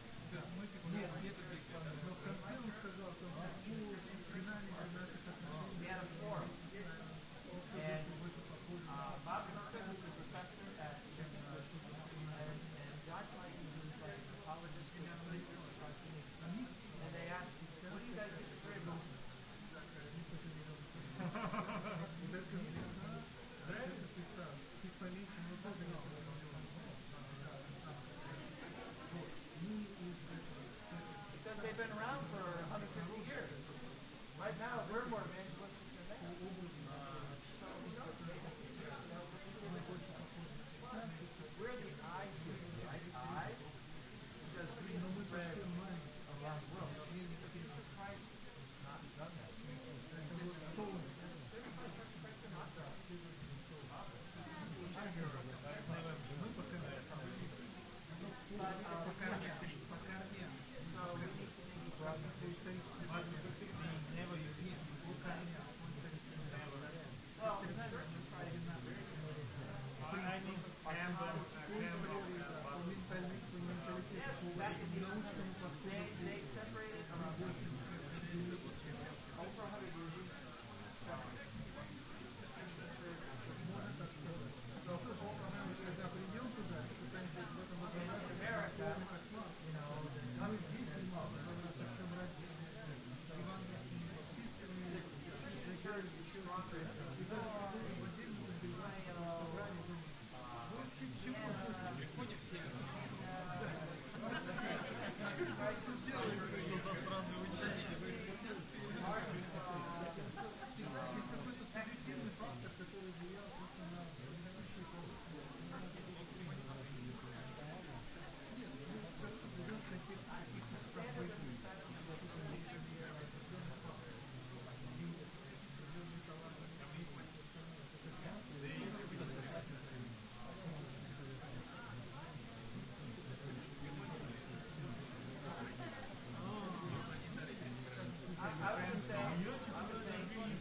We had a forum. And uh, Bob Kirkman, who's a professor at Trinity Christian, and, and John Clayton, who's like an apologist for the Savior across the nation. And they asked, what do you guys disagree about? Because they've been around for one hundred fifty years. Right now, we're more evangelistic than they are. Uh, so who knows? Maybe in the future they'll believe we're different. Plus, we're the eyes here, right? Eyes? Because we have spread around the world. The Church of Christ has not done that. There's my Church of Christ in Moscow. But, uh, so we need to maybe broaden the vision. Well, the Church of Christ is very committed to yes, back in the they, they separated from over one hundred years separated. So for over one hundred years, in, in America, you know, the government says, oh, the Christian church is stronger in Illinois, you know, uh, Indiana, Indiana, Christ is stronger in say, I would say,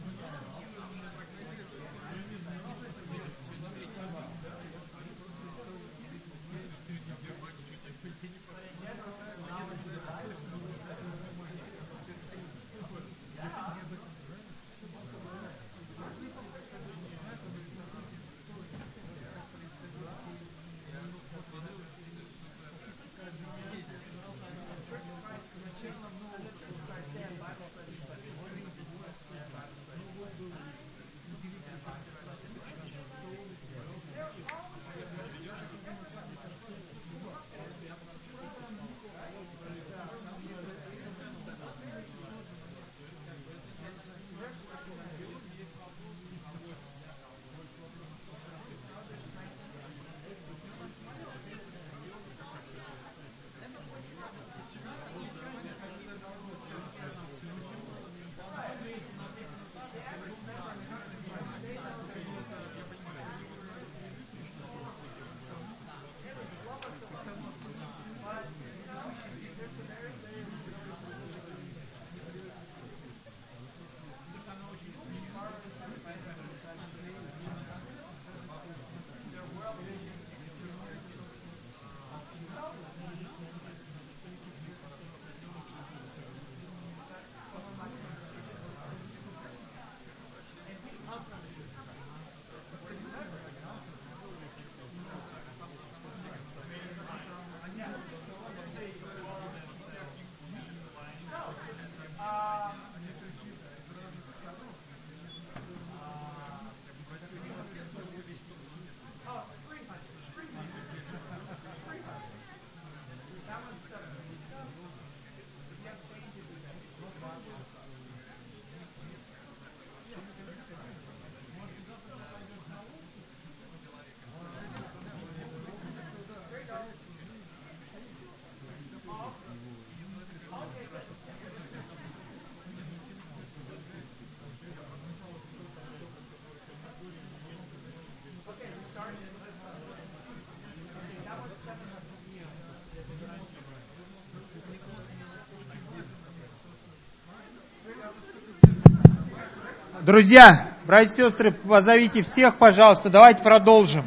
Друзья, братья и сестры, позовите всех, пожалуйста, давайте продолжим.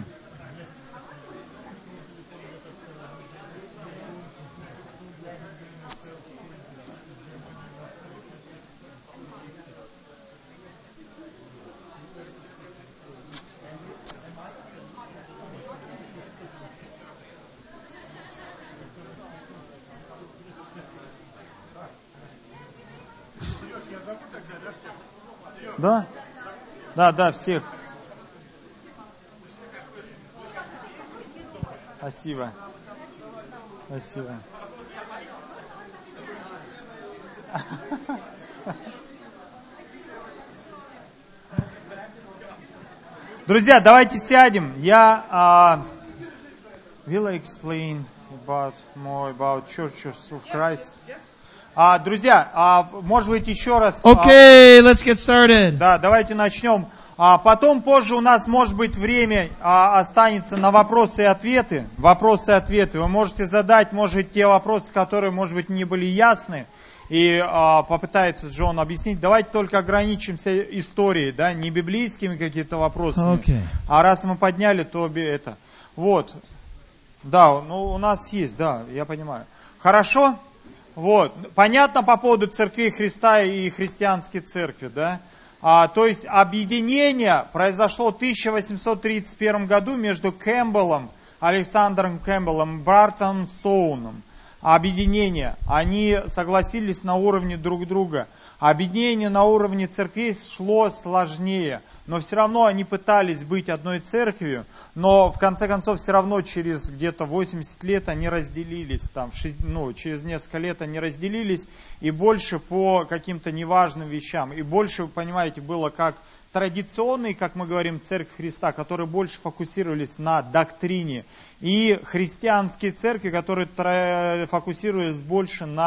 Да? Да, да, всех. Спасибо. Спасибо. Друзья, давайте сядем. Я uh, will explain about more about churches of Christ. А, друзья, а, может быть, еще раз... Okay, let's get started. Да, давайте начнем. А потом, позже у нас, может быть, время а, останется на вопросы и ответы. Вопросы и ответы. Вы можете задать, может, те вопросы, которые, может быть, не были ясны. И а, попытается Джон объяснить. Давайте только ограничимся историей, да, не библейскими какими-то вопросами. Okay. А раз мы подняли, то это... Вот. Да, ну у нас есть, да, я понимаю. Хорошо? Вот. Понятно по поводу церкви Христа и христианской церкви, да? А, то есть объединение произошло в тысяча восемьсот тридцать первом году между Кэмпбеллом, Александром Кэмпбеллом и Бартоном Стоуном. Объединение. Они согласились на уровне друг друга. Объединение на уровне церквей шло сложнее. Но все равно они пытались быть одной церковью. Но в конце концов все равно через где-то восемьдесят лет они разделились. Там, ну, через несколько лет они разделились. И больше по каким-то неважным вещам. И больше, вы понимаете, было как традиционные, как мы говорим, церковь Христа, которые больше фокусировались на доктрине, и христианские церкви, которые фокусировались больше на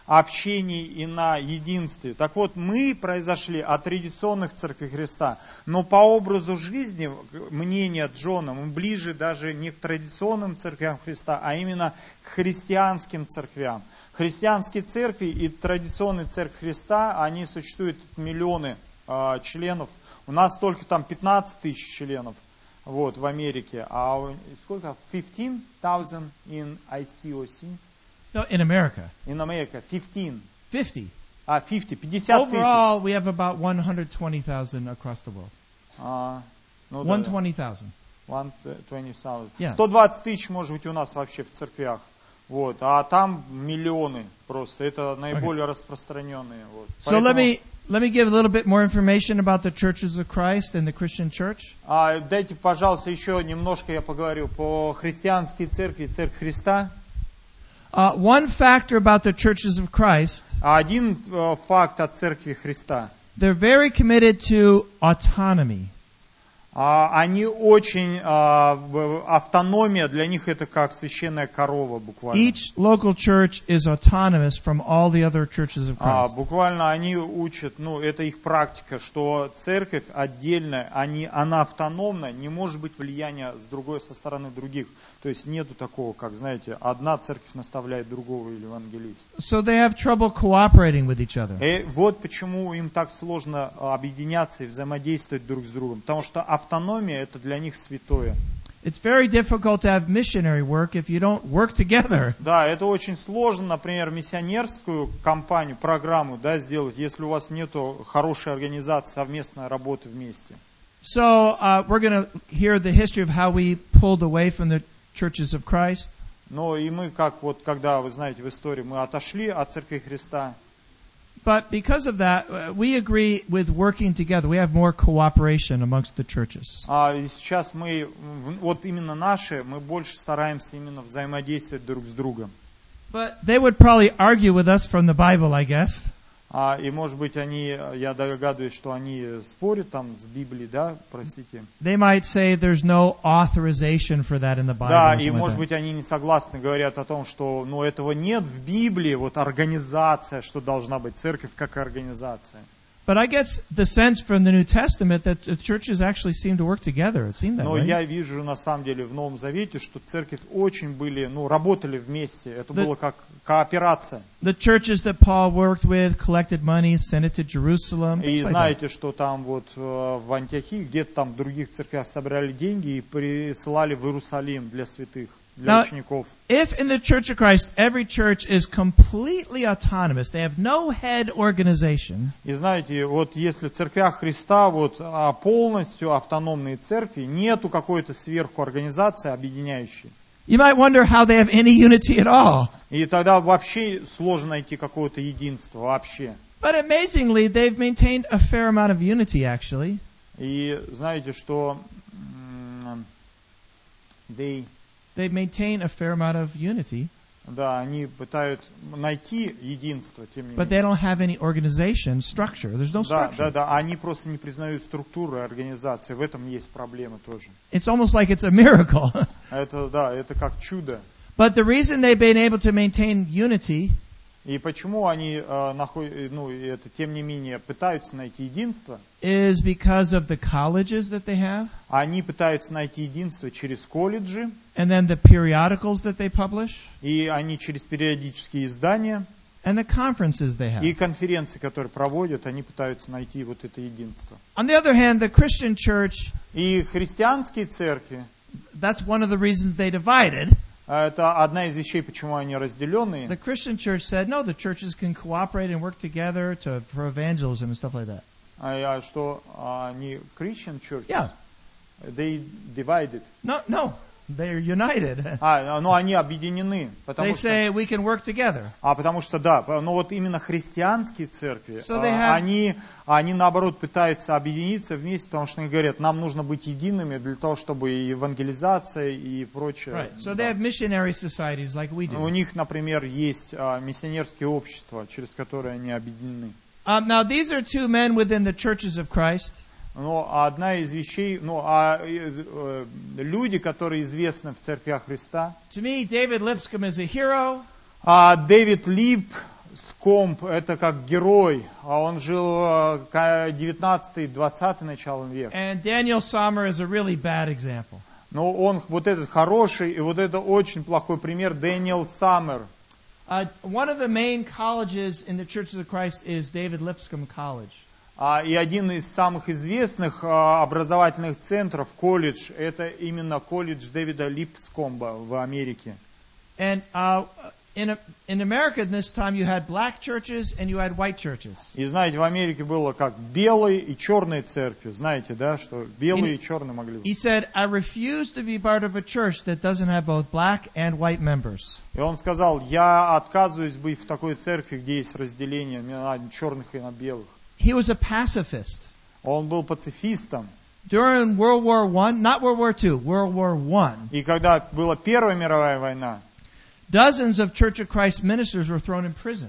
общении и на единстве. Так вот, мы произошли от традиционных церквей Христа, но по образу жизни, мнение Джона, мы ближе даже не к традиционным церквям Христа, а именно к христианским церквям. Христианские церкви и традиционные церкви Христа, они существуют миллионы э, членов. У нас только там пятнадцать тысяч членов. Вот, в Америке. А сколько? fifteen thousand in I C O C? No, in America. In America, fifteen. fifty. А, fifty, пятьдесят тысяч. Overall, we have about one hundred twenty thousand across the world. А, ну, да, one hundred twenty thousand. one hundred twenty thousand. Yeah. сто двадцать тысяч, может быть, у нас вообще в церквях. Вот. А там миллионы просто. Это наиболее okay. распространенные. Вот. So Поэтому... let me let me give a little bit more information about the churches of Christ and the Christian church. А, дайте, пожалуйста, еще немножко я поговорю по христианской церкви, церкви Христа. Uh, one factor about the churches of Christ. Один uh, факт о церкви Христа. They're very committed to autonomy. Uh, они очень uh, автономия для них это как священная корова буквально. Each local church is autonomous from all the other churches of Christ. Uh, буквально они учат, ну это их практика, что церковь отдельная, они, она автономна, не может быть влияния с другой со стороны других. То есть нету такого, как знаете, одна церковь наставляет другого или евангелиста. So they have trouble cooperating with each other. И вот почему им так сложно объединяться и взаимодействовать друг с другом, потому что автономия это для них святое. It's very difficult to have missionary work if you don't work together. Да, это очень сложно, например, миссионерскую кампанию, программу, да, сделать, если у вас нету хорошей организации, совместной работы вместе. So uh, we're going to hear the history of how we pulled away from the churches of Christ. Но и мы, как вот, когда, вы знаете, в истории мы отошли от Церкви Христа. But because of that, uh, we agree with working together. We have more cooperation amongst the churches. А сейчас мы, вот именно наши, мы больше стараемся именно взаимодействовать друг с другом. But they would probably argue with us from the Bible, I guess. А, и, может быть, они, я догадываюсь, что они спорят там с Библией, да, простите. They might say there's no authorization for that in the Bible. Да, и, может быть, они не согласны, говорят о том, что, ну, этого нет в Библии, вот организация, что должна быть церковь как организация. But I get the sense from the New Testament that the churches actually seem to work together. It seemed that Но way. я вижу, на самом деле, в Новом Завете, что церковь очень были, ну, работали вместе. Это The- было как кооперация. The churches that Paul worked with collected money, sent it to Jerusalem. И Things like that. знаете, что там вот э, в Антиохии, где-то там в других церквях собирали деньги и присылали в Иерусалим для святых, для Now, учеников. If in the Church of Christ every church is completely autonomous, they have no head organization, И знаете, вот если в церквях Христа вот а, полностью автономные церкви, нету какой-то сверху организации объединяющей. you might wonder how they have any unity at all. И тогда вообще сложно найти какое-то единство вообще. But amazingly, they've maintained a fair amount of unity, actually. И знаете, что м, they, They maintain a fair amount of unity, да, они пытаются найти единство, тем не but they менее. don't have any organization structure. There's no Да, structure. да, да, они просто не признают структуры организации. В этом есть проблема тоже. It's almost like it's a miracle. Это, да, это как чудо. But the reason they've been able to maintain unity И почему они, э, находят, ну, и это, тем не менее, пытаются найти единство? is because of the colleges that they have, Они пытаются найти единство через колледжи, and then the periodicals that they publish, и они через периодические издания, and the conferences they have. и конференции, которые проводят, они пытаются найти вот это единство. On the other hand, the Christian church, И христианские церкви, that's one of the reasons they divided. это одна из вещей, почему они разделенные. The Christian church said, no, the churches can cooperate and work together to, for evangelism and stuff like that. А, а что они Christian Church, Yeah. they divided. No, no, they're united. А, но они объединены, потому They что, say we can work together. а потому что да, но вот именно христианские церкви, So they а, have- они, они наоборот пытаются объединиться вместе, потому что они говорят, нам нужно быть едиными для того, чтобы и евангелизация и прочее. Right. So Да. they have missionary societies like we У do. них, например, есть а, миссионерские общества, через которые они объединены. Um, now, these are two men within the churches of Christ. Но одна из вещей, ну, а э, э, люди, которые известны в церквях Христа, To me, David Lipscomb is a hero. а Дэвид Лип, Скомб это как герой, а он жил в девятнадцатый-двадцатый начало века. And Daniel Sommer is a really bad example. Но он вот этот хороший, и вот это очень плохой пример, Дэниел Саммер. Uh, one of the main colleges in the Churches of Christ is David Lipscomb College. А, и один из самых известных а, образовательных центров, колледж, это именно колледж Дэвида Липскомба в Америке. And uh, in, in America, this time you had black churches and you had white churches. И знаете, в Америке было как белые и черные церкви. Знаете, да, что белые и черные могли быть. He said, I refuse to be part of a church that doesn't have both black and white members. И он сказал, я отказываюсь быть в такой церкви, где есть разделение на черных и на белых. He was a pacifist. Он был пацифистом. During World War One, not World War Two, World War One, И когда была Первая мировая война, dozens of Church of Christ ministers were thrown in prison.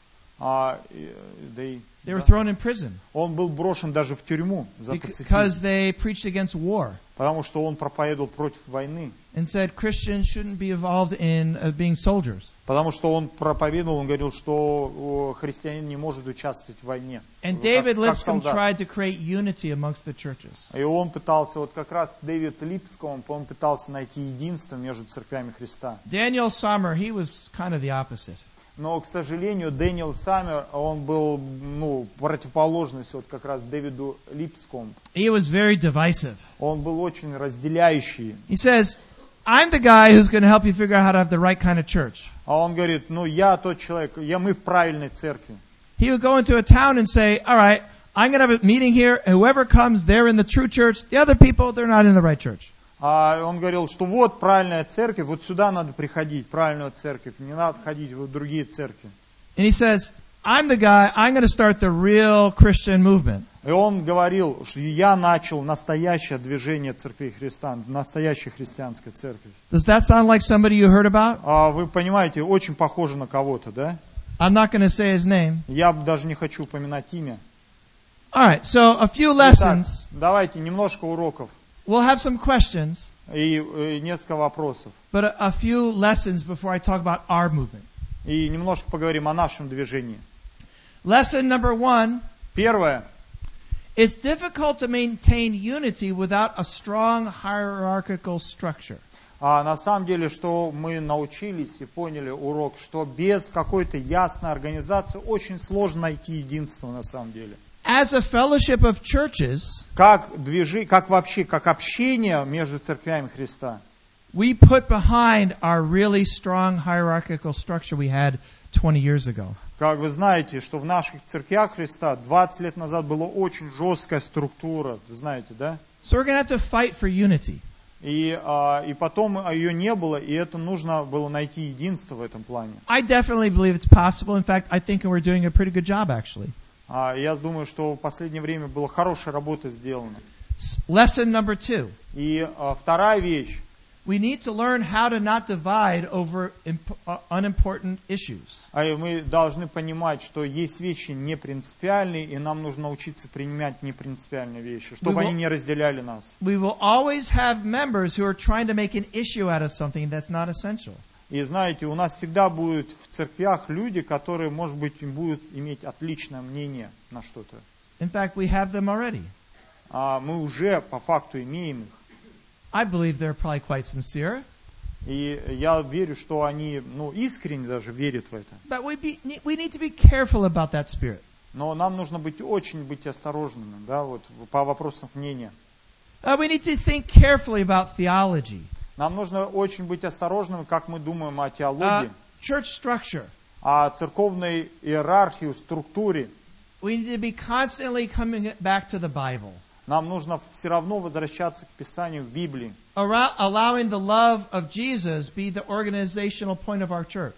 а, и, да и- They were да, thrown in prison он был брошен даже в тюрьму за because пацифизм, they preached against war потому что он проповедовал против войны. and said Christians shouldn't be involved in uh, being soldiers. Потому что он проповедовал, он говорил, что о, христианин не может участвовать в войне. And Как- David как Lipscomb солдат. tried to create unity amongst the churches. И он пытался, вот как раз Дэвид Липском, он пытался найти единство между церквями Христа. Daniel Sommer, he was kind of the opposite. Но, к сожалению, Дэниел Саммер, он был, ну, противоположность вот как раз Дэвиду Липскому. He was very divisive. Он был очень разделяющий. He says, I'm the guy who's going to help you figure out how to have the right kind of church. А он говорит, ну, я тот человек, я, мы в правильной церкви. He would go into a town and say, all right, I'm going to have a meeting here. Whoever comes, they're in the true church. The other people, they're not in the right church. А он говорил, что вот правильная церковь, вот сюда надо приходить, правильная церковь, не надо ходить в другие церкви. And he says, I'm the guy, I'm going to start the real Christian movement. И он говорил, что я начал настоящее движение церкви Христа, настоящая христианская церковь. Does that sound like somebody you heard about? А вы понимаете, очень похоже на кого-то, да? I'm not going to say his name. Я даже не хочу упоминать имя. All right, so a few Итак, lessons. давайте немножко уроков We'll have some questions, и, и несколько вопросов. but a, a few lessons before I talk about our movement. И немножко поговорим о нашем движении. Lesson number one, Первое. it's difficult to maintain unity without a strong hierarchical structure. А на самом деле, что мы научились и поняли урок, что без какой-то ясной организации очень сложно найти единство на самом деле. As a fellowship of churches, Как движи, как вообще, как общение между церквями Христа. we put behind our really strong hierarchical structure we had twenty years ago. Как вы знаете, что в наших церквях Христа двадцать лет назад была очень жесткая структура, знаете, да? So we're going to have to fight for unity. И, а, и потом ее не было, и это нужно было найти единство в этом плане. I definitely believe it's possible. In fact, I think we're doing a pretty good job, actually. А, я думаю, что в последнее время была хорошая работа сделана. S- Lesson number two. И а, вторая вещь. We need to learn how to not divide over imp- uh, unimportant issues. А мы должны понимать, что есть вещи непринципиальные, и нам нужно научиться принимать непринципиальные вещи, чтобы We will- они не разделяли нас. We will always have members who are trying to make an issue out of something that's not essential. И знаете, у нас всегда будут в церквях люди, которые, может быть, будут иметь отличное мнение на что-то. In fact, we have them already. А мы уже по факту имеем их. I believe they're probably quite sincere, И я верю, что они, ну, искренне даже верят в это. but we, be, we need to be careful about that spirit. Но нам нужно быть очень быть осторожными, да, вот по вопросам мнения. Uh, we need to think carefully about theology, Нам нужно очень быть осторожными, как мы думаем о uh, теологии, church structure. о церковной иерархии, структуре. We need to be constantly coming back to the Bible, Нам нужно все равно возвращаться к Писанию, к Библии. Allow- allowing the love of Jesus be the organizational point of our church.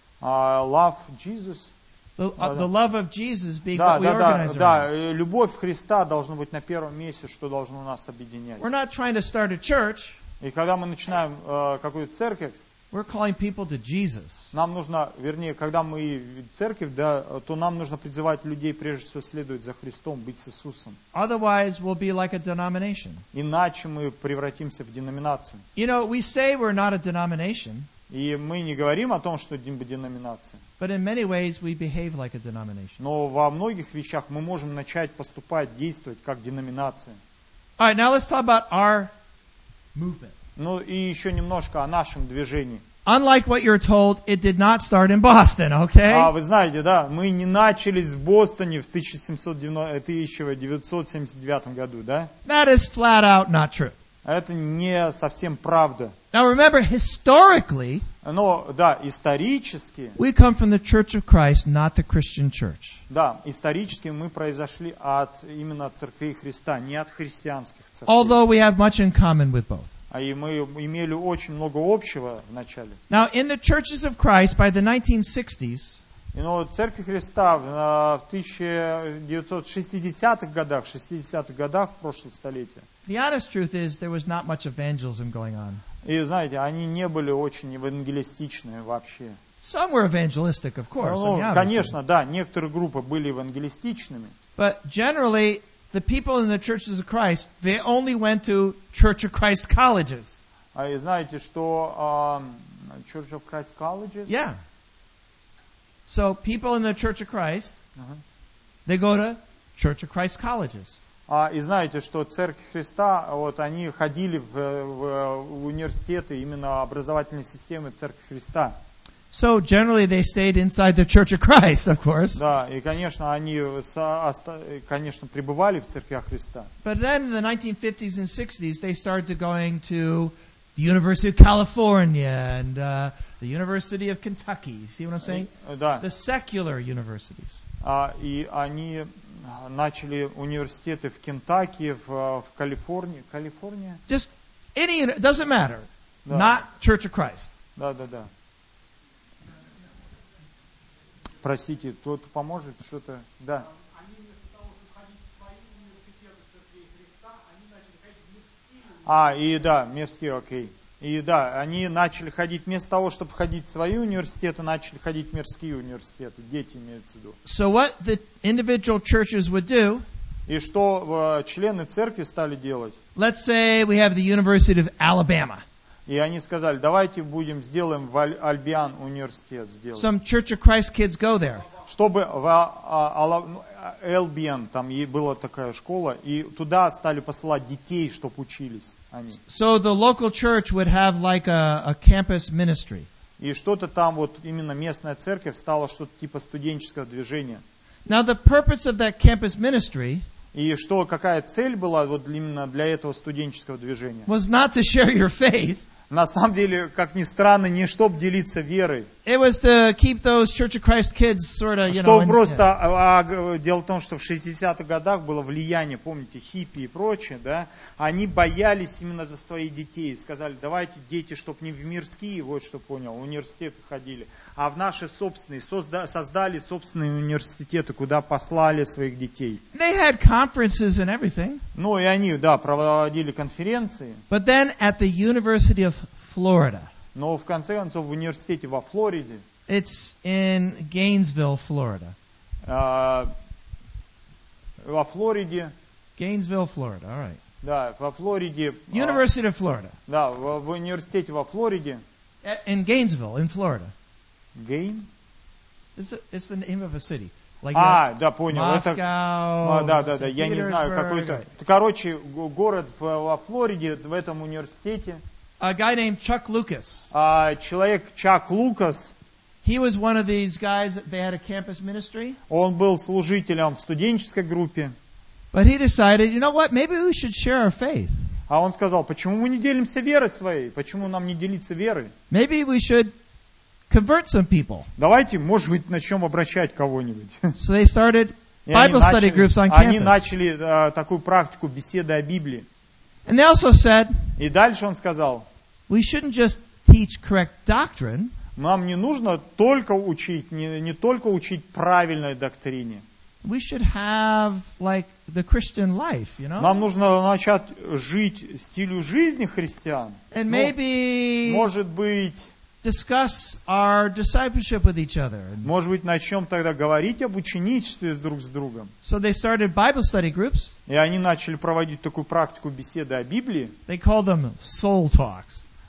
А, Love Jesus. The, uh, Да, да. the love of Jesus being Да, what we да, да, organize да. around. э, Любовь Христа должна быть на первом месте, что должно нас объединять. We're not trying to start a church. И когда мы начинаем э, какую-то церковь, We're calling people to Jesus. нам нужно, вернее, когда мы в церковь, да, то нам нужно призывать людей прежде всего следовать за Христом, быть с Иисусом. Otherwise, we'll be like a denomination. Иначе мы превратимся в деноминацию. You know, we say we're not a denomination, И мы не говорим о том, что деноминация. But in many ways, we behave like a denomination. Но во многих вещах мы можем начать поступать, действовать как деноминация. All right, now let's talk about our movement. Ну и еще немножко о нашем движении. Unlike what you're told, it did not start in Boston, okay? А вы знаете, да, мы не начались в Бостоне в тысяча девятьсот семьдесят девятом году, да? That is flat out not true. Это не совсем правда. Now remember, historically, Но, да, исторически, we come from the Church of Christ, not the Christian church. да, исторически мы произошли от именно церквей Христа, не от христианских церквей. Although we have much in common with both. А и мы имели очень много общего в начале. Now, in the churches of Christ, by the nineteen sixties, И, ну, Церковь Христа в тысяча девятьсот шестидесятых годах, шестидесятых годах прошлого столетия, the honest truth is there was not much evangelism going on. и, знаете, они не были очень евангелистичные вообще. Some were evangelistic, of course. I Ну, mean, obviously. конечно, да, некоторые группы были евангелистичными, But generally, the people in the churches of Christ, they only went to Church of Christ colleges. а и знаете, что um, Church of Christ colleges, Yeah. So people in the Church of Christ, Ага. they go to Church of Christ colleges. А, и знаете, что Церковь Христа, вот они ходили в, в, в университеты именно образовательной системы Церкви Христа. So generally they stayed inside the Church of Christ, of course. Да, и, конечно, они, со- оста- конечно, пребывали в Церквях Христа. But then in the nineteen fifties and sixties, they started going to the University of California and uh, the University of Kentucky. See what I'm saying? Да, The secular universities. а, и они начали университеты в Кентаки, в, в Калифорнии. Калифорния? Just any, it doesn't matter. Да. Not Church of Christ. Да, да, да. Простите, кто-то поможет, что-то, да. А, и да, мирские, окей. И да, они начали ходить, вместо того, чтобы ходить в свои университеты, начали ходить в мирские университеты. Дети имеются в виду. So what the individual churches would do, И что э, члены церкви стали делать? let's say we have the University of Alabama. И они сказали, давайте будем, сделаем в Аль- Альбиан университет. Сделаем. Some Church of Christ kids go there. Чтобы в а, а, ну, Элбиан, там и была такая школа, и туда стали посылать детей, чтобы учились они. So the local church would have like a, a campus ministry. И что-то там, вот именно местная церковь стала что-то типа студенческого движения. Now the purpose of that campus ministry И что, какая цель была вот именно для этого студенческого движения? was not to share your faith. На самом деле, как ни странно, не чтобы делиться верой, It was to keep those Church of Christ kids sort of, you know. что in- просто, а, а, дело в том, что в шестидесятых годах было влияние, помните, хиппи и прочее, да, они боялись именно за своих детей, сказали, давайте дети, чтобы не в мирские, вот что понял, в университеты ходили, а в наши собственные, созда- создали собственные университеты, куда послали своих детей. They had conferences and everything. Ну и они, да, проводили конференции, But then at the University of Florida, но в конце концов в университете во Флориде, it's in Gainesville, Florida. а, во Флориде, Gainesville, Florida. All right. да, во Флориде, а, University of Florida. да, в, в университете во Флориде, At- In Gainesville, in Florida. Гейн? It's, a, it's the name of a city. Like А, да, понял. Moscow, Это, а, да, да, да, я не знаю, какой-то. Right. Короче, г- город в- во Флориде, в этом университете. A guy named Chuck Lucas. А, человек Чак Лукас, He was one of these guys that they had a campus ministry. он был служителем в студенческой группе. But he decided, you know what, maybe we should share our faith. А он сказал, почему мы не делимся верой своей? Почему нам не делиться верой? Maybe we should convert some people. Давайте, может быть, начнем обращать кого-нибудь. So they started И они Bible study начали, groups on они campus. начали а, такую практику беседы о Библии. And they also said, И дальше он сказал, we shouldn't just teach correct doctrine, нам не нужно только учить, не, не только учить правильной доктрине. we should have like the Christian life, you know? Нам нужно начать жить стилю жизни христиан. And Ну, maybe может быть, discuss our discipleship with each other. And может быть, начнем тогда говорить об ученичестве с друг с другом. so they started Bible study groups. И они начали проводить такую практику беседы о Библии. They called them soul talks.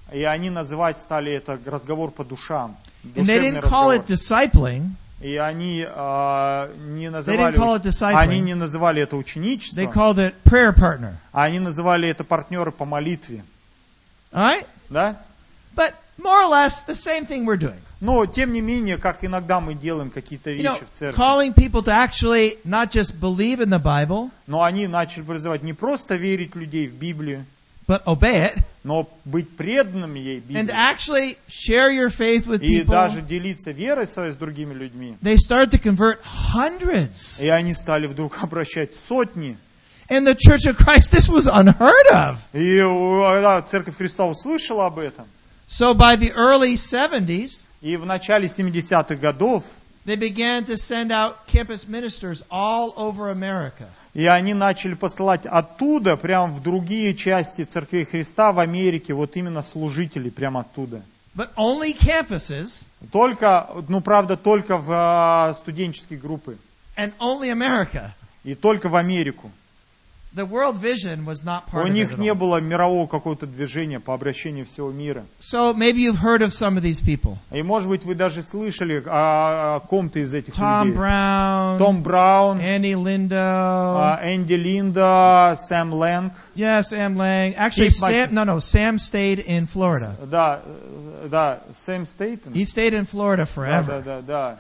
И они называть стали это разговор по душам. And they Душевный didn't call разговор. it discipling. И они а, не They называли, didn't call it discipling. они не называли это They ученичеством, called it prayer partner. а они называли это партнеры по молитве. All right? Да? But more or less the same thing we're doing. Но, тем не менее, как иногда мы делаем какие-то You know, вещи в церкви, calling people to actually not just believe in the Bible, но они начали призывать не просто верить людей в Библию, but obey it, но быть преданными ей and Библии. actually share your faith with И people. даже делиться верой своей с другими людьми. They started to convert hundreds. И они стали вдруг обращать сотни. In the Church of Christ, this was unheard of. И когда Церковь Христа услышала об этом, So by the early seventies, и в начале семидесятых годов, they began to send out campus ministers all over America. и они начали посылать оттуда, прямо в другие части Церкви Христа в Америке, вот именно служителей прямо оттуда. But only campuses Только, ну правда, только в а, студенческие группы. and only America. И только в Америку. The world vision was not part У of it них at не all. было мирового какого-то движения по обращению всего мира. So maybe you've heard of some of these people. И может быть вы даже слышали о, о ком-то из этих Tom людей. Brown, Том Браун, Andy Lindo, а, Энди Линда, Сэм Лэнг. yeah, Sam Lang. Actually, Keith Mc- Sam, no, no, Sam stayed in Florida. Да, э, да, Сэм Стейтон. He stayed in Florida Да, forever. да, да, да.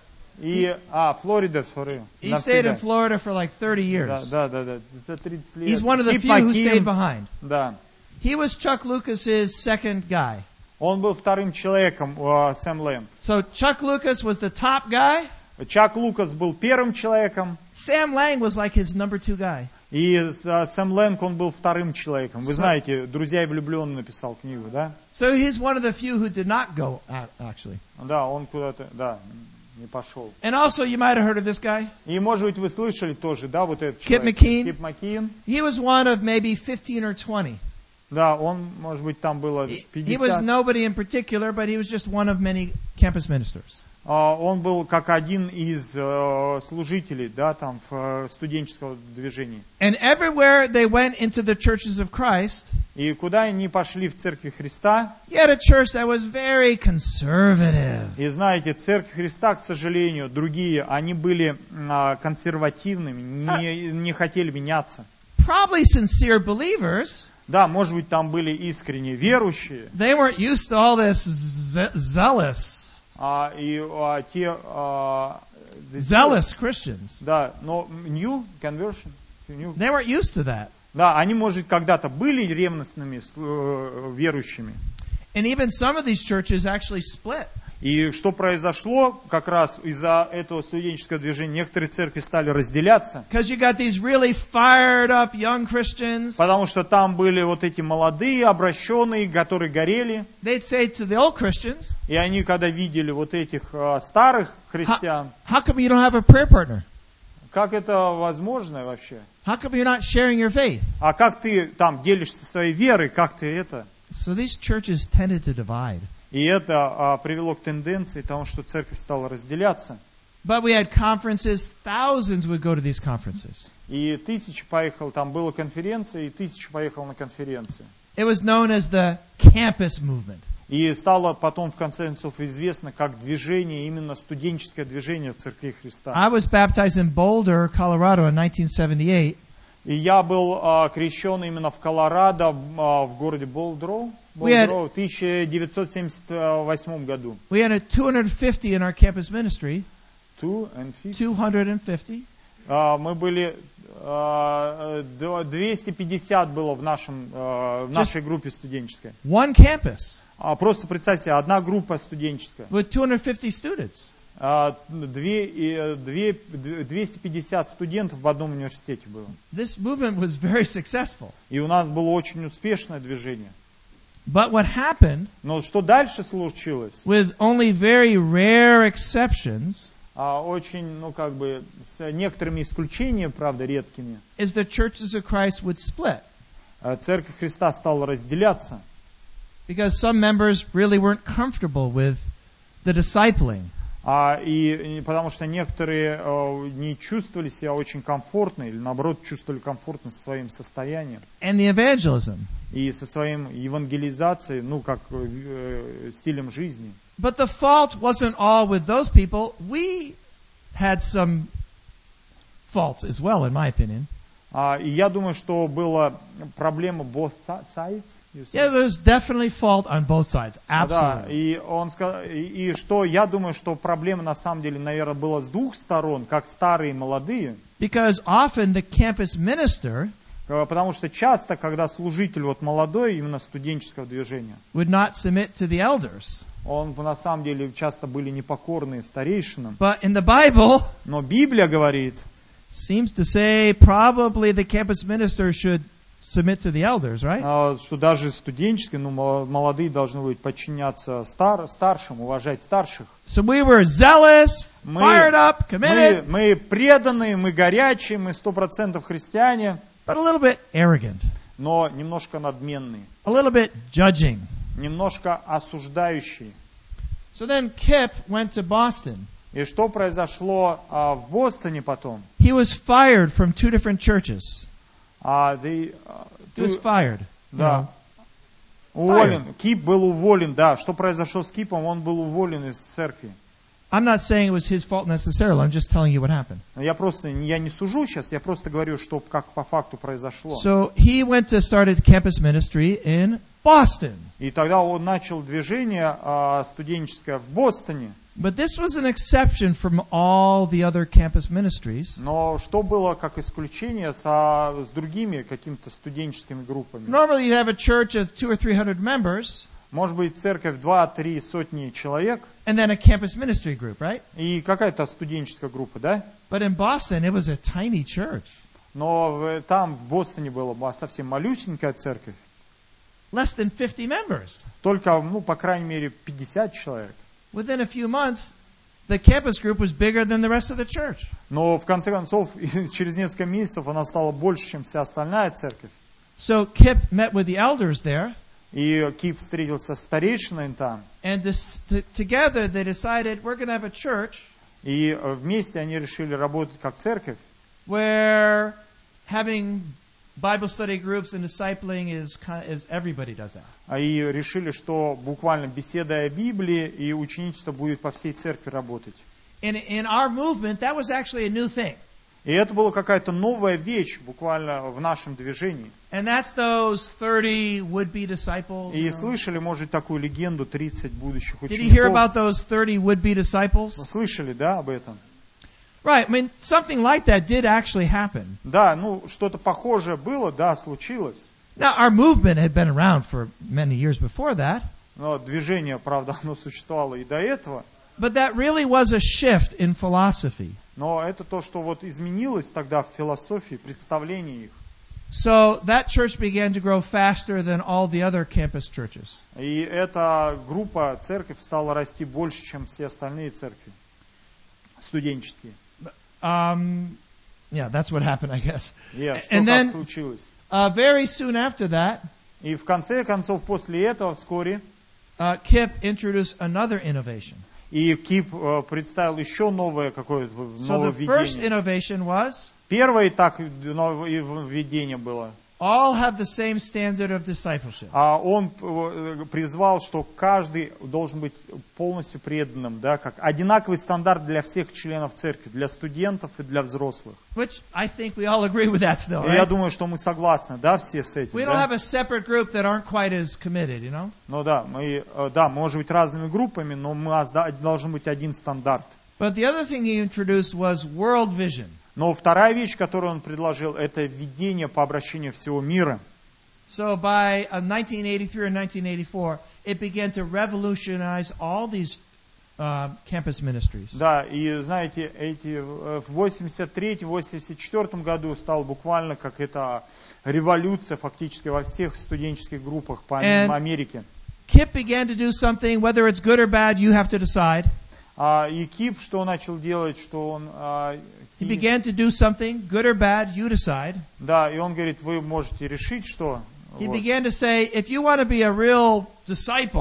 И, а, Флорида, sorry, He stayed in навсегда. Florida for like thirty years. Да, да, да, да, за тридцать лет. He's one of the Кип few who Маккин, stayed behind. да. He was Chuck Lucas's second guy. Он был вторым человеком, а, Сэм Лэнг. So Chuck Lucas was the top guy. Чак Лукас был первым человеком, Sam Lang was like his number two guy. и а, Сэм Лэнг, он был вторым человеком. Вы So- знаете, «Друзья и влюбленные» написал книгу, да? So he's one of the few who did not go, uh, actually. Да, он куда-то, да, не пошел. And also, you might have heard of this guy. И, может быть, вы слышали тоже, да, вот этот Кип человек. Маккин. Кип Маккин. He was one of maybe fifteen or twenty. Да, он, может быть, там было He, he was пятьдесят. nobody in particular, but he was just one of many campus ministers. А, Он был как один из э, служителей, да, там, в, э, студенческого движения. And everywhere they went into the churches of Christ, И куда они пошли в Церкви Христа, you had a church that was very conservative. и знаете, Церковь Христа, к сожалению, другие, они были а, консервативными, не, не хотели меняться. Probably sincere believers. Да, может быть, там были искренне верующие, They weren't used to all this ze- zealous, а, и а, те... а, zealous Christians. Да, но new conversion, new. They weren't used to that. Да, они, может, когда-то были ревностными э, верующими. And even some of these churches actually split. И что произошло как раз из-за этого студенческого движения? Некоторые церкви стали разделяться, Because you got these really fired up young Christians. потому что там были вот эти молодые, обращенные, которые горели. They'd say to the old Christians, И они, когда видели вот этих э, старых христиан, how come you don't have a prayer partner? как это возможно вообще? How come you're not sharing your faith? А как ты там делишься своей верой, как ты это? So these churches tended to divide. И это а, привело к тенденции того, что церковь стала разделяться. But we had conferences, thousands would go to these conferences. И тысячи поехал, там была конференция, и тысячи поехал на конференцию. It was known as the campus movement. И стало потом, в конце концов, известно как движение, именно студенческое движение в Церкви Христа. I was baptized in Boulder, Colorado in nineteen seventy-eight. И я был а, крещен именно в Колорадо, а, в городе Болдроу, We had- Болдроу, в тысяча девятьсот семьдесят восьмом году. We had a two hundred fifty in our campus ministry. Two and fifty. two hundred fifty. А, мы были, а, д- двести пятьдесят было в, нашем, а, в нашей группе студенческой. One campus А, просто представьте себе, одна группа студенческая. with two hundred fifty students. А, две, и, две, двести пятьдесят студентов в одном университете было. This movement was very successful. И у нас было очень успешное движение. But what happened, Но что дальше случилось? with only very rare exceptions, А, очень, ну как бы, с некоторыми исключениями, правда, редкими, is the churches of Christ would split. а, Церковь Христа стала разделяться. Because some members really weren't comfortable with the discipling. А, и, и потому что некоторые э, не чувствовали себя очень комфортно, или наоборот чувствовали комфортно со своим состоянием. And the evangelism. И со своим евангелизацией, ну, как э, стилем жизни. But the fault wasn't all with those people. We had some faults as well, in my opinion. А, и я думаю, что была проблема both sides. you Yeah, said? there's definitely fault on both sides. Да, Absolutely. и он сказал, и, и что я думаю, что проблема на самом деле, наверное, была с двух сторон, как старые и молодые. Because often the campus minister Э, Потому что часто, когда служитель вот молодой, именно студенческого движения, would not submit to the elders. он на самом деле часто были непокорные старейшинам. But in the Bible, Но Библия говорит, seems to say probably the campus minister should submit to the elders, right? э, что даже студенческие, ну, мол- молодые должны быть подчиняться стар, старшим, уважать старших. So we were zealous, Мы, fired up, мы, committed, мы преданные, мы горячие, мы сто процентов христиане, but a little bit arrogant, но немножко надменные, a little bit judging. немножко осуждающие. So then Kip went to Boston. И что произошло а, в Бостоне потом? He was fired from two different churches. А, they, а, He was ты- fired. you да, know. уволен. Кип был уволен, да. Что произошло с Кипом? Он был уволен из церкви. I'm not saying it was his fault necessarily. I'm just telling you what happened. Но я просто, я не сужу сейчас, я просто говорю, что как по факту произошло. So he went to start a campus ministry in Boston. И тогда он начал движение а, студенческое в Бостоне. But this was an exception from all the other campus ministries. Но что было как исключение со, с другими какими-то студенческими группами? Normally you have a church of two or three hundred members, Может быть, церковь два-три сотни человек and then a campus ministry group, right? и какая-то студенческая группа, да? But in Boston, it was a tiny church. Но в- там, в Бостоне, была совсем малюсенькая церковь. Less than fifty members. Только, ну, по крайней мере, пятьдесят человек. Within a few months, the campus group was bigger than the rest of the church. Но, в конце концов, через несколько месяцев она стала больше, чем вся остальная церковь. So Kip met with the elders there, И Кип встретился с старейшиной там. and this, t- together they decided we're going to have a church И э, вместе они решили работать как церковь, where having Bible study groups and discipling is kind is everybody does that. а и решили, что буквально беседа о Библии и ученичество будет по всей церкви работать. In in our movement, that was actually a new thing, И это была какая-то новая вещь буквально в нашем движении. and that's those thirty would-be disciples. И you know. слышали, может, такую легенду тридцать будущих Did you hear учеников? about those thirty would-be disciples? Слышали, да, об этом? Right. I mean, something like that did actually happen. Да, ну, что-то похожее было, да, случилось. Now, our movement had been around for many years before that, Но движение, правда, оно существовало и до этого. but that really was a shift in philosophy. Но это то, что вот изменилось тогда в философии, представлении их. So that church began to grow faster than all the other campus churches. И эта группа, церковь, стала расти больше, чем все остальные церкви, студенческие. Um, yeah, that's what happened, I guess. Yeah, что And как then- случилось. Uh, very soon after that, И в конце концов, после этого, вскоре, uh, Kip introduced another innovation. и Кип э, представил еще новое какое-то So the first нововведение. innovation was Первое так нововведение было. all have the same standard of discipleship. А он э, призвал, что каждый должен быть полностью преданным, да, как одинаковый стандарт для всех членов церкви, для студентов и для взрослых. Which I think we all agree with that still, И я right? думаю, что мы согласны, да, все с этим. We don't Да? have a separate group that aren't quite as committed, you know? Ну да, мы, э, да, может быть разными группами, но мы да, должен быть один стандарт. But the other thing he introduced was world vision. Но вторая вещь, которую он предложил, это видение по обращению всего мира. So by uh, nineteen eighty-three or nineteen eighty-four, it began to revolutionize all these uh, campus ministries. Да, и знаете, эти э, в восемьдесят третьем — восемьдесят четвёртом году стала буквально как это революция фактически во всех студенческих группах по And- Америке. Kip began to do something, whether it's good or bad, you have to decide. А, и Кип что начал делать, что он... а, He и- began to do something, good or bad, you decide. да, и он говорит, вы можете решить, что... He вот. began to say, if you want to be a real disciple,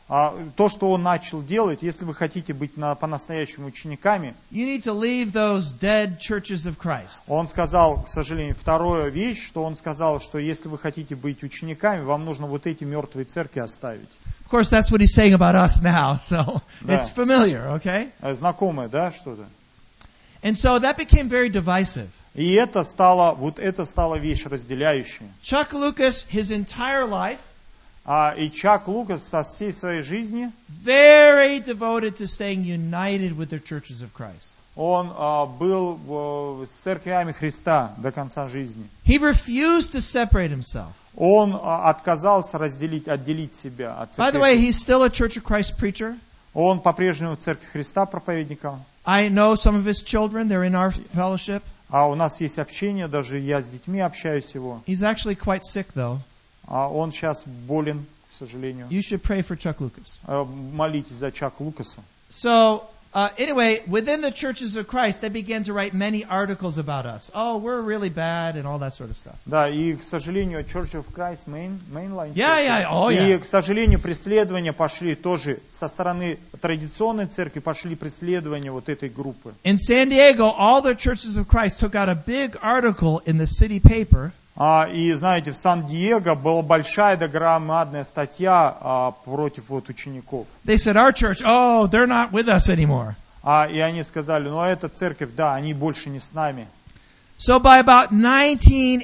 А, то, что он начал делать, если вы хотите быть на, по-настоящему учениками, you need to leave those dead churches of Christ. он сказал, к сожалению, вторая вещь, что он сказал, что если вы хотите быть учениками, вам нужно вот эти мертвые церкви оставить. Of course, that's what he's saying about us now, so Да. it's familiar, okay? Э, Знакомое, да, что-то? And so that became very divisive. И это стало, вот это стало вещь разделяющая. Chuck Lucas, his entire life, А, и Чак Лукас со всей своей жизни, very devoted to staying united with the churches of Christ. он а, был в- с церквями Христа до конца жизни. He refused to separate himself. Он а, отказался разделить, отделить себя от By the церкви. way, he's still a Church of Christ preacher. Он по-прежнему в церкви Христа проповедником. I know some of his children, they're in our fellowship. А у нас есть общение, даже я с детьми общаюсь его. He's actually quite sick, though. А он сейчас болен, к сожалению. You should pray for Chuck Lucas. Э, Молитесь за Чака Лукаса. So, uh, anyway, within the churches of Christ, they began to write many articles about us. Oh, we're really bad and all that sort of stuff. Да, и, к сожалению, Church of Christ main, mainline. Yeah, Church. yeah, oh, И, yeah. к сожалению, преследования пошли тоже со стороны традиционной церкви, пошли преследования вот этой группы. In San Diego, all the churches of Christ took out a big article in the city paper. А, и знаете, в Сан-Диего была большая да громадная статья а, против вот учеников. They said, our church, oh, they're not with us anymore. А, и они сказали, ну эта церковь, да, они больше не с нами. So by about nineteen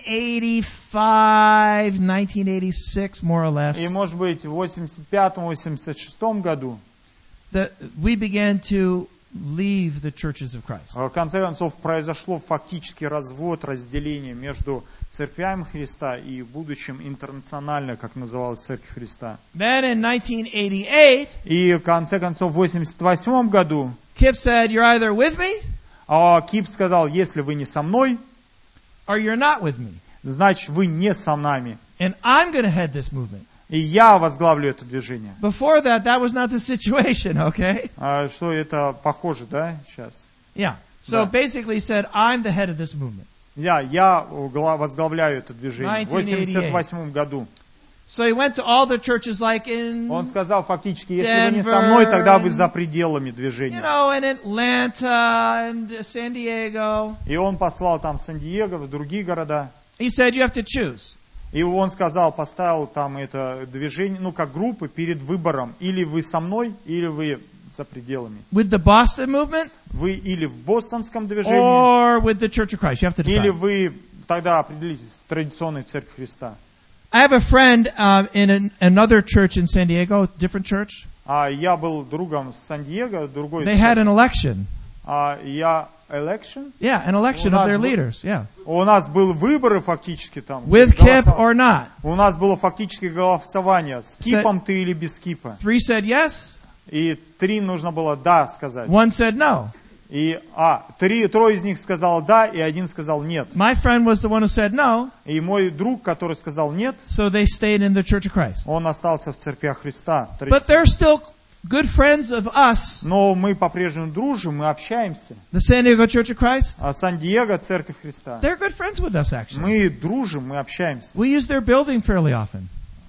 eighty-five, nineteen eighty-six, more or less, И, может быть, в восемьдесят пятом восемьдесят шестом году, the, we began to leave the churches of Christ. в конце концов, произошло фактически развод, разделение между церквями Христа и в будущем интернационально, как называлась Церковь Христа. Then in nineteen eighty-eight, И, в конце концов, в восемьдесят восьмом году Kip said, you're either with me а, Кип сказал, если вы не со мной, or you're not with me. значит, вы не со нами. And I'm going to head this movement. И я возглавлю это движение. Before that, that was not the situation, okay? А, что это похоже, да, сейчас? Yeah. So Да. basically he said, I'm the head of this movement. Я, я гла- возглавляю это движение. В восемьдесят восьмом году. So he went to all the churches like in, Он сказал фактически, если вы не со Denver мной, тогда вы and- за пределами you движения. know, in Atlanta and San Diego. И он послал там в Сан-Диего, в другие города. He said, you have to choose. И он сказал, поставил там это движение, ну как группы перед выбором. Или вы со мной, или вы за пределами. With the Boston movement Вы или в бостонском движении, or with the Church of Christ. You have to или decide. вы тогда определитесь с традиционной церковью Христа. I have a friend uh, in an, another church in San Diego, different church. А я был другом с Сан-Диего, другой. They had an election. А я election. Yeah, an election Well, of their that's- leaders. Yeah. У нас был выборы фактически там. With Kip Голосов- or not. У нас было фактически голосование, с Sa- Кипом ты или без Кипа. Three said yes, И три нужно было да сказать. one said no. И, а, три, трое из них сказал да, и один сказал нет. My friend was the one who said no, И мой друг, который сказал нет, so they stayed in the Church of Christ. он остался в церквях Христа. But they're still good friends of us, Но мы по-прежнему дружим, мы общаемся. the San Diego Church of Christ. А Сан-Диего, церковь Христа. They're good friends with us, actually. Мы дружим, мы общаемся. We use their building fairly often.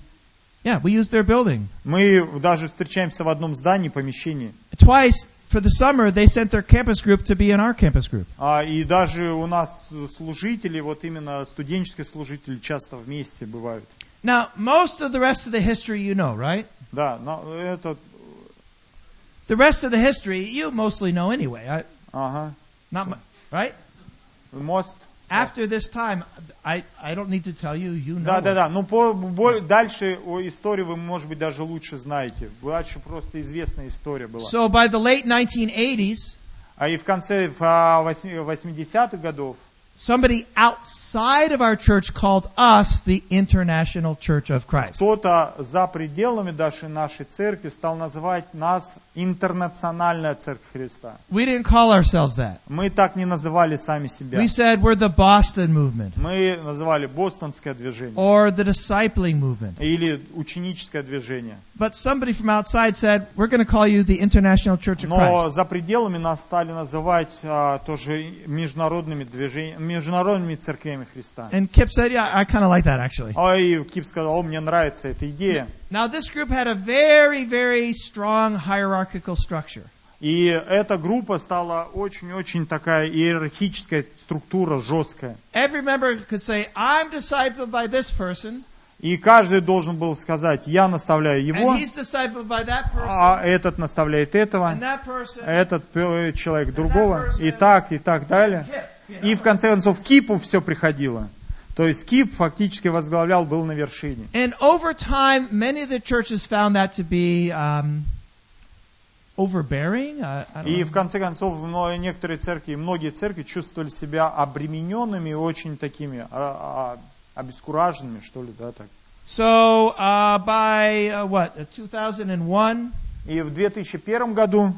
Yeah, we use their building. Мы даже встречаемся в одном здании, помещении. Twice for the summer, they sent their campus group to be in our campus group. А, и даже у нас служители, вот именно студенческие служители часто вместе бывают. Now, most of the rest of the history you know, right? Да, но это... The rest of the history you mostly know anyway. I, Ага. not mu- right? Мост. After this time, I, I don't need to tell you, you know. Да, да, it. да. Ну, по, бо- дальше о истории вы, может быть, даже лучше знаете. Дальше просто известная история была. So by the late nineteen eighties, А и в конце в, а, восьми- восьмидесятых годов somebody outside of our church called us the International Church of Christ. кто-то за пределами даже нашей церкви стал называть нас Интернациональная Церковь Христа. We didn't call ourselves that. Мы так не называли сами себя. We said we're the Boston movement Мы называли Бостонское движение or the discipling movement. или ученическое движение. But somebody from outside said, we're going to call you the International Church of Но Christ. за пределами нас стали называть а, тоже международными движениями, международными церквями Христа. And Kip said, yeah, I kind of like that actually. А и Кип сказал, о, мне нравится эта идея. Now this group had a very, very strong hierarchical structure. И эта группа стала очень-очень такая иерархическая структура, жесткая. Every member could say, I'm discipled by this person, И каждый должен был сказать, я наставляю его, and he's discipled by that а person, этот наставляет этого, and that person, этот человек другого, и так, и так далее. И в конце концов к Кипу все приходило. То есть Кип фактически возглавлял, был на вершине. And over time, many of the churches found that to be um, overbearing. Uh, I don't И know. в конце концов мно- некоторые церкви, многие церкви чувствовали себя обремененными, очень такими а, а, обескураженными, что ли, да, так. So uh, by uh, what, uh, two thousand one, И в две тысячи первом году,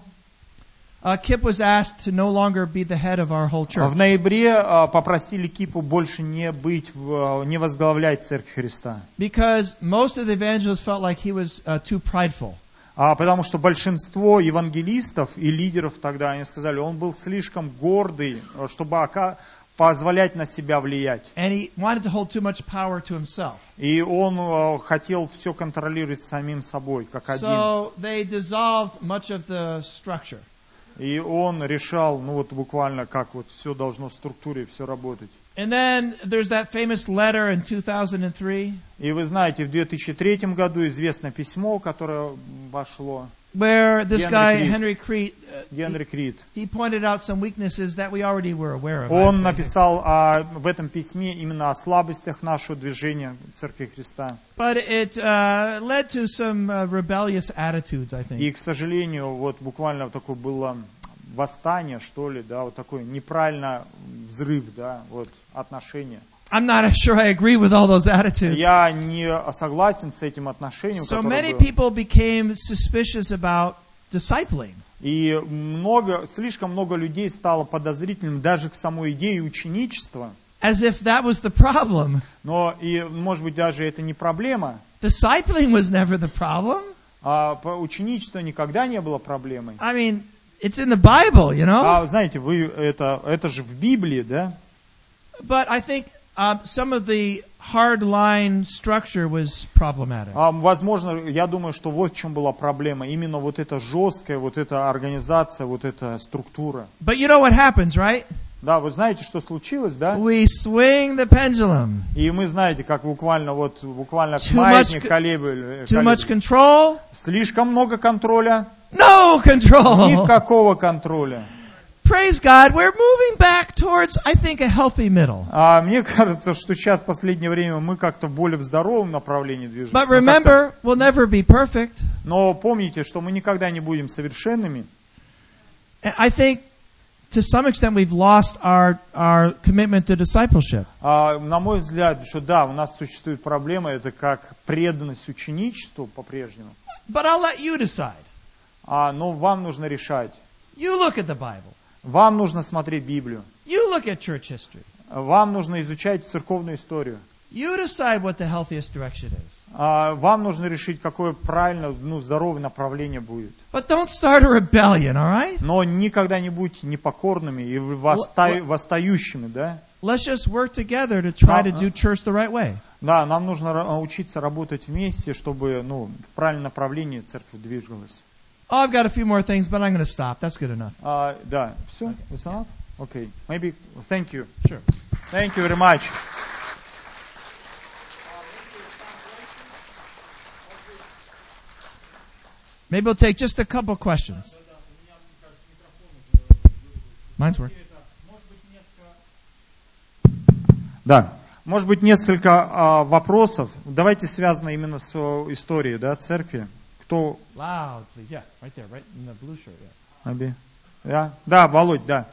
uh, Kip was asked to no longer be the head of our whole church. в ноябре а, попросили Кипу больше не быть, в- не возглавлять Церковь Христа. Because most of the evangelists felt like he was uh, too prideful. А потому что большинство евангелистов и лидеров тогда, они сказали, он был слишком гордый, чтобы ока- позволять на себя влиять. And he wanted to hold too much power to himself. И он э, хотел все контролировать самим собой, как один. So they dissolved much of the structure. И он решал, ну вот буквально, как вот все должно в структуре, все работать. And then there's that famous letter in two thousand three И вы знаете, в две тысячи третьем году известно письмо, которое вошло, where this Henry guy, Creed. Henry Crete, uh, Генри Крид. he pointed out some weaknesses that we already were aware of. I'd Он say. написал о- в этом письме именно о слабостях нашего движения Церкви Христа. But it uh, led to some uh, rebellious attitudes, I think. И, к сожалению, вот буквально такое было восстание, что ли, да, вот такой неправильный взрыв, да, вот отношения. I'm not sure I agree with all those attitudes. Я не согласен с этим отношением, So которое many было. people became suspicious about discipling. И много, слишком много людей стало подозрительным даже к самой идее ученичества. As if that was the problem. Но, и, может быть, даже это не проблема. Discipling was never the problem. А по- ученичество никогда не было проблемой. I mean, it's in the Bible, you know? А знаете, вы это, это же в Библии, да? But I think um, some of the hard line structure was problematic. А, возможно, я думаю, что вот в чем была проблема. Именно вот эта жесткая, вот эта организация, вот эта структура. But you know what happens, right? Да, вы знаете, что случилось, да? We swing the pendulum. И мы знаете, как буквально вот буквально Too маятник much- колеблет. Too much control? Слишком много контроля, No control. никакого контроля. Praise God, we're moving back towards, I think, a healthy middle. А мне кажется, что сейчас в последнее время мы как-то в более в здоровом направлении движемся. But Мы как-то- remember, we'll never be perfect. Но помните, что мы никогда не будем совершенными. And I think, to some extent, we've lost our, our commitment to discipleship. А, на мой взгляд, что да, у нас существует проблема, это как преданность ученичеству по-прежнему. But I'll let you decide. А, но вам нужно решать. You look at the Bible. Вам нужно смотреть Библию. You look at church history. Вам нужно изучать церковную историю. You decide what the healthiest direction is. А, вам нужно решить, какое правильно, ну, здоровое направление будет. But don't start a rebellion, all right? Но никогда не будьте непокорными и восста- восстающими, да? Let's just work together to try to No, do church the right way. Да, нам нужно ра- учиться работать вместе, чтобы, ну, в правильном направлении церковь двигалась. Oh, I've got a few more things, but I'm going to stop. That's good enough. А, да, все, it's enough? Okay, maybe, thank you. Sure. Thank you very much. Maybe we'll take just a couple questions. Mine's working. Да. Может быть, несколько а, вопросов. Давайте связано именно с о, историей, да, церкви. Кто? Loud, please. Yeah, right there, right in the blue shirt. Yeah. Аби? Да, да, Володь, да.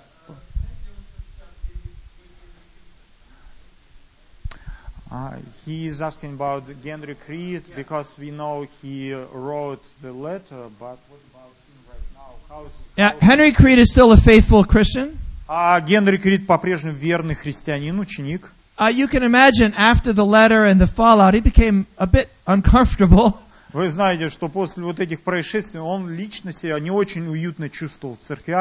Uh, he is asking about Henry Creed because we know he wrote the letter, but what about him right now? How is, Yeah, how- Henry Creed is still a faithful Christian. А Генри Крид по-прежнему верный христианин, ученик. Uh, you can imagine after the letter and the fallout, he became a bit uncomfortable. Вы знаете, что после вот этих происшествий он лично себя не очень уютно чувствовал в церквях.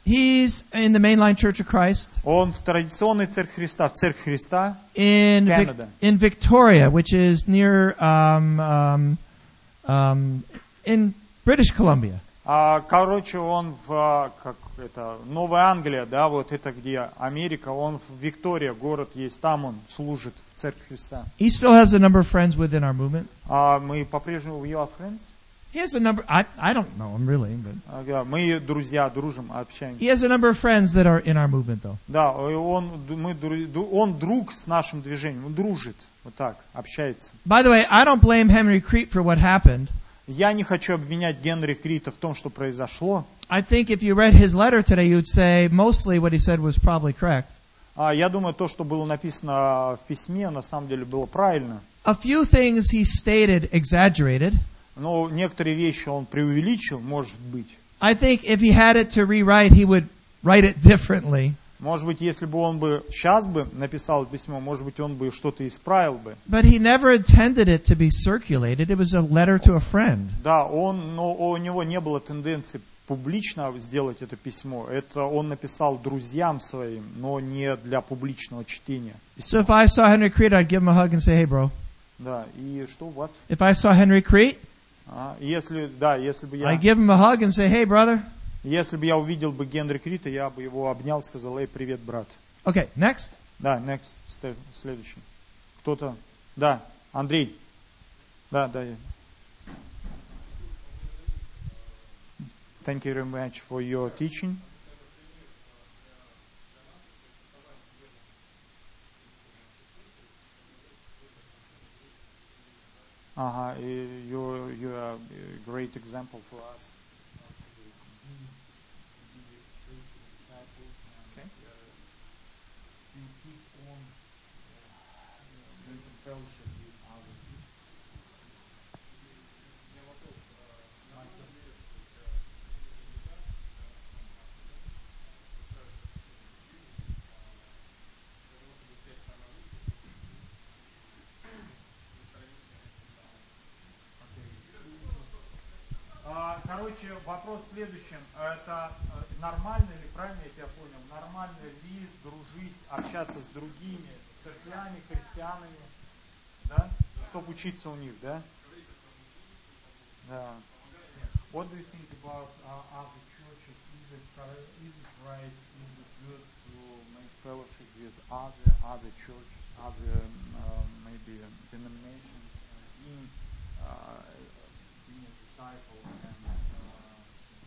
He's in the mainline Church of Christ Он в традиционной Церкви Христа, в Церкви Христа, in Vic- Canada. in Victoria, which is near um, um, um, in British Columbia. А, короче, он в, а, как это, Новая Англия, да, вот это где Америка, он в Виктория, город есть, там он служит в Церкви Христа. He still has a number of friends within our movement. А мы по-прежнему we are friends? He has a number. I I don't know him really, but Ага, мы друзья, дружим, общаемся. he has a number of friends that are in our movement, though. Да, и он, мы, дру- он друг с нашим движением, он дружит, вот так, общается. By the way, I don't blame Henry Crete for what happened. Я не хочу обвинять Генри Крита в том, что произошло. I think if you read his letter today, you'd say mostly what he said was probably correct. А я думаю, то, что было написано в письме, на самом деле было правильно. A few things he stated exaggerated. Но некоторые вещи он преувеличил, может быть. I think if he had it to rewrite, he would write it differently. Может быть, если бы он бы сейчас бы написал письмо, может быть, он бы что-то исправил бы. But he never intended it to be circulated. It was a letter to a friend. Да, он, но у него не было тенденции публично сделать это письмо. Это он написал друзьям своим, но не для публичного чтения. So if I saw Henry Crete, I'd give him a hug and say, "Hey, bro." Да, и что, вот? If I saw Henry Crete, А, если, да, если бы я, I'd give him a hug and say, "Hey, brother." если бы я увидел бы Генри Крита, я бы его обнял, сказал: эй, привет, брат. Okay, next. Да, next, step, следующий. Кто-то? Да, Андрей. Да, да. Thank you very much for your teaching. Ага, и you you are a great example for us. Okay. And keep on building fellowship with others. А, Короче, вопрос в следующем. Это э, нормально ли, правильно я тебя понял, нормально ли дружить, общаться с другими церквями, христианами, да, чтобы учиться у них, да? Да. What do you think about uh, other churches? Is it, cor- is it right, is it good to make fellowship with other other churches, other um, maybe denominations, uh, in uh, being a disciple?